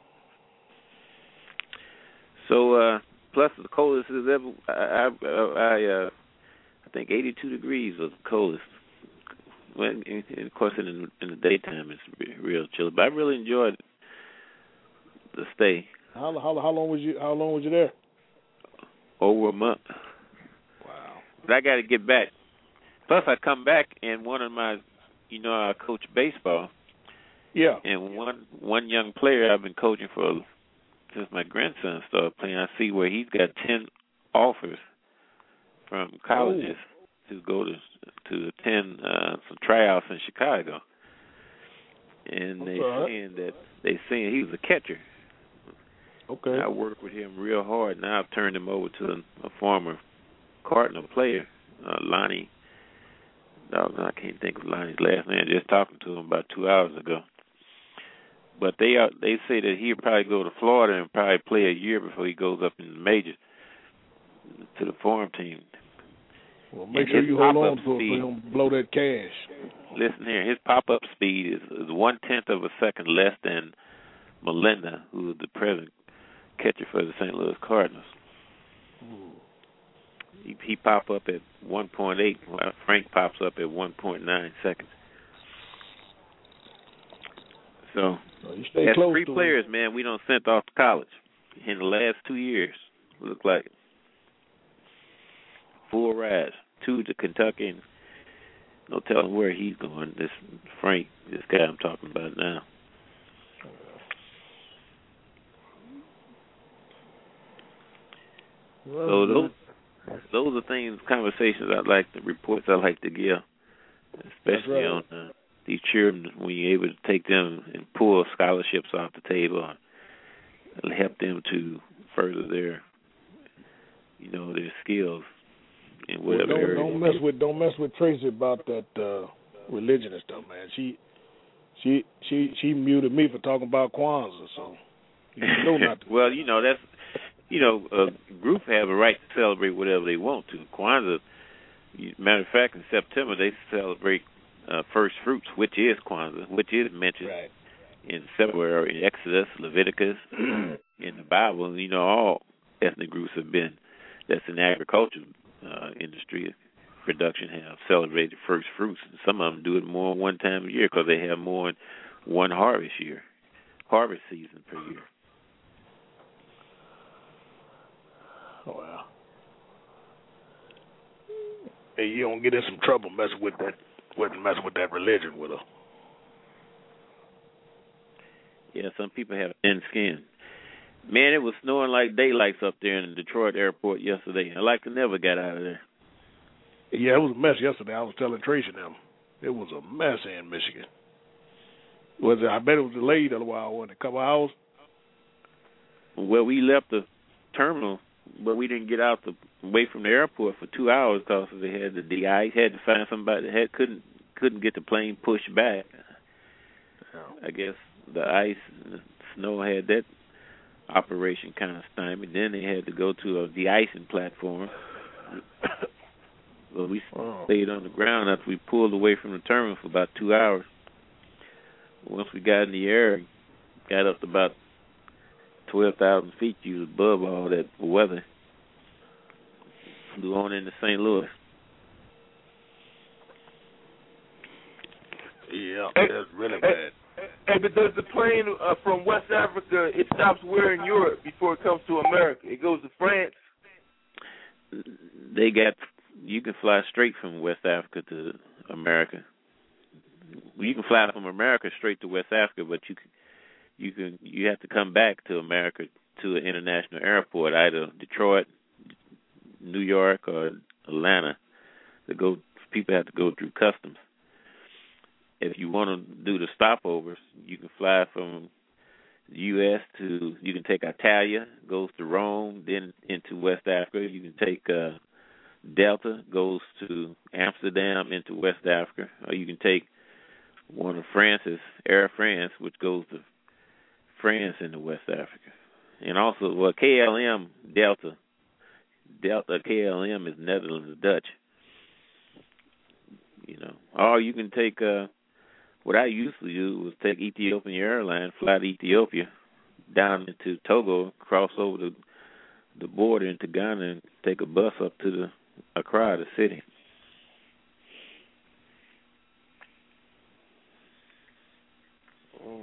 So, uh, plus the coldest is ever. I, I, I, uh, I think eighty-two degrees was the coldest. Well, and of course, in the, in the daytime it's real chilly. But I really enjoyed the stay. How how how long was you How long was you there? Over a month. Wow. But I got to get back. Plus, I come back and one of my, you know, I coach baseball. Yeah. And one one young player I've been coaching for since my grandson started playing. I see where he's got ten offers from colleges oh. to go to to attend uh, some tryouts in Chicago. And they right. saying that they saying he was a catcher. Okay. And I worked with him real hard. Now I've turned him over to a, a former Cardinal player, uh, Lonnie. I can't think of Lonnie's last name. Just talking to him about two hours ago. But they are, they say that he'll probably go to Florida and probably play a year before he goes up in the majors to the farm team. Well, make and sure you hold on to it so speed, you don't blow that cash. Listen here, his pop-up speed is, is one-tenth of a second less than Melinda, who is the present catcher for the Saint Louis Cardinals. Ooh. He, he pop up at one point eight, while Frank pops up at one point nine seconds. So, well, you stay that's close three to players, him. man, we done sent off to college in the last two years. Look like full rise. two to Kentucky, and no telling where he's going. This Frank, this guy I'm talking about now. Well, so those those are things, conversations I like, the reports I like to give, especially right. on uh, these children, when you're able to take them and pull scholarships off the table, and help them to further their, you know, their skills in whatever well, don't, area. Don't mess with don't mess with Tracy about that uh, religion and stuff, man. She she she she muted me for talking about Kwanzaa, so you know not to. Well, you know that's. You know, a group have a right to celebrate whatever they want to. Kwanzaa, matter of fact, in September they celebrate uh, first fruits, which is Kwanzaa, which is mentioned right. in several in Exodus, Leviticus, in the Bible. You know, all ethnic groups have been that's in the agricultural uh, industry production have celebrated first fruits. And some of them do it more than one time a year because they have more than one harvest year, harvest season per year. Oh, well. Hey, you don't get in some trouble messing with that, messing with that religion with her. Yeah, some people have thin skin. Man, it was snowing like daylights up there in the Detroit airport yesterday. I like to never got out of there. Yeah, it was a mess yesterday. I was telling Tracy them. It was a mess in Michigan. Was it? I bet it was delayed a while, wasn't it? A couple hours? Well, we left the terminal, but we didn't get out the away from the airport for two hours because they had the de-ice. Had to find somebody that had, couldn't couldn't get the plane pushed back. Yeah. I guess the ice and the snow had that operation kind of stymied. Then they had to go to a de-icing platform. Well, we oh. stayed on the ground after we pulled away from the terminal for about two hours. Once we got in the air, got up to about twelve thousand feet, you was above all that weather. Flew on into Saint Louis. Yeah, that's really bad. Hey, but does the plane uh, from West Africa, it stops where in Europe before it comes to America? It goes to France? They got, you can fly straight from West Africa to America. You can fly from America straight to West Africa, but you can, you can you have to come back to America to an international airport, either Detroit, New York, or Atlanta. To go, people have to go through customs. If you want to do the stopovers, you can fly from the U S to, you can take Italia, goes to Rome, then into West Africa. You can take uh, Delta, goes to Amsterdam into West Africa. Or you can take one of France's, Air France, which goes to France into West Africa. And also, well, K L M, Delta. Delta, K L M is Netherlands, Dutch. You know, or you can take, uh, what I used to do was take Ethiopian Airlines, fly to Ethiopia, down into Togo, cross over the the border into Ghana, and take a bus up to the Accra, the city. Oh.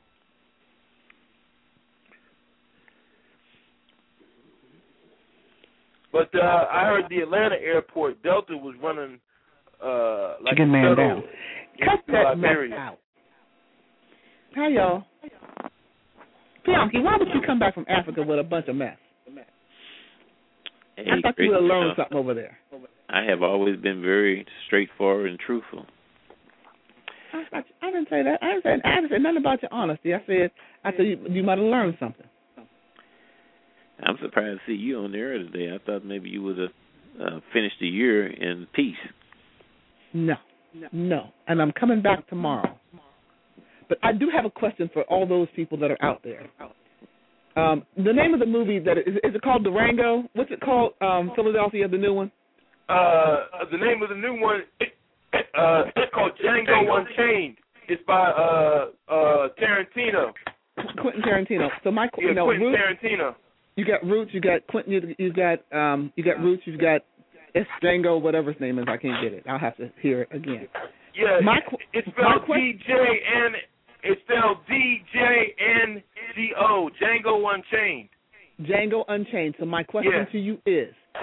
But uh, I heard the Atlanta airport, Delta was running uh, like Chicken a man shuttle down. Cut into that Liberia. mess out. Hi, y'all. Bianchi, why would you come back from Africa with a bunch of mess? Hey, I thought you would have learned something over there. I have always been very straightforward and truthful. I, I, I didn't say that. I didn't say, I didn't say nothing about your honesty. I said I said you, you might have learned something. I'm surprised to see you on the air today. I thought maybe you would have uh, finished the year in peace. No, no. And I'm coming back tomorrow. But I do have a question for all those people that are out there. Um, the name of the movie, that is, is it called Durango? What's it called, um, Philadelphia, the new one? Uh, the name of the new one, it, uh, it's called Django Unchained. It's by uh, uh, Tarantino. Quentin Tarantino. So my, yeah, you know, Quentin Roots, Tarantino. You got Roots, you got Quentin, you, you got um, you got Roots, you got it's Django, whatever his name is. I can't get it. I'll have to hear it again. Yeah, my, it's spelled D J N. It's spelled D J N G O. Django Unchained. Django Unchained. So my question yeah. to you is,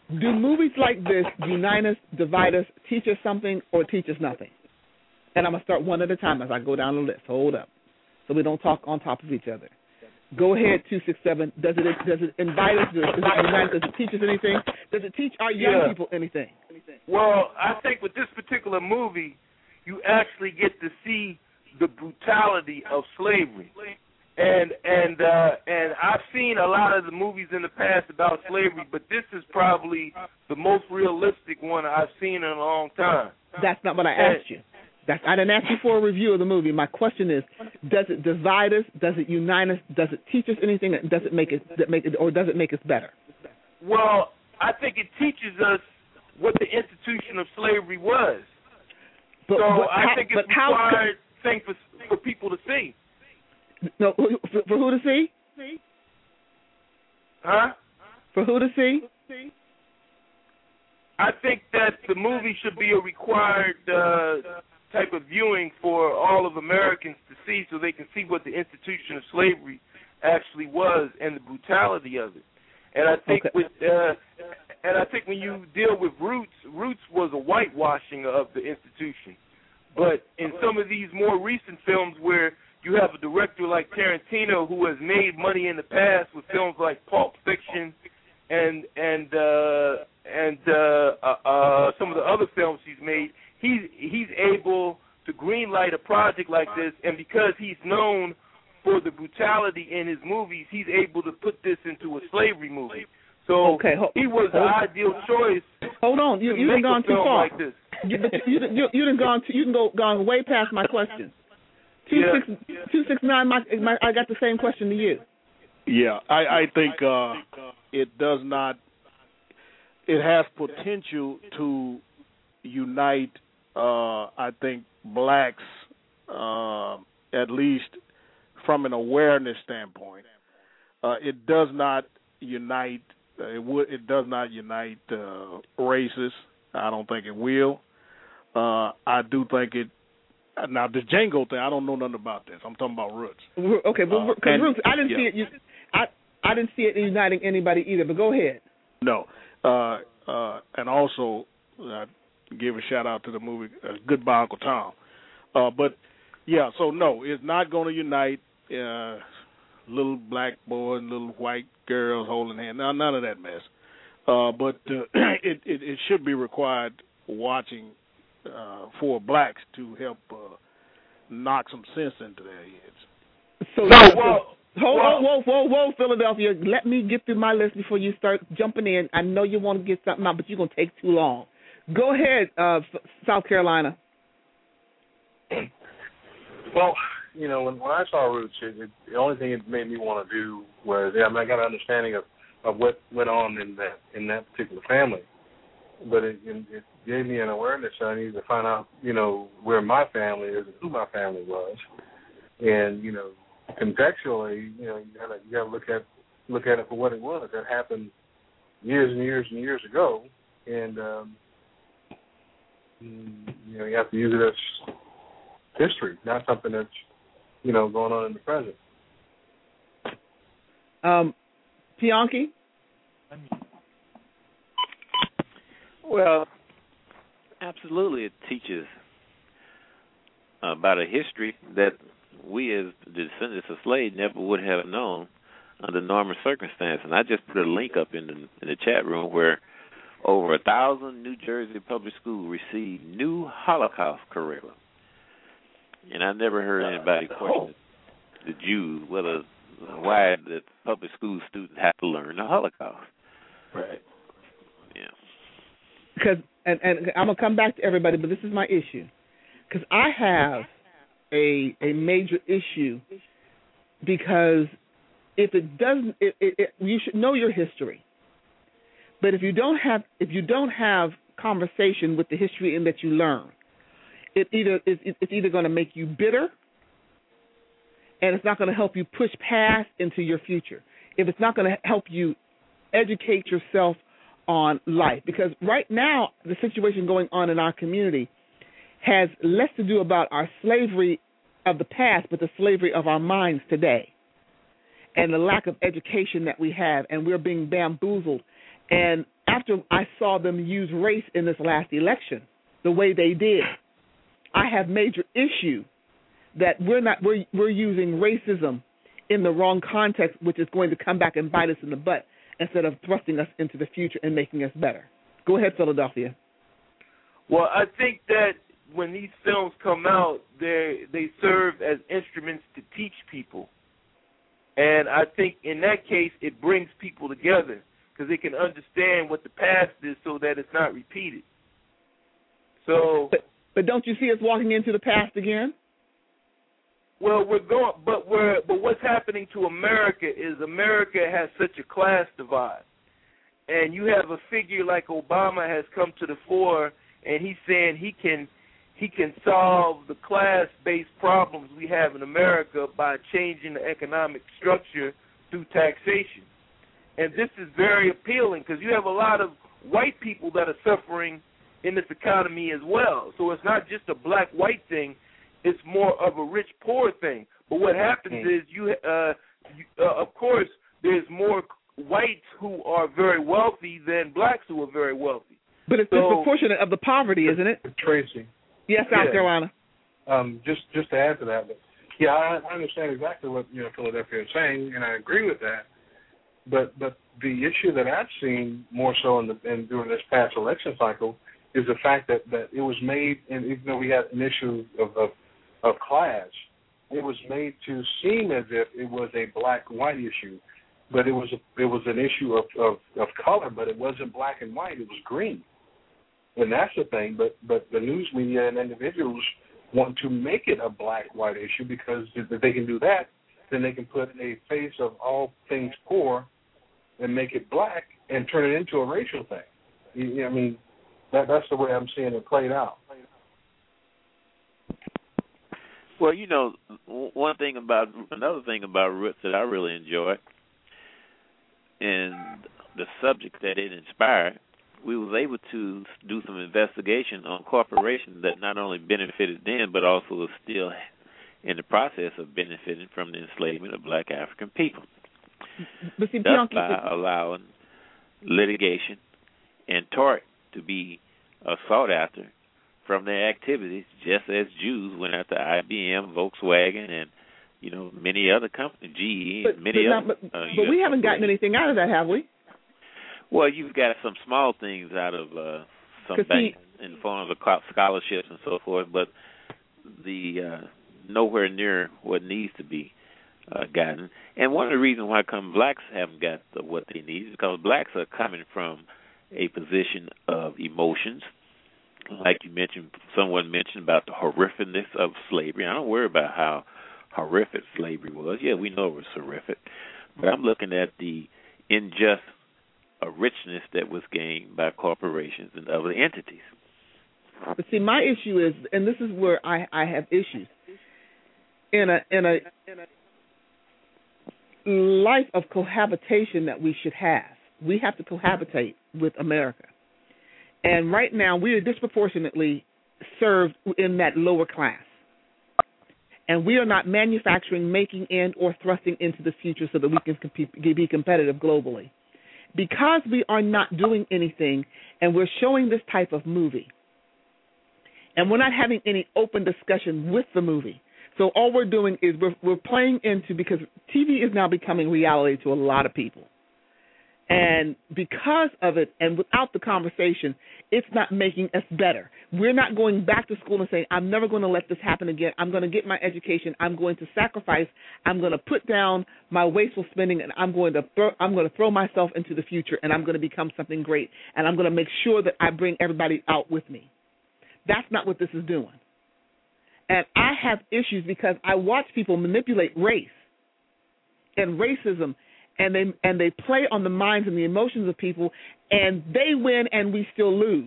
Do movies like this unite us, divide us, teach us something, or teach us nothing? And I'm going to start one at a time as I go down the list. Hold up. So we don't talk on top of each other. Go ahead, two six seven. Does it does it invite us? Does it unite us? Does it teach us anything? Does it teach our young Yeah. people anything? Well, I think with this particular movie, you actually get to see the brutality of slavery. And and uh, and I've seen a lot of the movies in the past about slavery, but this is probably the most realistic one I've seen in a long time. That's not what I asked you. That's, I didn't ask you for a review of the movie. My question is, does it divide us? Does it unite us? Does it teach us anything? Does it make it, that make it, or does it make us better? Well, I think it teaches us what the institution of slavery was. But, so but I how, think but it's how, required thing for for people to see. No, for, for who to see? Huh? For who to see? I think that the movie should be a required uh, type of viewing for all of Americans to see, so they can see what the institution of slavery actually was and the brutality of it. And I think Okay. with uh, and I think when you deal with Roots, Roots was a whitewashing of the institution. But in some of these more recent films where you have a director like Tarantino who has made money in the past with films like Pulp Fiction and and uh, and uh, uh, uh, some of the other films he's made, he's he's able to greenlight a project like this, and because he's known for the brutality in his movies, he's able to put this into a slavery movie. So Okay, ho- he was the hold- ideal choice. Hold on, you to you done make a gone too film far. like this. You, but you you you, you done gone too, you can go gone way past my question. Two Yeah. six two six nine. My, my I got the same question to you. Yeah, I, I think uh, it does not. It has potential to unite. Uh, I think blacks, uh, at least from an awareness standpoint. Uh, it does not unite. Uh, it would. It does not unite uh, races. I don't think it will. Uh, I do think it. Now the Django thing, I don't know nothing about this. I'm talking about Roots. Okay, well, Uh, because and- Roots, I didn't yeah. see it. You, I I didn't see it uniting anybody either. But go ahead. No, uh, uh, and also uh, give a shout out to the movie uh, Goodbye Uncle Tom. Uh, but yeah, so no, it's not going to unite uh, little black boys and little white girls holding hands. No, none of that mess. Uh, but uh, it, it it should be required watching uh, for blacks to help uh, knock some sense into their heads. So, No, so- well, hold well- on, whoa, whoa, whoa, Philadelphia. Let me get through my list before you start jumping in. I know you want to get something out, but you're gonna take too long. Go ahead, uh, S- South Carolina. Well, you know, when, when I saw Roots, it, it, the only thing it made me want to do was, yeah, I, mean, I got an understanding of, of what went on in that in that particular family, but it, it, it gave me an awareness. I needed to find out, you know, where my family is and who my family was, and you know, contextually, you know, you gotta you gotta look at look at it for what it was. That happened years and years and years ago, and um, you know, you have to use it as history, not something that's, you know, going on in the present. Um, Bianchi. Well, absolutely, it teaches about a history that we as the descendants of slaves never would have known under normal circumstances. And I just put a link up in the, in the chat room where over a thousand New Jersey public schools received new Holocaust curriculum. And I never heard anybody question the Jews whether why the public school students have to learn the Holocaust. Right. Yeah. Because and, and I'm gonna come back to everybody, but this is my issue. Because I have a a major issue because if it doesn't, it, it, it, you should know your history. But if you don't have if you don't have conversation with the history in that you learn, it either it's, it's either going to make you bitter, and it's not going to help you push past into your future. If it's not going to help you educate yourself on life, because right now the situation going on in our community has less to do about our slavery of the past, but the slavery of our minds today, and the lack of education that we have, and we're being bamboozled. And after I saw them use race in this last election, the way they did, I have major issue that we're not we're we're using racism in the wrong context, which is going to come back and bite us in the butt instead of thrusting us into the future and making us better. Go ahead, Philadelphia. Well, I think that when these films come out, they they serve as instruments to teach people. And I think in that case, it brings people together because they can understand what the past is so that it's not repeated. So, But, but don't you see us walking into the past again? well, we're going, but we're, but what's happening to America is America has such a class divide. And you have a figure like Obama has come to the fore, and he's saying he can he can solve the class-based problems we have in America by changing the economic structure through taxation. And this is very appealing because you have a lot of white people that are suffering in this economy as well. So it's not just a black-white thing. It's more of a rich-poor thing. But what happens is, you, uh, you uh, of course, there's more whites who are very wealthy than blacks who are very wealthy. But it's so, disproportionate of the poverty, isn't it? Tracy. Yes, South yeah. Carolina. Um, just just to add to that, but yeah, I, I understand exactly what you know Philadelphia is saying, and I agree with that. But but the issue that I've seen more so in the in during this past election cycle is the fact that, that it was made, and even though we had an issue of, of of class, it was made to seem as if it was a black-white issue, but it was a, it was an issue of, of, of color, but it wasn't black and white; it was green. And that's the thing, but, but the news media and individuals want to make it a black-white issue because if they can do that, then they can put a face of all things poor and make it black and turn it into a racial thing. You, I mean, that, that's the way I'm seeing it played out. Well, you know, one thing about another thing about Roots that I really enjoy, and the subject that it inspired, we was able to do some investigation on corporations that not only benefited them, but also are still in the process of benefiting from the enslavement of black African people. But see, Thus by allowing litigation and tort to be uh, sought after from their activities, just as Jews went after I B M, Volkswagen, and you know many other companies, G E, but, and many but other. Not, but, uh, but we haven't gotten anything out of that, have we? Well, you've got some small things out of uh, some banks in the form of scholarships and so forth, but the uh, nowhere near what needs to be uh, gotten. And one of the reasons why come blacks haven't got the, what they need is because blacks are coming from a position of emotions. Like you mentioned, someone mentioned about the horrificness of slavery. I don't worry about how horrific slavery was. Yeah, we know it was horrific. But I'm looking at the unjust a richness that was gained by corporations and other entities. But see, my issue is, and this is where I, I have issues, in a in a life of cohabitation that we should have, we have to cohabitate with America. And right now, we are disproportionately served in that lower class. And we are not manufacturing, making, and or thrusting into the future so that we can compete, be competitive globally. Because we are not doing anything and we're showing this type of movie, and we're not having any open discussion with the movie. So all we're doing is we're, we're playing into, because T V is now becoming reality to a lot of people. And because of it, and without the conversation, it's not making us better. We're not going back to school and saying, I'm never going to let this happen again. I'm going to get my education. I'm going to sacrifice. I'm going to put down my wasteful spending, and I'm going to throw, I'm going to throw myself into the future, and I'm going to become something great. And I'm going to make sure that I bring everybody out with me. That's not what this is doing. And I have issues because I watch people manipulate race and racism, and they and they play on the minds and the emotions of people, and they win and we still lose.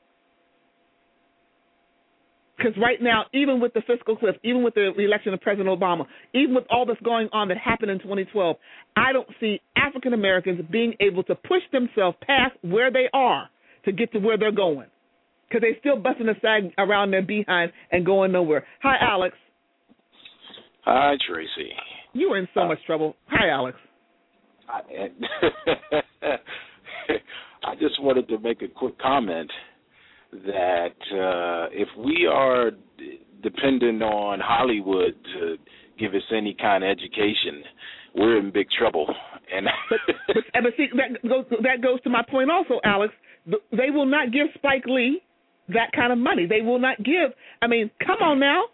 Because right now, even with the fiscal cliff, even with the election of President Obama, even with all that's going on that happened in twenty twelve, I don't see African Americans being able to push themselves past where they are to get to where they're going. Because they're still busting a sag around their behind and going nowhere. Hi, Alex. Hi, Tracy. You were in so uh, much trouble. Hi, Alex. I, I just just wanted to make a quick comment that uh, if we are dependent on Hollywood to give us any kind of education, we're in big trouble. And but, but, but see, that goes, that goes to my point also, Alex. They will not give Spike Lee that kind of money. They will not give. I mean, come on now.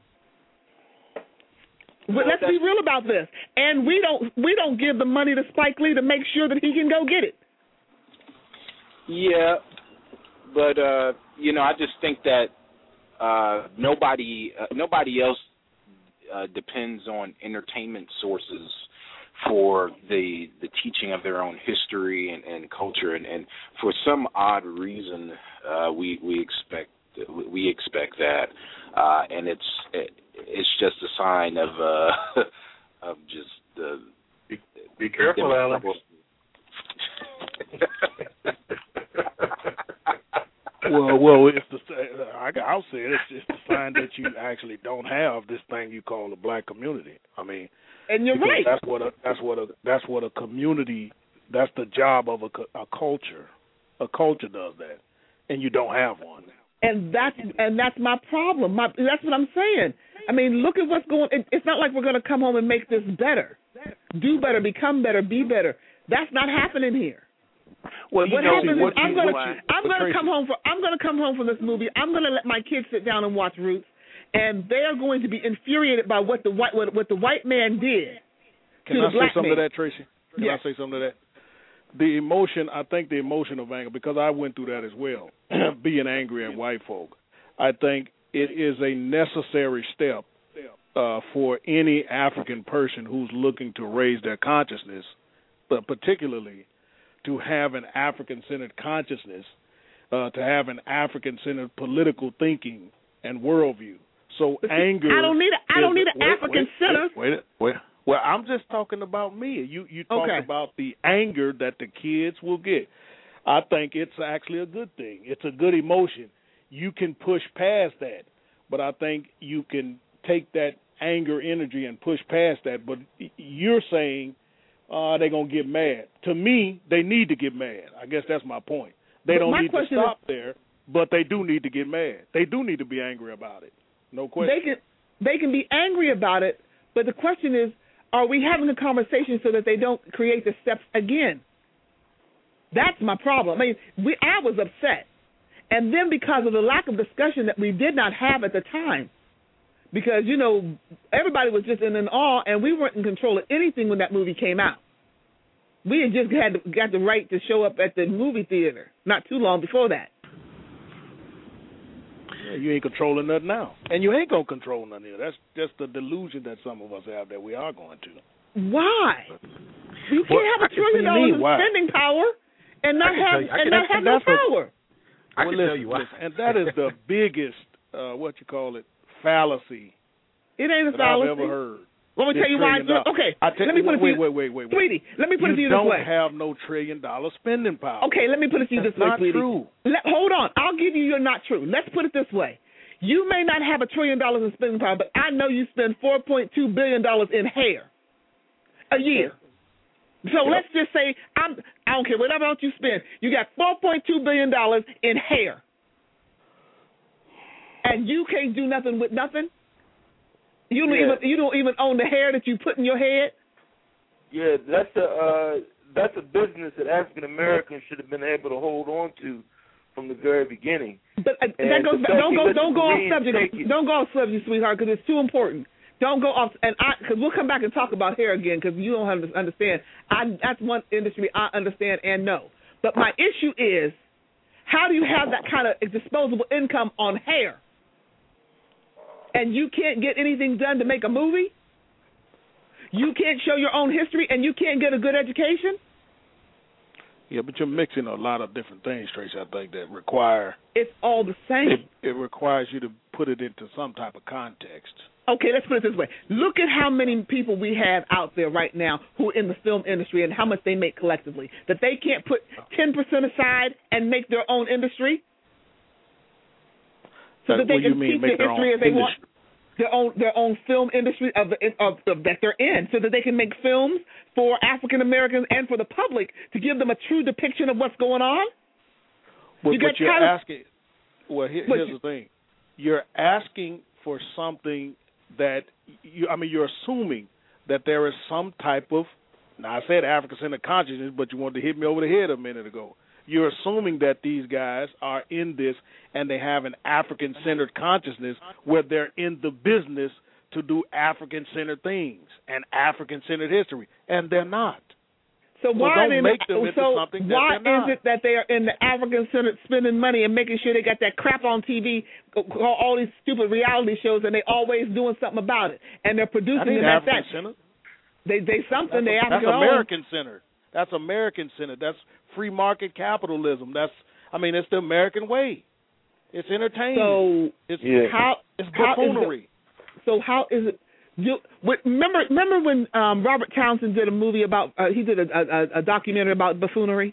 Well, let's be real about this. And we don't we don't give the money to Spike Lee to make sure that he can go get it. Yeah, but uh, you know, I just think that uh, nobody uh, nobody else uh, depends on entertainment sources for the the teaching of their own history and, and culture, and, and for some odd reason, uh, we we expect we expect that, uh, and it's it, it's just a sign of uh, of just the. Uh, be, be careful, Alex. well, well, it's the I, I'll say it, it's, it's the sign that you actually don't have this thing you call the black community. I mean, and you're right. That's what a that's what a that's what a community. That's the job of a, a culture. A culture does that, and you don't have one. And that's and that's my problem. My, that's what I'm saying. I mean, look at what's going. It, it's not like we're going to come home and make this better, do better, become better, be better. That's not happening here. Well, what know, happens see, is I'm going to I'm going to Tracy, come home for I'm going to come home from this movie. I'm going to let my kids sit down and watch Roots, and they are going to be infuriated by what the white what, what the white man did Can to I the black say something man. to that, Tracy? Can yes. I say something to that? The emotion, I think the emotion of anger, because I went through that as well, being angry at white folk. I think it is a necessary step uh, for any African person who's looking to raise their consciousness, but particularly to have an African-centered consciousness, uh, to have an African-centered political thinking and worldview. So but anger. I don't need a, I don't need an wait, African wait, center. Wait, wait, wait. Well, I'm just talking about me. You you talked okay. about the anger that the kids will get. I think it's actually a good thing. It's a good emotion. You can push past that, but I think you can take that anger energy and push past that. But you're saying uh, they're going to get mad. To me, they need to get mad. I guess that's my point. They but don't need to stop is, there, but they do need to get mad. They do need to be angry about it. No question. They can, they can be angry about it, but the question is, are we having a conversation so that they don't create the steps again? That's my problem. I mean, we, I was upset. And then because of the lack of discussion that we did not have at the time, because, you know, everybody was just in an awe, and we weren't in control of anything when that movie came out. We had just had got the right to show up at the movie theater not too long before that. Yeah, you ain't controlling nothing now. And you ain't going to control nothing here. That's just the delusion that some of us have that we are going to. Why? You can't well, have a trillion dollars in why? spending power and not have you, and not have no power. A, I well, can listen, tell you why. Listen, and that is the biggest, uh, what you call it, fallacy. It ain't a that fallacy. I've ever heard. Let me tell you why. Dollars. Okay, I tell, let me put it wait, to you. wait, wait, wait, wait. Sweetie, let me put you it to you don't this way. have no trillion dollar spending power. Okay, let me put it to you That's this way, not sweetie. true. Let, hold on. I'll give you your not true. Let's put it this way. You may not have a trillion dollars in spending power, but I know you spend four point two billion dollars in hair a year. So yep. let's just say I'm. I don't care whatever else you spend. You got four point two billion dollars in hair, and you can't do nothing with nothing. You don't yeah. even you don't even own the hair that you put in your head. Yeah, that's a uh, that's a business that African Americans should have been able to hold on to from the very beginning. But uh, that goes back. Don't go. Don't go off subject. Don't go off subject, sweetheart, because it's too important. Don't go off. And I, because we'll come back and talk about hair again, because you don't have to understand. I that's one industry I understand and know. But my issue is, how do you have that kind of disposable income on hair, and you can't get anything done to make a movie? You can't show your own history, and you can't get a good education? Yeah, but you're mixing a lot of different things, Tracy, I think, that require... It's all the same. It, it requires you to put it into some type of context. Okay, let's put it this way. Look at how many people we have out there right now who are in the film industry and how much they make collectively. That they can't put ten percent aside and make their own industry? So that, that they can keep the history as they industry. want. Their own their own film industry of, the, of, of that they're in, so that they can make films for African Americans and for the public to give them a true depiction of what's going on. But, you but got you're Tyler, asking. Well, here, but here's you, the thing: you're asking for something that you. I mean, you're assuming that there is some type of. Now, I said African-centered consciousness, but you wanted to hit me over the head a minute ago. You're assuming that these guys are in this and they have an African-centered consciousness where they're in the business to do African-centered things and African-centered history, and they're not. So why so don't they, make them into so something that why they're not. is it that they are in the African-centered spending money and making sure they got that crap on T V, all these stupid reality shows, and they always doing something about it, and they're producing that them at that. African-centered. They they something That's, they a, African that's American-centered. That's American-centered. That's free market capitalism. That's I mean, it's the American way. It's entertainment. So it's yeah. how it's how buffoonery. Is it, so how is it? You, remember, remember when um, Robert Townsend did a movie about? Uh, he did a, a, a documentary about buffoonery.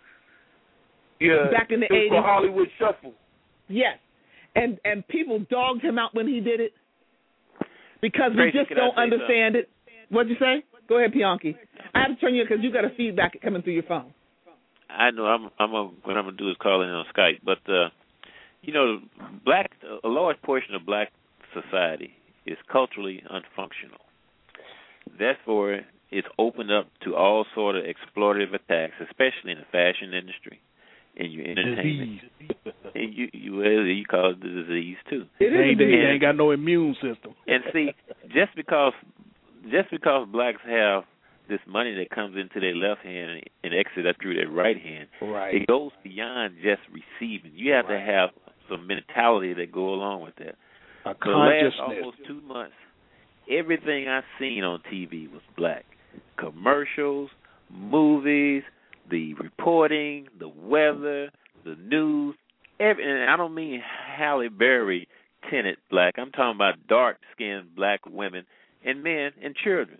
Yeah, back in the it was eighties. for Hollywood Shuffle. Yes, and and people dogged him out when he did it because Tracy, we just don't understand something? it. What'd you say? Go ahead, Pianki. I have to turn you because you got a feedback coming through your phone. I know. I'm. I'm. A, what I'm gonna do is call in on Skype. But uh, you know, black. A large portion of black society is culturally unfunctional. Therefore, it's opened up to all sort of exploitative attacks, especially in the fashion industry, in your entertainment. And you, you, well, you call it the disease too. It ain't, they ain't got no immune system. And see, just because, just because blacks have this money that comes into their left hand and exits up through their right hand, right. it goes beyond just receiving. You have right. to have some mentality that go along with that. A the last almost two months, everything I've seen on T V was black. Commercials, movies, the reporting, the weather, the news. Every, and I don't mean Halle Berry tinted black. I'm talking about dark-skinned black women and men and children.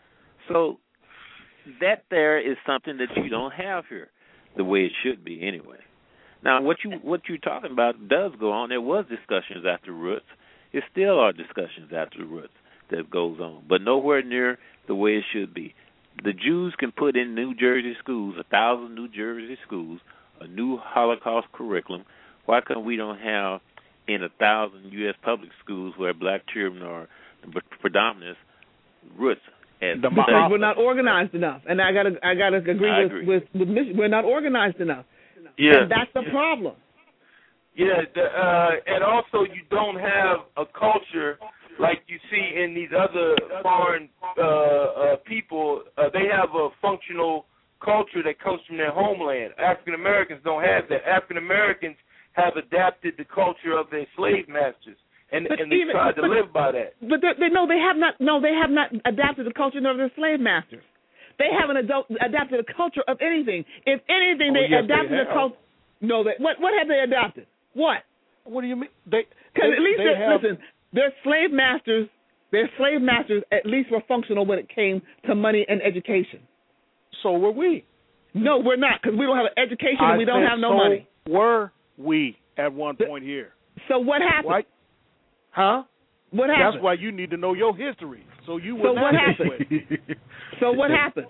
So that there is something that you don't have here, the way it should be anyway. Now, what you what you're talking about does go on. There was discussions after Roots. There still are discussions after the Roots that goes on, but nowhere near the way it should be. The Jews can put in New Jersey schools, a thousand New Jersey schools, a new Holocaust curriculum. Why come we don't have in a thousand U S public schools where black children are the predominant Roots? As because we're not organized enough, and I gotta I gotta agree I with agree. with, with Michigan. We're not organized enough. Yeah, and that's the yeah. problem. Yeah, the, uh, and also you don't have a culture like you see in these other foreign uh, uh, people. Uh, they have a functional culture that comes from their homeland. African Americans don't have that. African Americans have adapted the culture of their slave masters, and, and they even, tried to but, live by that. But they, they, no, they have not. No, they have not adapted the culture of their slave masters. They haven't adult, adapted the culture of anything. If anything, oh, they yes, adapted they the culture. No, they, what what have they adopted? What? What do you mean? They because at least they have, listen, their slave masters, their slave masters at least were functional when it came to money and education. So were we. No, we're not because we don't have an education I and we don't said have no so money. Were we at one point here? So what happened? What? Huh? What happened? That's why you need to know your history. So you So would what not happened? So what happened?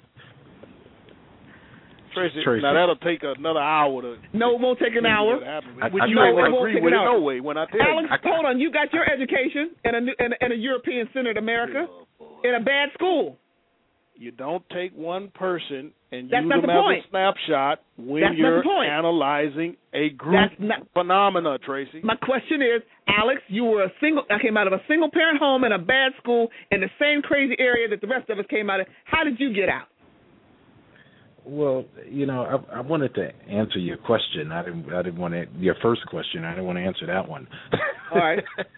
Tracy, Tracy. now that'll take another hour to. No, it won't take an hour. I, I, you I, ain't I, gonna agree with it no way when I tell Alex, you. hold on. You got your education in a new, in a, in a European-centered America in a bad school. You don't take one person and That's use not them the as point. a snapshot when That's not you're the point. analyzing a group That's not, phenomena, Tracy. my question is, Alex, you were a single. I came out of a single-parent home in a bad school in the same crazy area that the rest of us came out of. How did you get out? Well, you know, I, I wanted to answer your question. I didn't. I didn't want to your first question. I didn't want to answer that one. All right.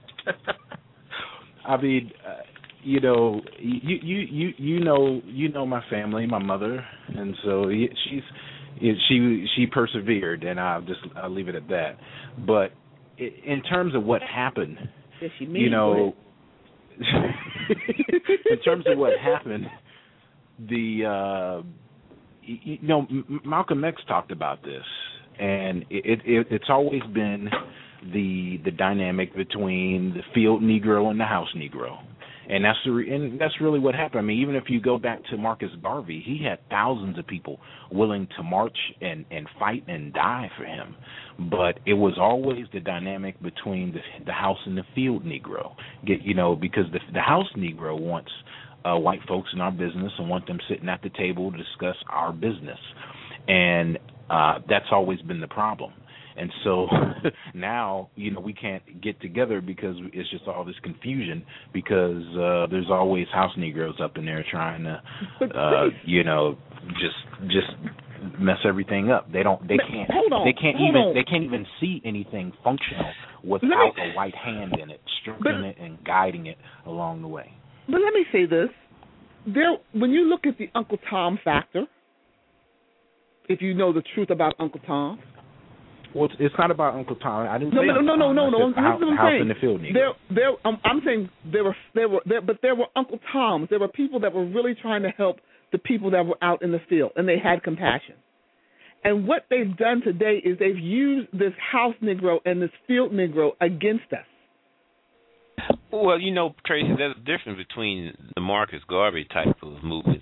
I mean, uh, you know, you, you you you know you know my family, my mother, and so she's she she persevered, and I'll just I'll leave it at that. But in terms of what happened, Does she mean you know, in terms of what happened, the. Uh, You know, Malcolm X talked about this, and it, it, it's always been the the dynamic between the field Negro and the house Negro, And that's the re- and that's really what happened. I mean, even if you go back to Marcus Garvey, he had thousands of people willing to march and, and fight and die for him. But it was always the dynamic between the, the house and the field Negro. Get you know because the the house Negro wants uh, white folks in our business and want them sitting at the table to discuss our business, and uh, that's always been the problem. And so now, you know, we can't get together because it's just all this confusion because uh, there's always house Negroes up in there trying to, uh, you know, just just mess everything up. They don't. They can't. Hold on, they can't hold even. on. They can't even see anything functional without a white hand in it, stroking it and guiding it along the way. But let me say this: there, when you look at the Uncle Tom factor, if you know the truth about Uncle Tom. Well, it's not about Uncle Tom. I didn't no, say no, no, no, no, no, no. This is what I'm house saying. in the field, Negro. There, there. Um, I'm saying there were, there were, there, but there were Uncle Toms. There were people that were really trying to help the people that were out in the field, and they had compassion. And what they've done today is they've used this house Negro and this field Negro against us. Well, you know, Tracy, there's a difference between the Marcus Garvey type of movement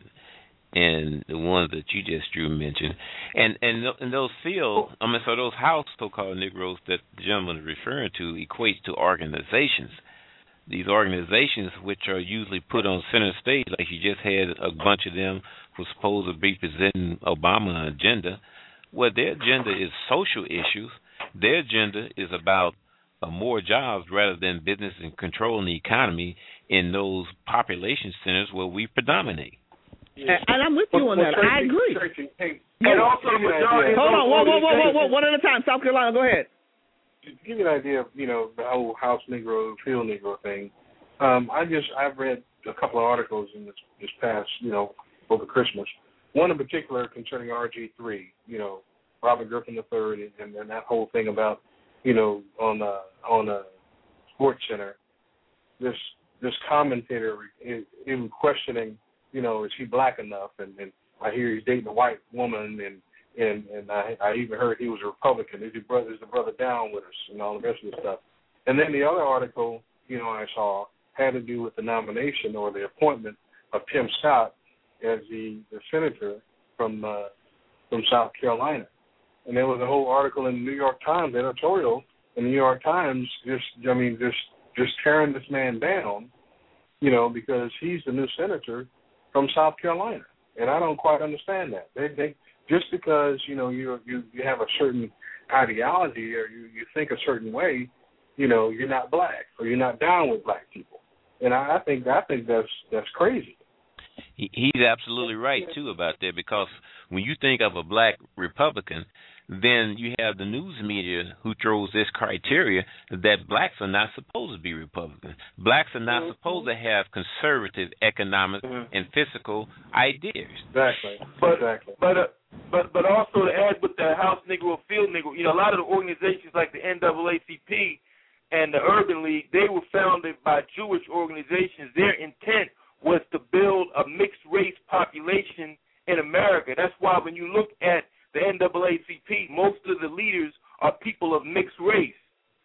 and the ones that you just Drew mentioned, and and and those field, I mean, so those house so-called Negroes that the gentleman is referring to equates to organizations. These organizations, which are usually put on center stage, like you just had a bunch of them who were supposed to be presenting Obama's agenda. Well, their agenda is social issues. Their agenda is about uh, more jobs rather than business and controlling the economy in those population centers where we predominate. Yeah. And I'm with you on well, that. Tracy, I agree. Tracy, hey, And also the majority. Hold on, whoa, whoa, whoa, whoa, whoa, one at a time. South Carolina, go ahead. To give you an idea of, you know, the whole house Negro, field Negro thing, um, I just, I've read a couple of articles in this, this past, you know, over Christmas. One in particular concerning R G three, you know, Robert Griffin the third, and, and that whole thing about, you know, on a, on a sports center. This this commentator is, is questioning, you know, is he black enough? And, and I hear he's dating a white woman, and and and I, I even heard he was a Republican. Is your brother is the brother down with us, and all the rest of the stuff. And then the other article, you know, I saw had to do with the nomination or the appointment of Tim Scott as the, the senator from uh, from South Carolina. And there was a whole article in the New York Times, editorial in the New York Times, just I mean, just just tearing this man down, you know, because he's the new senator from South Carolina, and I don't quite understand that. They, they just because you know you you you have a certain ideology or you, you think a certain way, you know, you're not black or you're not down with black people, and I, I think I think that's that's crazy. He, he's absolutely right too about that, because when you think of a black Republican, then you have the news media who throws this criteria that blacks are not supposed to be Republicans. Blacks are not mm-hmm. supposed to have conservative economic mm-hmm. and fiscal ideas. Exactly. But, exactly. But, uh, but, but also to add with the House Negro, Field Negro, you know, a lot of the organizations like the N double A C P and the Urban League, they were founded by Jewish organizations. Their intent was to build a mixed-race population in America. That's why when you look at the N double A C P, most of the leaders are people of mixed race.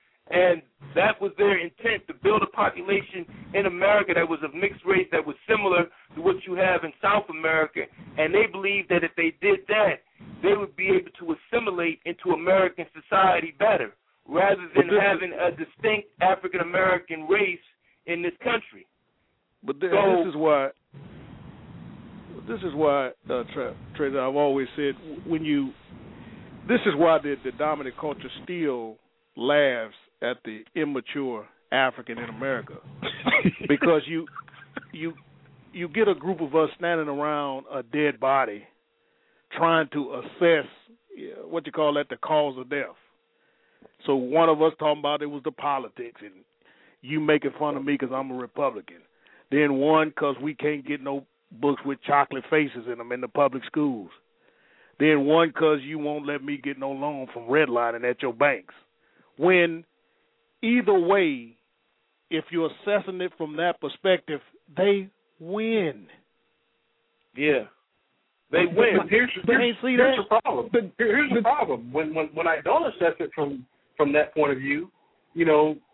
And that was their intent, to build a population in America that was of mixed race, that was similar to what you have in South America. And they believed that if they did that, they would be able to assimilate into American society better, rather than having a distinct African-American race in this country. But th- so, this is why... This is why, uh, Tra- Tracy, I've always said, when you, this is why the, the dominant culture still laughs at the immature African in America, because you, you, you get a group of us standing around a dead body, trying to assess yeah, what you call that, the cause of death. So one of us talking about it was the politics, and you making fun of me because I'm a Republican. Then one because we can't get no books with chocolate faces in them in the public schools. Then one because you won't let me get no loan from redlining at your banks. When either way, if you're assessing it from that perspective, they win. Yeah. They win. But here's, They here's, ain't see here's that? the problem. But here's the problem. When when when I don't assess it from from that point of view, you know,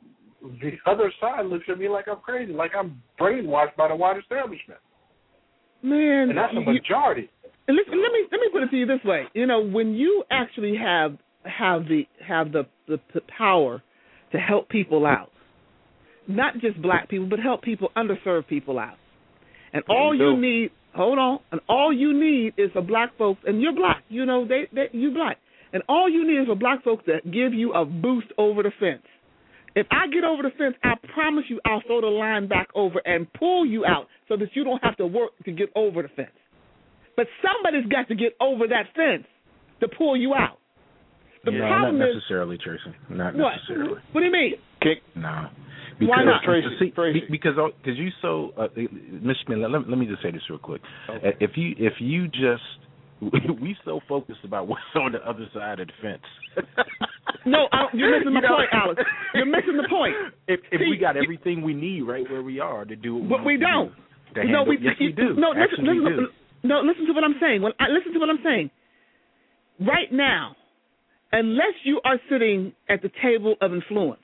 the other side looks at me like I'm crazy, like I'm brainwashed by the white establishment. Man, and that's a you, majority. And listen, let me let me put it to you this way. You know, when you actually have have the have the, the, the power to help people out, not just black people, but help people, underserved people out. And all you need, hold on, and all you need is for black folks, and you're black, you know, they, they you black, and all you need is for black folks to give you a boost over the fence. If I get over the fence, I promise you I'll throw the line back over and pull you out so that you don't have to work to get over the fence. But somebody's got to get over that fence to pull you out. The yeah, problem not is necessarily, Tracy. Not what? necessarily. What do you mean? Kick? No. Because, Why not, Tracy? Tracy? Tracy. Because because you so uh, Miss Smith. Let, let me just say this real quick. Okay. If you if you just we so focused about what's on the other side of the fence. No, I, you're missing you the know? point, Alex. You're missing the point. If if See, we got everything we need right where we are to do, what but we, we don't. Do, no, handle, we yes we do. No, listen, Actually, listen, we do. no, listen to what I'm saying. When I listen to what I'm saying. Right now, unless you are sitting at the table of influence,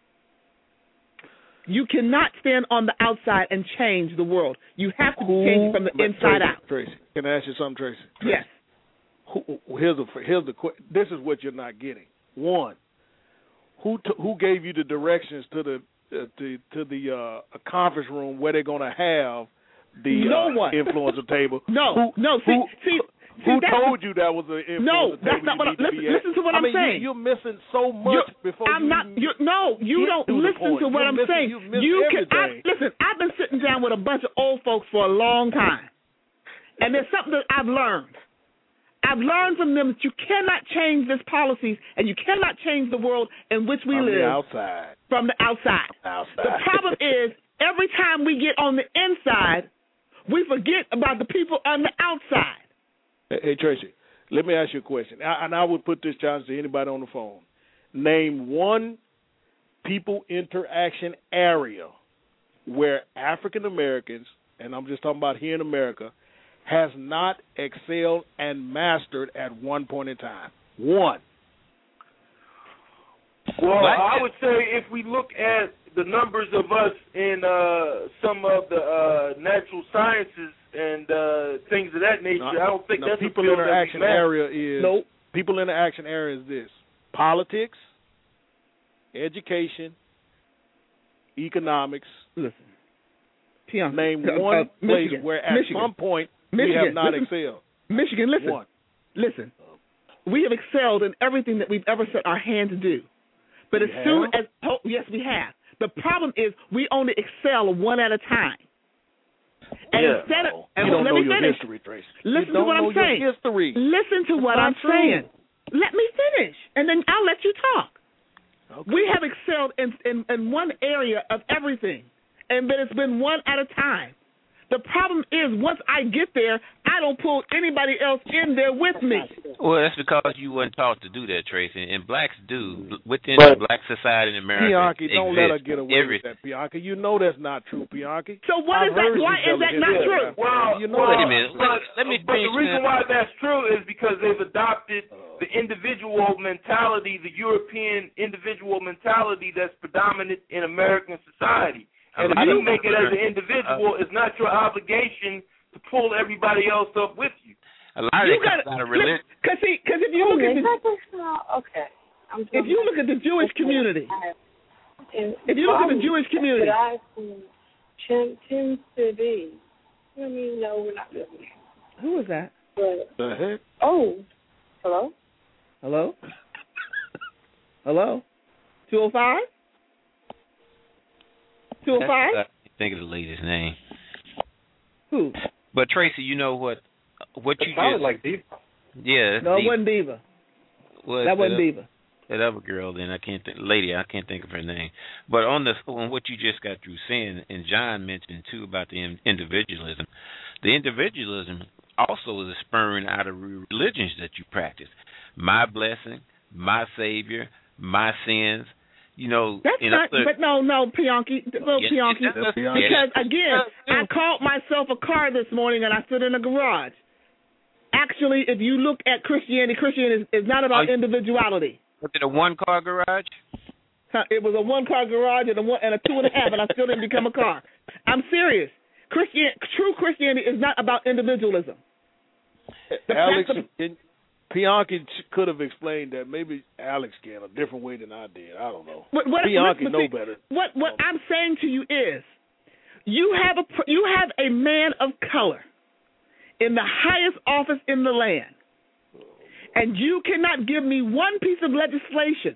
you cannot stand on the outside and change the world. You have to change it from the But inside Tracy, out. Tracy, can I ask you something, Tracy? Tracy. Yes. Who, here's the here's the this is what you're not getting. One, who t- who gave you the directions to the uh, to to the uh, a conference room where they're going to have the no uh, one. influencer table? No, who, no. See, who, see. Who See, told you that was an influencer no, that's table not what I, you need to listen, be at? listen to what I I'm mean, saying. You, you're missing so much you're, before I'm you not. You're, no, you don't listen to what you're I'm missing, saying. You, miss you can. everything. I, listen, I've been sitting down with a bunch of old folks for a long time, and there's something that I've learned. I've learned from them that you cannot change these policies, and you cannot change the world in which we from live the outside. from the outside. outside. The problem is every time we get on the inside, we forget about the people on the outside. Hey, hey Tracy, let me ask you a question, I, and I would put this challenge to anybody on the phone. Name one people interaction area where African Americans, and I'm just talking about here in America, has not excelled and mastered at one point in time. One. Well, I would say if we look at the numbers of us in uh, some of the uh, natural sciences and uh, things of that nature, no, I don't think no, that's people a field interaction that we area is nope. People interaction area is this: politics, education, economics. Listen, Pion, name uh, one uh, place Michigan, where at Michigan, some point Michigan, we have not listen, excelled. Michigan, listen, one. listen. We have excelled in everything that we've ever set our hand to do. But We as soon have? as oh, yes, we have. The problem is we only excel one at a time. And yeah, instead no. of and you don't let know me your finish. history, Tracy. Listen you don't to what know I'm saying. Your history. Listen to That's what not I'm true. saying. Let me finish, and then I'll let you talk. Okay. We have excelled in, in, in one area of everything, and but it's been one at a time. The problem is once I get there, I don't pull anybody else in there with me. Well, that's because you weren't taught to do that, Tracy. And blacks do within But the black society in America. Bianchi, don't let her exist get away everything. with that, Bianchi. You know that's not true, Bianchi. So what I've is that? heard Why you is tell that it not is. true? Well, you know well, Wait a minute. But, Let me but finish the reason that. why that's true is because they've adopted the individual mentality, the European individual mentality that's predominant in American society. And if you make it as an individual, it's not your obligation to pull everybody else up with you. A lot of You that got comes out of religion. Because see, because if you look at the okay, I'm if you look at the Jewish community, if you look at the Jewish community, Tim Tim City. I mean, no, we're not doing that. Who is that? But The heck? oh, hello, hello, hello, two oh five, two oh five. I think of the lady's name. Who? But Tracy, you know what? What It you sounded just like Diva. yeah, that's No, it Diva. wasn't Diva. Well, That wasn't that, Diva. That other girl, then I can't think, lady, I can't think of her name. But on the on what you just got through saying, and John mentioned too about the in, individualism. The individualism also is spurring out of religions that you practice. My blessing, my savior, my sins. You know, That's in not. other, But no, no, Pianchi, no, Yes, Pianchi. it does. Because Yes. again, I called myself a car this morning and I stood in a garage. Actually, if you look at Christianity, Christianity is, is not about Are you- individuality. was it a one car garage? It was a one-car garage and a one and a two and a half, and I still didn't become a car. I'm serious. Christian, true Christianity is not about individualism. The Alex, fact of- in, Bianchi could have explained that. Maybe Alex can a different way than I did. I don't know. What, what, Bianchi what, know see, better. What what I'm saying to you is, you have a you have a man of color in the highest office in the land, and you cannot give me one piece of legislation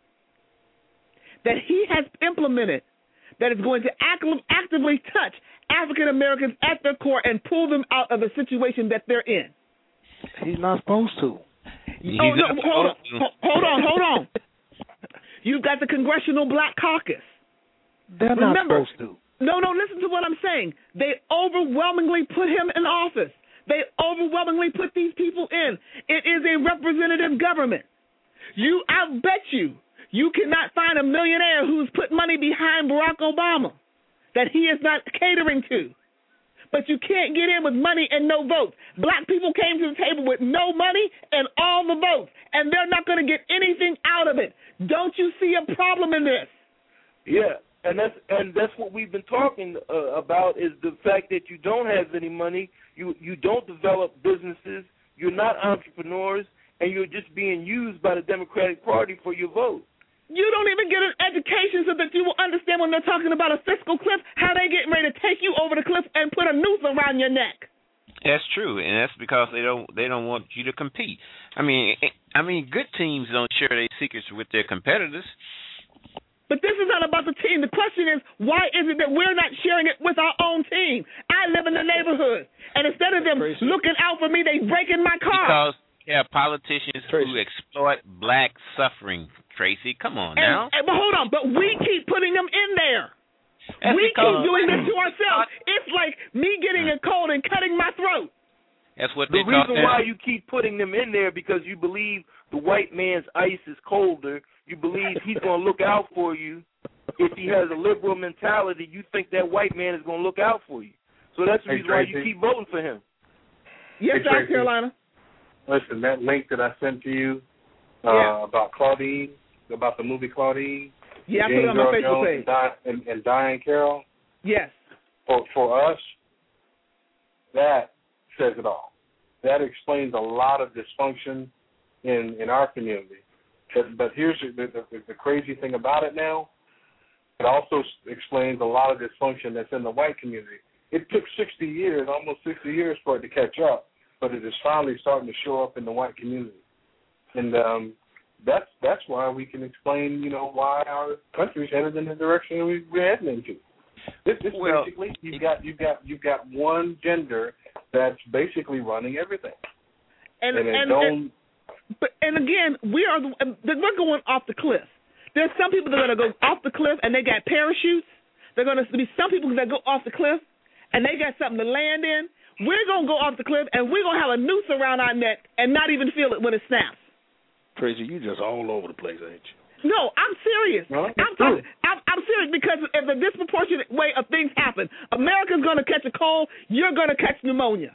that he has implemented that is going to act, actively touch African Americans at their core and pull them out of the situation that they're in. He's not supposed to. He's oh, no, hold on, hold on, hold on. You've got the Congressional Black Caucus. They're Remember, not supposed to. No, no, listen to what I'm saying. They overwhelmingly put him in office. They overwhelmingly put these people in. It is a representative government. You, I bet you, you cannot find a millionaire who's put money behind Barack Obama that he is not catering to. But you can't get in with money and no votes. Black people came to the table with no money and all the votes, and they're not going to get anything out of it. Don't you see a problem in this? Yeah, and that's and that's what we've been talking uh, about is the fact that you don't have any money, you you don't develop businesses, you're not entrepreneurs, and you're just being used by the Democratic Party for your vote. You don't even get an education so that you will understand when they're talking about a fiscal cliff, how they getting ready to take you over the cliff and put a noose around your neck. That's true, and that's because they don't they don't want you to compete. I mean, I mean, good teams don't share their secrets with their competitors. But this is not about the team. The question is, why is it that we're not sharing it with our own team? I live in the neighborhood, and instead of them Tracy. looking out for me, they break in my car. Because there are politicians Tracy. who exploit black suffering. Tracy, come on and, now. And, but hold on, but we keep putting them in there. That's we keep doing this to uh, ourselves. It's like me getting a cold and cutting my throat. That's what the they reason why you keep putting them in there because you believe the white man's ice is colder. You believe he's going to look out for you. If he has a liberal mentality, you think that white man is going to look out for you. So that's the hey, reason Tracy. why you keep voting for him. Yes, hey, South Carolina. Listen, that link that I sent to you uh, yeah. about Claudine, about the movie Claudine, yeah, I James put it on my Earl Facebook Jones page. and, Di- and, and Diane Carroll. Yes. For for us, that says it all. That explains a lot of dysfunction in, in our community. But, but here's the, the, the crazy thing about it now. It also explains a lot of dysfunction that's in the white community. It took sixty years, almost sixty years for it to catch up, but it is finally starting to show up in the white community. And um, that's that's why we can explain, you know, why our country's headed in the direction we, we're heading into. This is well, basically you've got you've got you've got one gender that's basically running everything. And and, and, don't, and but and again, we are the, we're going off the cliff. There's some people that are going to go off the cliff and they got parachutes. There're going to be some people that go off the cliff and they got something to land in. We're going to go off the cliff and we're going to have a noose around our neck and not even feel it when it snaps. Tracy, you just all over the place, ain't you? No, I'm serious. No, I'm, I'm, I'm, I'm serious because if the disproportionate way of things happen, America's going to catch a cold, you're going to catch pneumonia.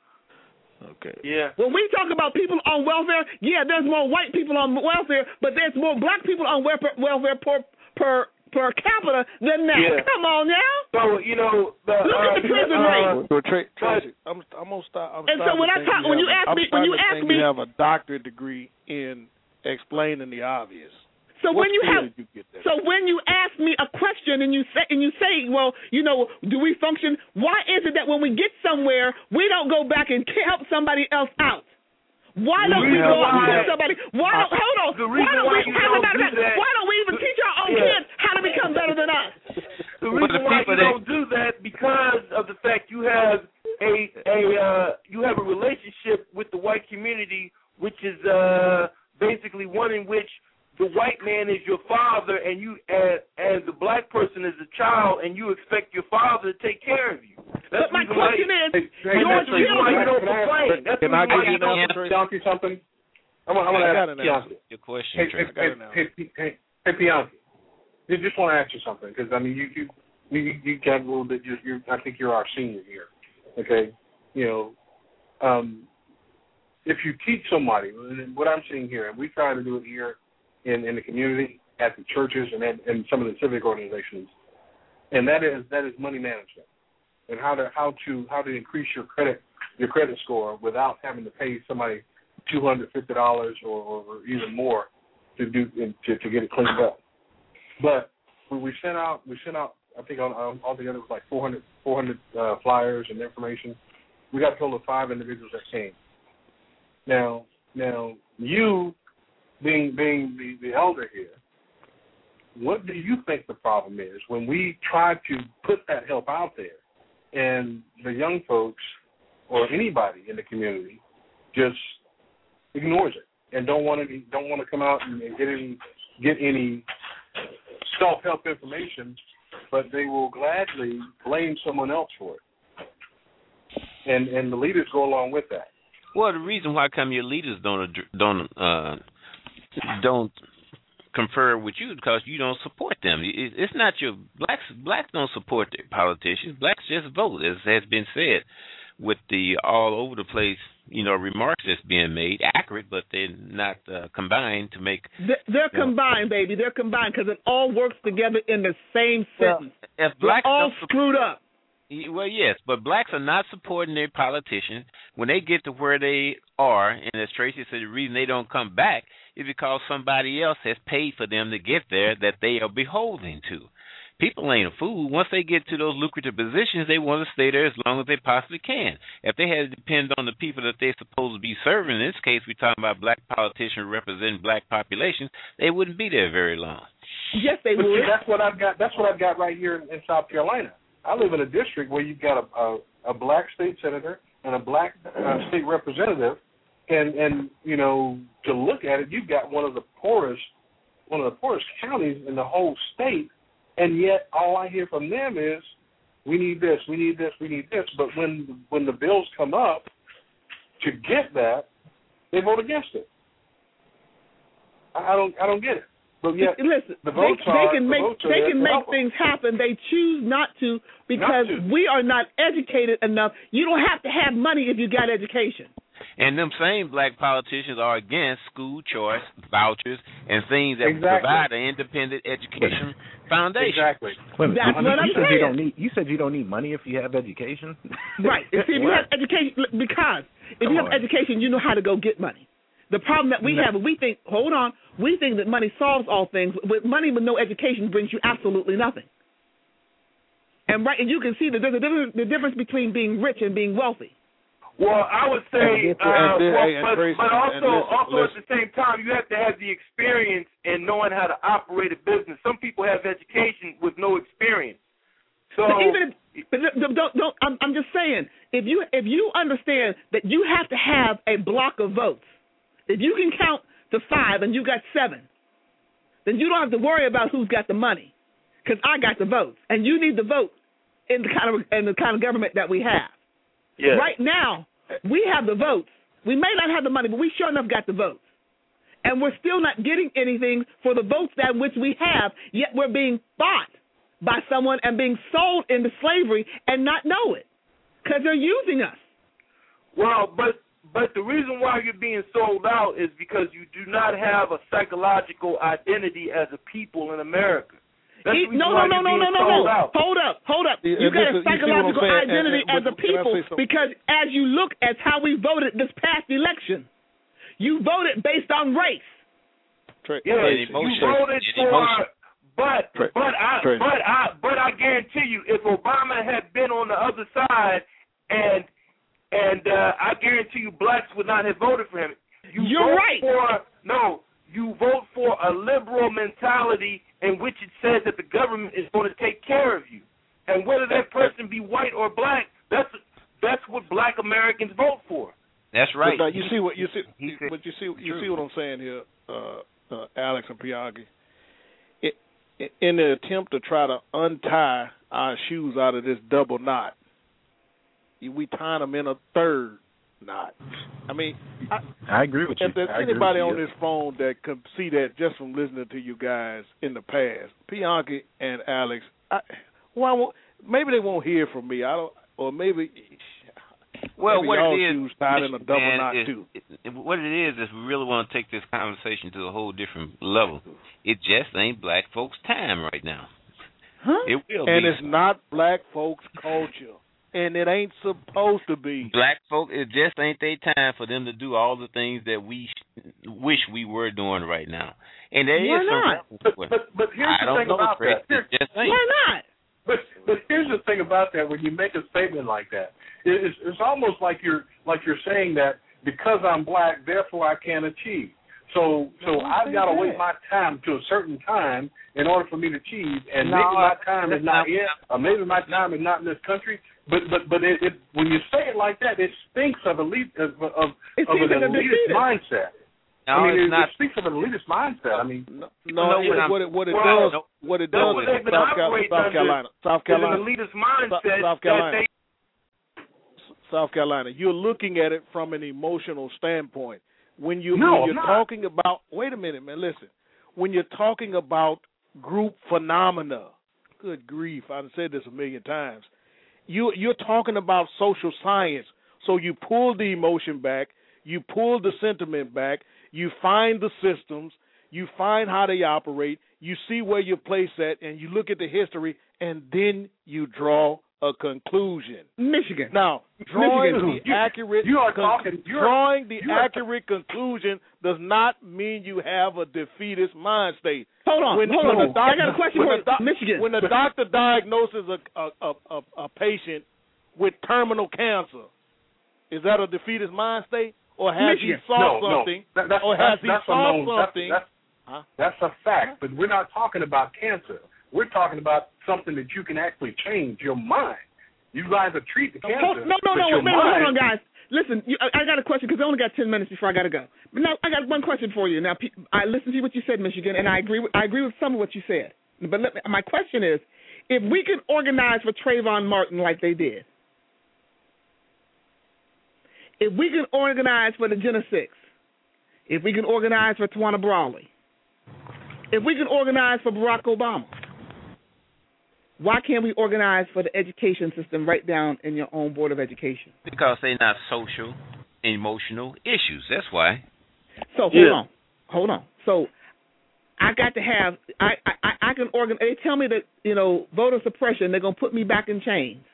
Okay. Yeah. When we talk about people on welfare, yeah, there's more white people on welfare, but there's more black people on welfare, welfare per per per capita than that. Yeah. Come on now. So you know, the, look uh, at the prison uh, rate. Well, Tra- Tracy, I'm I'm gonna stop. I'm and so when I talk, when you ask I'm me, when you ask me, you have a doctorate degree in explaining the obvious. So what when you have, you get that so when you ask me a question and you say and you say, well, you know, do we function? Why is it that when we get somewhere, we don't go back and help somebody else out? Why don't we go out and help somebody? Why don't hold on? The Why don't why we? How don't about do that? that, Why don't we even teach our own yeah. kids how to become better than us? The reason why you don't do that because of the fact you have a a uh, you have a relationship with the white community, which is uh, basically one in which the white man is your father, and you and, and the black person is a child, and you expect your father to take care of you. That's but my question why, is, hey, your that's the reason why you don't complain. That's Can the I reason why give you you an don't. Bianchi something? I'm gonna, I'm gonna ask Bianchi. Your question, Hey, Tracy. hey, hey, hey, hey, hey, Bianchi. I just want to ask you something because I mean, you you you, you got a little bit. You're, you're, I think you're our senior here. Okay, you know, um, if you teach somebody, what I'm seeing here, and we try to do it here in, in the community, at the churches and at, and some of the civic organizations, and that is that is money management and how to how to how to increase your credit your credit score without having to pay somebody two hundred fifty dollars or, or, or even more to do to, to get it cleaned up. But when we sent out we sent out I think on, on altogether it was like four hundred, four hundred uh, flyers and information. We got a total of five individuals that came. Now now you being being the, the elder here, what do you think the problem is when we try to put that help out there and the young folks or anybody in the community just ignores it and don't want to don't want to come out and, and get any get any self-help information, but they will gladly blame someone else for it, and and the leaders go along with that. Well, the reason why come your leaders don't don't uh, don't confer with you because you don't support them. It's not your blacks. Blacks don't support their politicians. Blacks just vote, as has been said, with the all over the place, you know, remarks that's being made, accurate, but they're not uh, combined to make. They're, they're combined, know. baby. They're combined because it all works together in the same sentence. Well, if blacks they're all screwed up. Well, yes, but blacks are not supporting their politicians when they get to where they are, and as Tracy said, the reason they don't come back is because somebody else has paid for them to get there that they are beholden to. People ain't a fool. Once they get to those lucrative positions, they want to stay there as long as they possibly can. If they had to depend on the people that they're supposed to be serving, in this case we're talking about black politicians representing black populations, they wouldn't be there very long. Yes, they but would. See, that's what I've got. That's what I've got right here in, in South Carolina. I live in a district where you've got a, a, a black state senator and a black uh, state representative, and and you know, to look at it, you've got one of the poorest, one of the poorest counties in the whole state, and yet all I hear from them is, we need this, we need this, we need this. But when when the bills come up to get that, they vote against it. I, I don't I don't get it. But yet, listen, the votes they, are, they can the make votes they can make help things happen. They choose not to because not to. we are not educated enough. You don't have to have money if you got education. And them same black politicians are against school choice, vouchers, and things that exactly. provide an independent education foundation. Exactly. Wait, That's you, what I'm you said saying. You, don't need, you said you don't need money if you have education? Right. See, if you have education, because if Come you have on. education, you know how to go get money. The problem that we No. have, we think, hold on, we think that money solves all things. With money with no education brings you absolutely nothing. And right, and you can see that there's a difference, the difference between being rich and being wealthy. Well, I would say, uh, and, well, and, but, Tracy, but also, and listen, also listen. at the same time, you have to have the experience in knowing how to operate a business. Some people have education with no experience. So But even if, but don't, don't, don't, I'm, I'm just saying, if you if you understand that you have to have a block of votes, if you can count to five and you got seven, then you don't have to worry about who's got the money, because I got the votes, and you need the vote in the kind of in the kind of government that we have. yeah. Right now, we have the votes. We may not have the money, but we sure enough got the votes. And we're still not getting anything for the votes that which we have, yet we're being bought by someone and being sold into slavery and not know it because they're using us. Well, but but the reason why you're being sold out is because you do not have a psychological identity as a people in America. That's E- the reason no, why no, no, you're no, being no, no, sold no. out. Hold up, hold up. Yeah, You got this a is- you see what I'm psychological saying? And- identity and- as a but can I people say something? because as you look at how we voted this past election, you voted based on race. Tra- Yeah, Tracy, you emotion. voted And for, emotion. but Tra- but I Tracy. but I but I guarantee you, if Obama had been on the other side, and and uh, I guarantee you, blacks would not have voted for him. You You're vote right. For, no, you vote for a liberal mentality in which it says that the government is going to take care of you, and whether that person be white or black, that's that's what black Americans vote for. That's right. But, uh, you see what you see, He said- but you see you see what I'm saying here, uh, uh, Alex and Piaggi. It, it, in the attempt to try to untie our shoes out of this double knot, we tie them in a third knot. I mean, I, I agree with you. if there's I agree anybody with on you. this phone that can see that just from listening to you guys in the past, Piaggi and Alex, I, why won't, maybe they won't hear from me. I don't, or maybe Well, Maybe what y'all it is, shoes tied in a double man, knot is, too. it, it, what it is is we really want to take this conversation to a whole different level. It just ain't black folks' time right now. Huh? It will and be. it's not black folks' culture, and it ain't supposed to be. Black folk, it just ain't their time for them to do all the things that we sh- wish we were doing right now. And there Why is not? some But, but, but here's I the don't thing know, about Chris. that. It just ain't. Why not? But but here's the thing about that. When you make a statement like that, it, it's, it's almost like you're like you're saying that because I'm black, therefore I can't achieve. So so I've got to wait my time to a certain time in order for me to achieve, and No, maybe my time is that's not not- yet, or maybe my time is not in this country. But but but it, it, when you say it like that, it stinks of elite of of, It of seems an like a elitist defeatist. mindset. No, I mean, it's it, not. it speaks of an elitist mindset. I mean, No, know it, what I'm- what it what it well, does what it that's does what is they've been South, Cal- operating South under, Carolina, South is an Carolina, elitist South, mindset South that Carolina, they South Carolina. You're looking at it from an emotional standpoint. When you No, when I'm you're not. talking about wait a minute, man, listen. When you're talking about group phenomena, good grief, I've said this a million times. You you're talking about social science. So you pull the emotion back, you pull the sentiment back, you find the systems, you find how they operate, you see where your place at, and you look at the history, and then you draw a conclusion. Michigan. Now, drawing Michigan. the You- accurate you are con- talking- you are- drawing the you are- accurate conclusion does not mean you have a defeatist mind state. Hold on, When, hold when on. the doctor, I got a question when for the doc- Michigan. When the doctor diagnoses a a, a, a a patient with terminal cancer, is that a defeatist mind state, or has Michigan. he saw no, something, no. That, that's, or that's, has he that's saw a known, something? That's, that's, that's a fact, but we're not talking about cancer. We're talking about something that you can actually change your mind. You guys are treat the cancer. Hold, no, no, but no, your wait, hold mind, on, guys. Listen, you, I, I got a question because I only got ten minutes before I got to go. But now I got one question for you. Now, pe- I listened to what you said, Michigan, and I agree with I agree with some of what you said. But let me, my question is, if we can organize for Trayvon Martin like they did, if we can organize for the Jenna Six, if we can organize for Tawana Brawley, if we can organize for Barack Obama, why can't we organize for the education system right down in your own Board of Education? Because they're not social, emotional issues. That's why. So hold Yeah. on, hold on. So I got to have I I, I can organize. They tell me that you know voter suppression. They're gonna put me back in chains.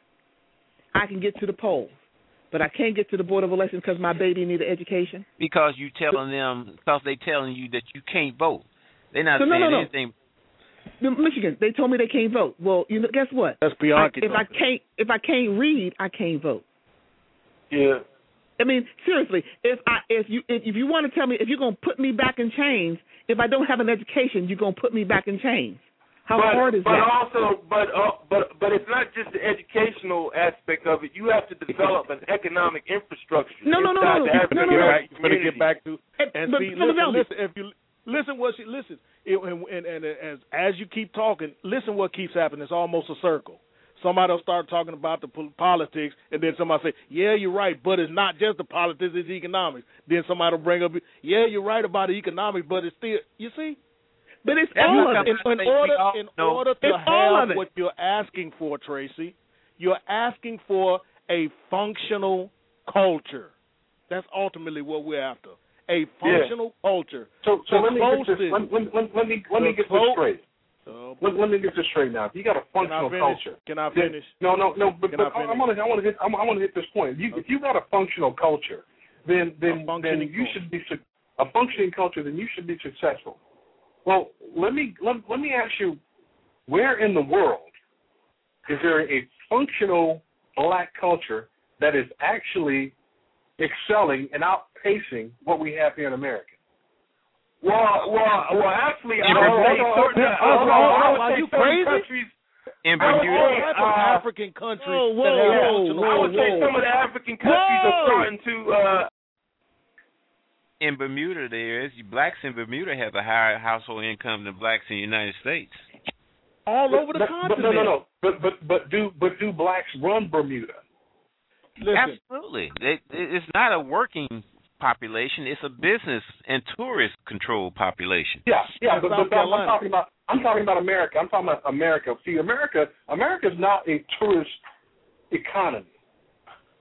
I can get to the polls, but I can't get to the Board of Elections because my baby need an education. Because you telling them, because they telling you that you can't vote. They're not So no, saying no, no. anything. The Michigan, they told me they can't vote. Well, you know, guess what? That's Bianchi. I, if I can't, if I can't read, I can't vote. Yeah. I mean, seriously, if I if you if, if you want to tell me if you're gonna put me back in chains, if I don't have an education, you're gonna put me back in chains. How but, hard is but that? also, but uh, but but it's not just the educational aspect of it. You have to develop an economic infrastructure. No, no, no, inside no, the no, African no, no, no. American I'm going to community. get back to and but see. Philadelphia- Listen, listen, if you listen, what she listen, it, and, and and as as you keep talking, listen what keeps happening. It's almost a circle. Somebody will start talking about the po- politics, and then somebody say, "Yeah, you're right, but it's not just the politics; it's economics." Then somebody will bring up, "Yeah, you're right about the economics, but it's still." You see. But it's That's all not of it. in, in order, in No. order to It's all of have it. what you're asking for, Tracy, you're asking for a functional culture. That's ultimately what we're after. A functional culture. So, so The let me get this. closest- Let, let, let, let me let me the get this clo- straight. Oh, Let, let me get this straight now. If you got a Can I functional finish? culture, Can I then- finish? No, no, no. But, Can but I I, I want to I want to hit I want to hit this point. If you, if you got a functional culture, then then then functioning you culture. should be su- a functioning culture. Then you should be successful. Well, let me let, let me ask you, where in the world is there a functional black culture that is actually excelling and outpacing what we have here in America? Well, well, well. Actually, I In would say Bermuda- certain. Oh, I would- oh, I would are say you certain crazy? countries. In I would Bermuda, say, What type uh, of African countries whoa, whoa, that have whoa, functional I would say whoa. some of the African countries Whoa. are starting to. Uh, in Bermuda, there is blacks in Bermuda have a higher household income than blacks in the United States. All over the but, continent. But no, no, no. But but but do but do blacks run Bermuda? Listen, Absolutely, they, it's not a working population; it's a business and tourist controlled population. Yeah, yeah. In But, South but I'm, I'm Carolina. talking about I'm talking about America. I'm talking about America. See, America America is not a tourist economy.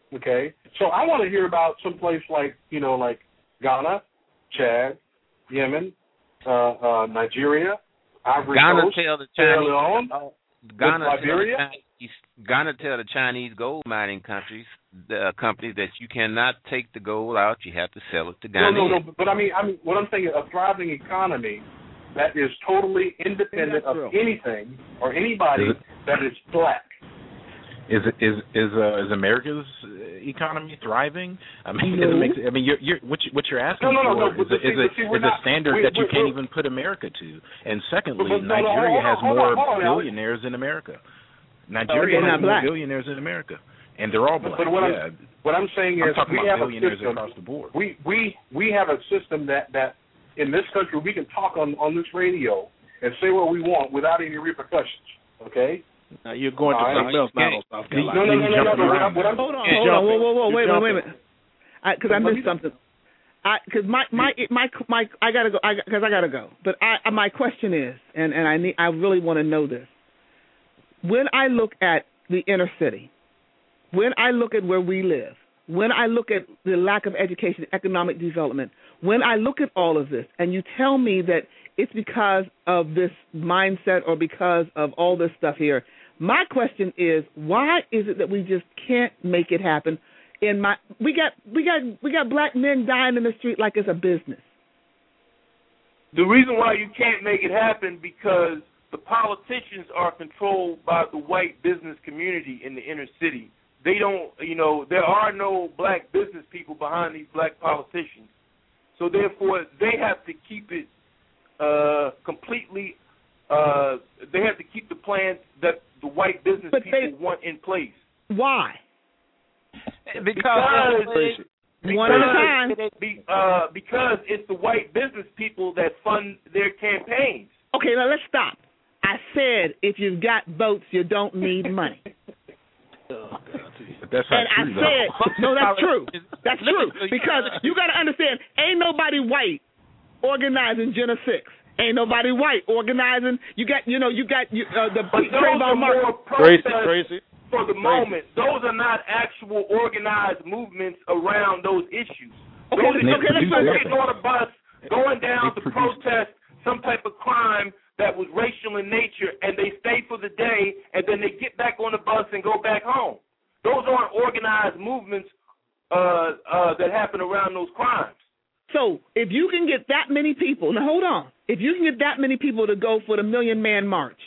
Okay, so I want to hear about some place like you know, like Ghana, Chad, Yemen, uh, uh, Nigeria, Ivory Ghana Coast, tell the Sierra Chinese, Leone, uh, Ghana Liberia. Tell the Chinese, Ghana tell the Chinese gold mining countries, the uh, companies that you cannot take the gold out, you have to sell it to No, Ghana. no, no. But I mean, I mean, what I'm saying is a thriving economy that is totally independent of anything or anybody Is it- that is black. Is it is is uh, is America's economy thriving? I mean, No. it makes, I mean, you're, you're, what, you, what you're asking No, no, no, for no, is, but a, see- is, a, but see, we're is a not- standard we- that you we- can't we're- even put America to. And secondly, But- but- no, no, Nigeria hold on, has hold more on, hold on, Alex. billionaires than America. Oh, Nigeria they're has not more black. billionaires than America, and they're all black. But what yeah. I'm what I'm saying I'm is talking we about have a billionaires system. across the board. We we we have a system that that in this country we can talk on on this radio and say what we want without any repercussions. Okay. Now you're going to All right. something else now, on South No, Carolina. no, no, no, no, no. What I'm, what I'm, Hold on, You're hold on, jumping. whoa, whoa, whoa, You're wait, wait, wait a jumping. minute. Because I, I missed something. I because my my my my I gotta go. I because I gotta go. But I my question is, and and I need I really want to know this. When I look at the inner city, when I look at where we live, when I look at the lack of education, economic development, when I look at all of this, and you tell me that it's because of this mindset or because of all this stuff here, my question is, why is it that we just can't make it happen? In my, we got we got we got black men dying in the street like it's a business. The reason why you can't make it happen because the politicians are controlled by the white business community in the inner city. They don't, you know, there are no black business people behind these black politicians. So therefore, they have to keep it uh, completely. Uh, they have to keep the plans that the white business But people they- want in place. Why? Because, Because, One at a time. Be, uh, because it's the white business people that fund their campaigns. Okay, now let's stop. I said if you've got votes, you don't need money. But that's not And I true, said, though. no, that's true. That's true. Because you got to understand, ain't nobody white organizing Jenna Six. Ain't nobody white organizing. You got, you know, you got you, uh, the But those are Trayvon more Martin. protests Tracy. for the moment. Those are not actual organized movements around those issues. Okay, those let's- are okay, let's people let's- getting on a bus, going down to protest some type of crime that was racial in nature, and they stay for the day, and then they get back on the bus and go back home. Those aren't organized movements uh, uh, that happen around those crimes. So if you can get that many people, now hold on, if you can get that many people to go for the Million Man March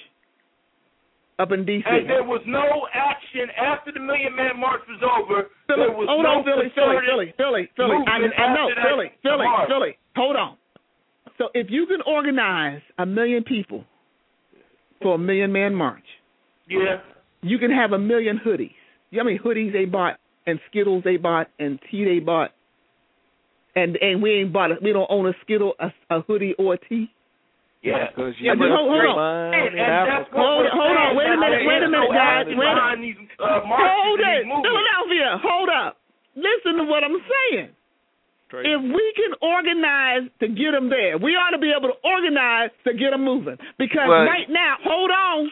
up in D C. And there was no action after the Million Man March was over. Philly, there was hold no on, Philly, Philly, concerted Philly, Philly, Philly. I, movement I know, after that Philly, Philly, march. Philly. Hold on. So if you can organize a million people for a Million Man March, Yeah. you can have a million hoodies. You know how many hoodies they bought and Skittles they bought and tea they bought, and and we ain't bought a, we don't own a Skittle, a, a hoodie or a tea. Yeah. Because Yeah, but hold, hold on. And, and that's what Hold, we're hold on. saying, Wait a that minute. there Wait a is minute, no guys. action Wait a behind these uh, marches Hold and it, these movements. Philadelphia. Hold up. Listen to what I'm saying. If we can organize to get them there, we ought to be able to organize to get them moving. Because Well- right now, hold on.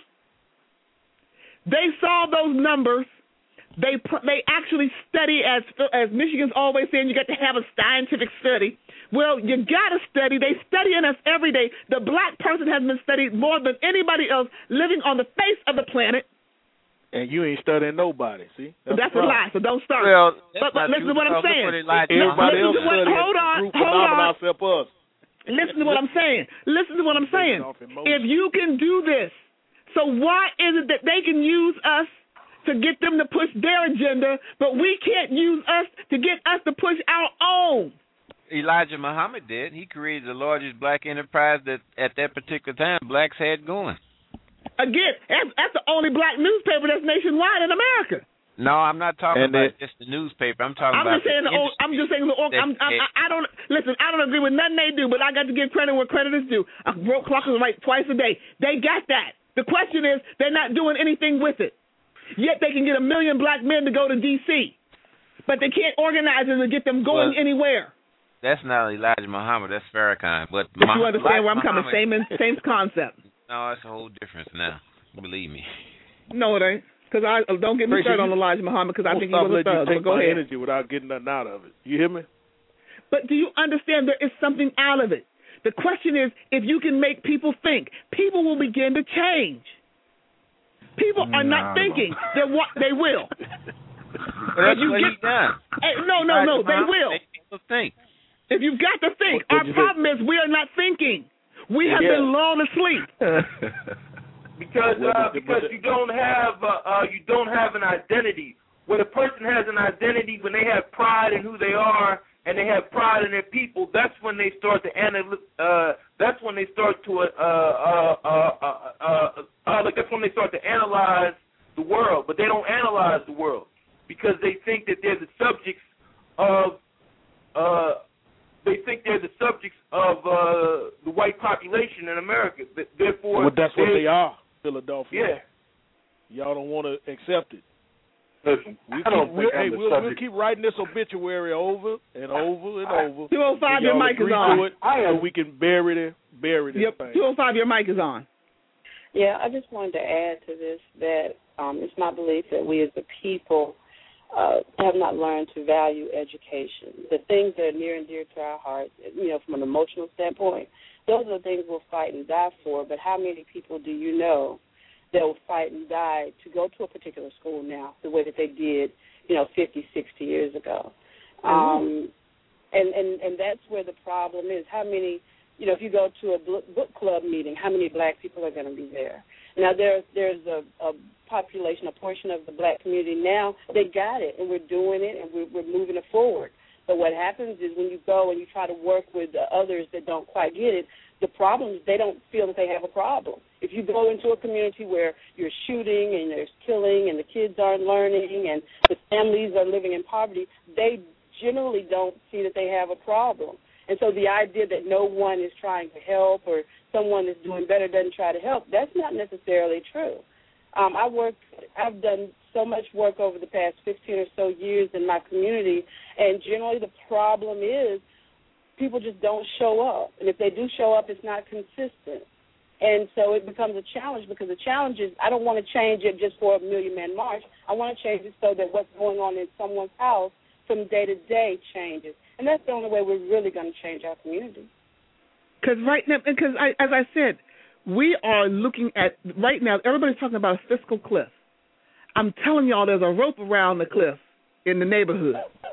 They saw those numbers. They pr- they actually study, as as Michigan's always saying, you got to have a scientific study. Well, you got to study. They studying us every day. The black person has been studied more than anybody else living on the face of the planet. And you ain't studying nobody, see? That's, that's the a problem. lie, so don't start. Well, that's but, but not listen true, to what I'm because look saying. what Elijah Everybody listen else to what, studying hold on, group hold phenomenon on. except us. Listen to what I'm saying. Listen to what I'm saying. If you can do this, so why is it that they can use us to get them to push their agenda, but we can't use us to get us to push our own? Elijah Muhammad did. He created the largest black enterprise that at that particular time blacks had going. Again, that's, that's the only black newspaper that's nationwide in America. No, I'm not talking And about they- just the newspaper. I'm talking I'm about just saying. The, the old, I'm just saying. The, old, I'm, I'm, I, I don't listen. I don't agree with nothing they do, but I got to give credit where credit is due. A broke clock is right twice a day. They got that. The question is, they're not doing anything with it. Yet they can get a million black men to go to D C, but they can't organize it and get them going Well, anywhere. That's not Elijah Muhammad. That's Farrakhan. But But Mah- you understand where I'm coming? Muhammad- Same, in, same concept. No, it's a whole difference now. Believe me. No, it ain't. Because I don't get me started on Elijah Muhammad because I think he was a thug. Take go my ahead. energy without getting nothing out of it. You hear me? But do you understand there is something out of it? The question is, if you can make people think, people will begin to change. People are not No. thinking. They what they will. Well, that's you what get, he done. Hey, no, no, no. They will. Make people think. If you've got to think, What- our what problem is we are not thinking. We have Yeah. been lulled asleep. because uh, because you don't have uh, uh, you don't have an identity. When a person has an identity, when they have pride in who they are and they have pride in their people, that's when they start to anal- uh That's when they start to uh uh uh uh, uh, uh like that's when they start to analyze the world. But they don't analyze the world because they think that they're the subjects of uh. They think they're the subjects of uh, the white population in America. Therefore, well, that's what they they are, Philadelphia. Yeah. Y'all don't want to accept it. Listen, we I don't keep, think we'll, I'm hey, the we'll, subject. we'll keep writing this obituary over and over and over. two oh five, your y'all mic is agree on. to it, I am. so we can bury it, bury this Yep, thing. two oh five, your mic is on. Yeah, I just wanted to add to this that um, it's my belief that we as a people uh, have not learned to value education. The things that are near and dear to our hearts, you know, from an emotional standpoint, those are the things we'll fight and die for. But how many people do you know that will fight and die to go to a particular school now the way that they did, you know, fifty, sixty years ago? Mm-hmm. Um, and, and, and that's where the problem is. How many, you know, if you go to a book club meeting, how many black people are going to be there? Now, there's, there's a, a population, a portion of the black community now, they got it, and we're doing it, and we're, we're moving it forward. But what happens is when you go and you try to work with the others that don't quite get it, the problem is they don't feel that they have a problem. If you go into a community where you're shooting and there's killing and the kids aren't learning and the families are living in poverty, they generally don't see that they have a problem. And so the idea that no one is trying to help or someone is doing better doesn't try to help, that's not necessarily true. Um, I work, I've done so much work over the past fifteen or so years in my community, and generally the problem is people just don't show up. And if they do show up, it's not consistent. And so it becomes a challenge because the challenge is I don't want to change it just for a million-man march. I want to change it so that what's going on in someone's house from day to day changes. And that's the only way we're really going to change our community. Because right now, because I, as I said, we are looking at, right now, everybody's talking about a fiscal cliff. I'm telling y'all there's a rope around the cliff in the neighborhood.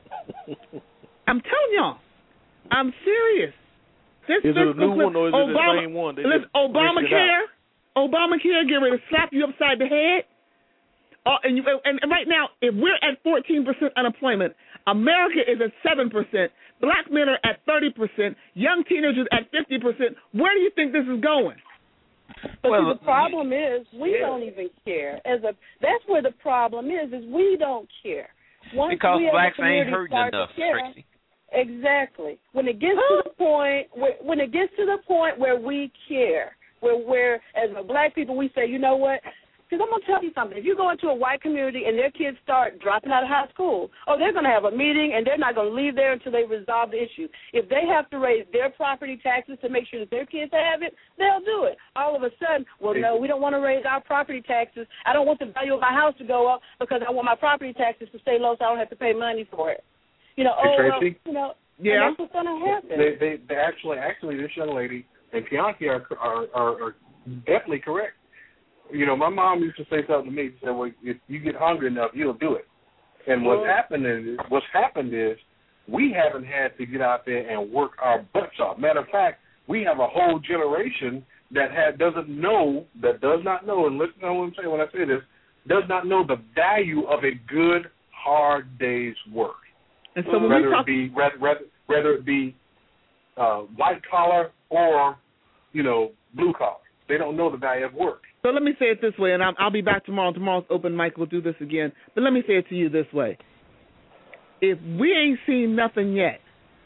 I'm telling y'all. I'm serious. This is it a new cliff, one or is Obama, it the same one? They listen, just rinsed it Obamacare, Obamacare get ready to slap you upside the head. Uh, and, you, and, and right now, if we're at fourteen percent unemployment, America is at seven percent, black men are at thirty percent, young teenagers at fifty percent. Where do you think this is going? But Well, see, the problem is we yeah. don't even care. As a that's where the problem is. Is we don't care. Once Because we as a blacks ain't community hurting start to enough, care, Tracy. Exactly. When it gets to the point, where, when it gets to the point where we care, where where as a black people we say, you know what? Because I'm gonna tell you something. If you go into a white community and their kids start dropping out of high school, oh, they're gonna have a meeting and they're not gonna leave there until they resolve the issue. If they have to raise their property taxes to make sure that their kids have it, they'll do it. All of a sudden, well, no, we don't want to raise our property taxes. I don't want the value of my house to go up because I want my property taxes to stay low so I don't have to pay money for it. You know, Hey, oh, well, Tracy? you know, yeah. and that's what's gonna happen. They, they, they actually, actually, this young lady and Bianchi are, are, are, are definitely correct. You know, my mom used to say something to me. She said, "Well, if you get hungry enough, you'll do it." And what's Well, happened is, what's happened is, we haven't had to get out there and work our butts off. Matter of fact, we have a whole generation that had, doesn't know, that does not know, and listen to what I'm saying when I say this, does not know the value of a good, hard day's work. And so when whether we talk, it be whether, whether, whether it be uh, white collar or, you know, blue collar, they don't know the value of work. so let me say it this way, and I'll, I'll be back tomorrow. Tomorrow's open mic. We'll do this again. But let me say it to you this way. If we ain't seen nothing yet,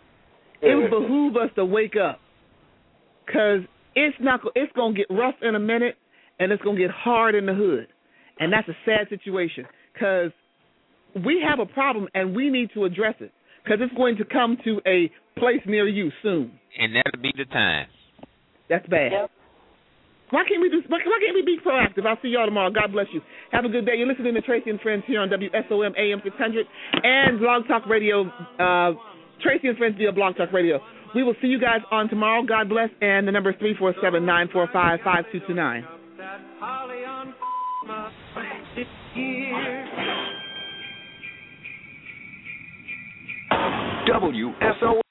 it would behoove us to wake up, because it's not. It's going to get rough in a minute, and it's going to get hard in the hood. And that's a sad situation, because we have a problem, and we need to address it, because it's going to come to a place near you soon. And that'll be the time. That's bad. Yep. Why can't we do? Why, why can't we be proactive? I'll see y'all tomorrow. God bless you. Have a good day. You're listening to Tracy and Friends here on W S O M A M six hundred and Blog Talk Radio. Uh, Tracy and Friends via Blog Talk Radio. We will see you guys on tomorrow. God bless. And the number is three four seven, nine four five, five two two nine. W S O M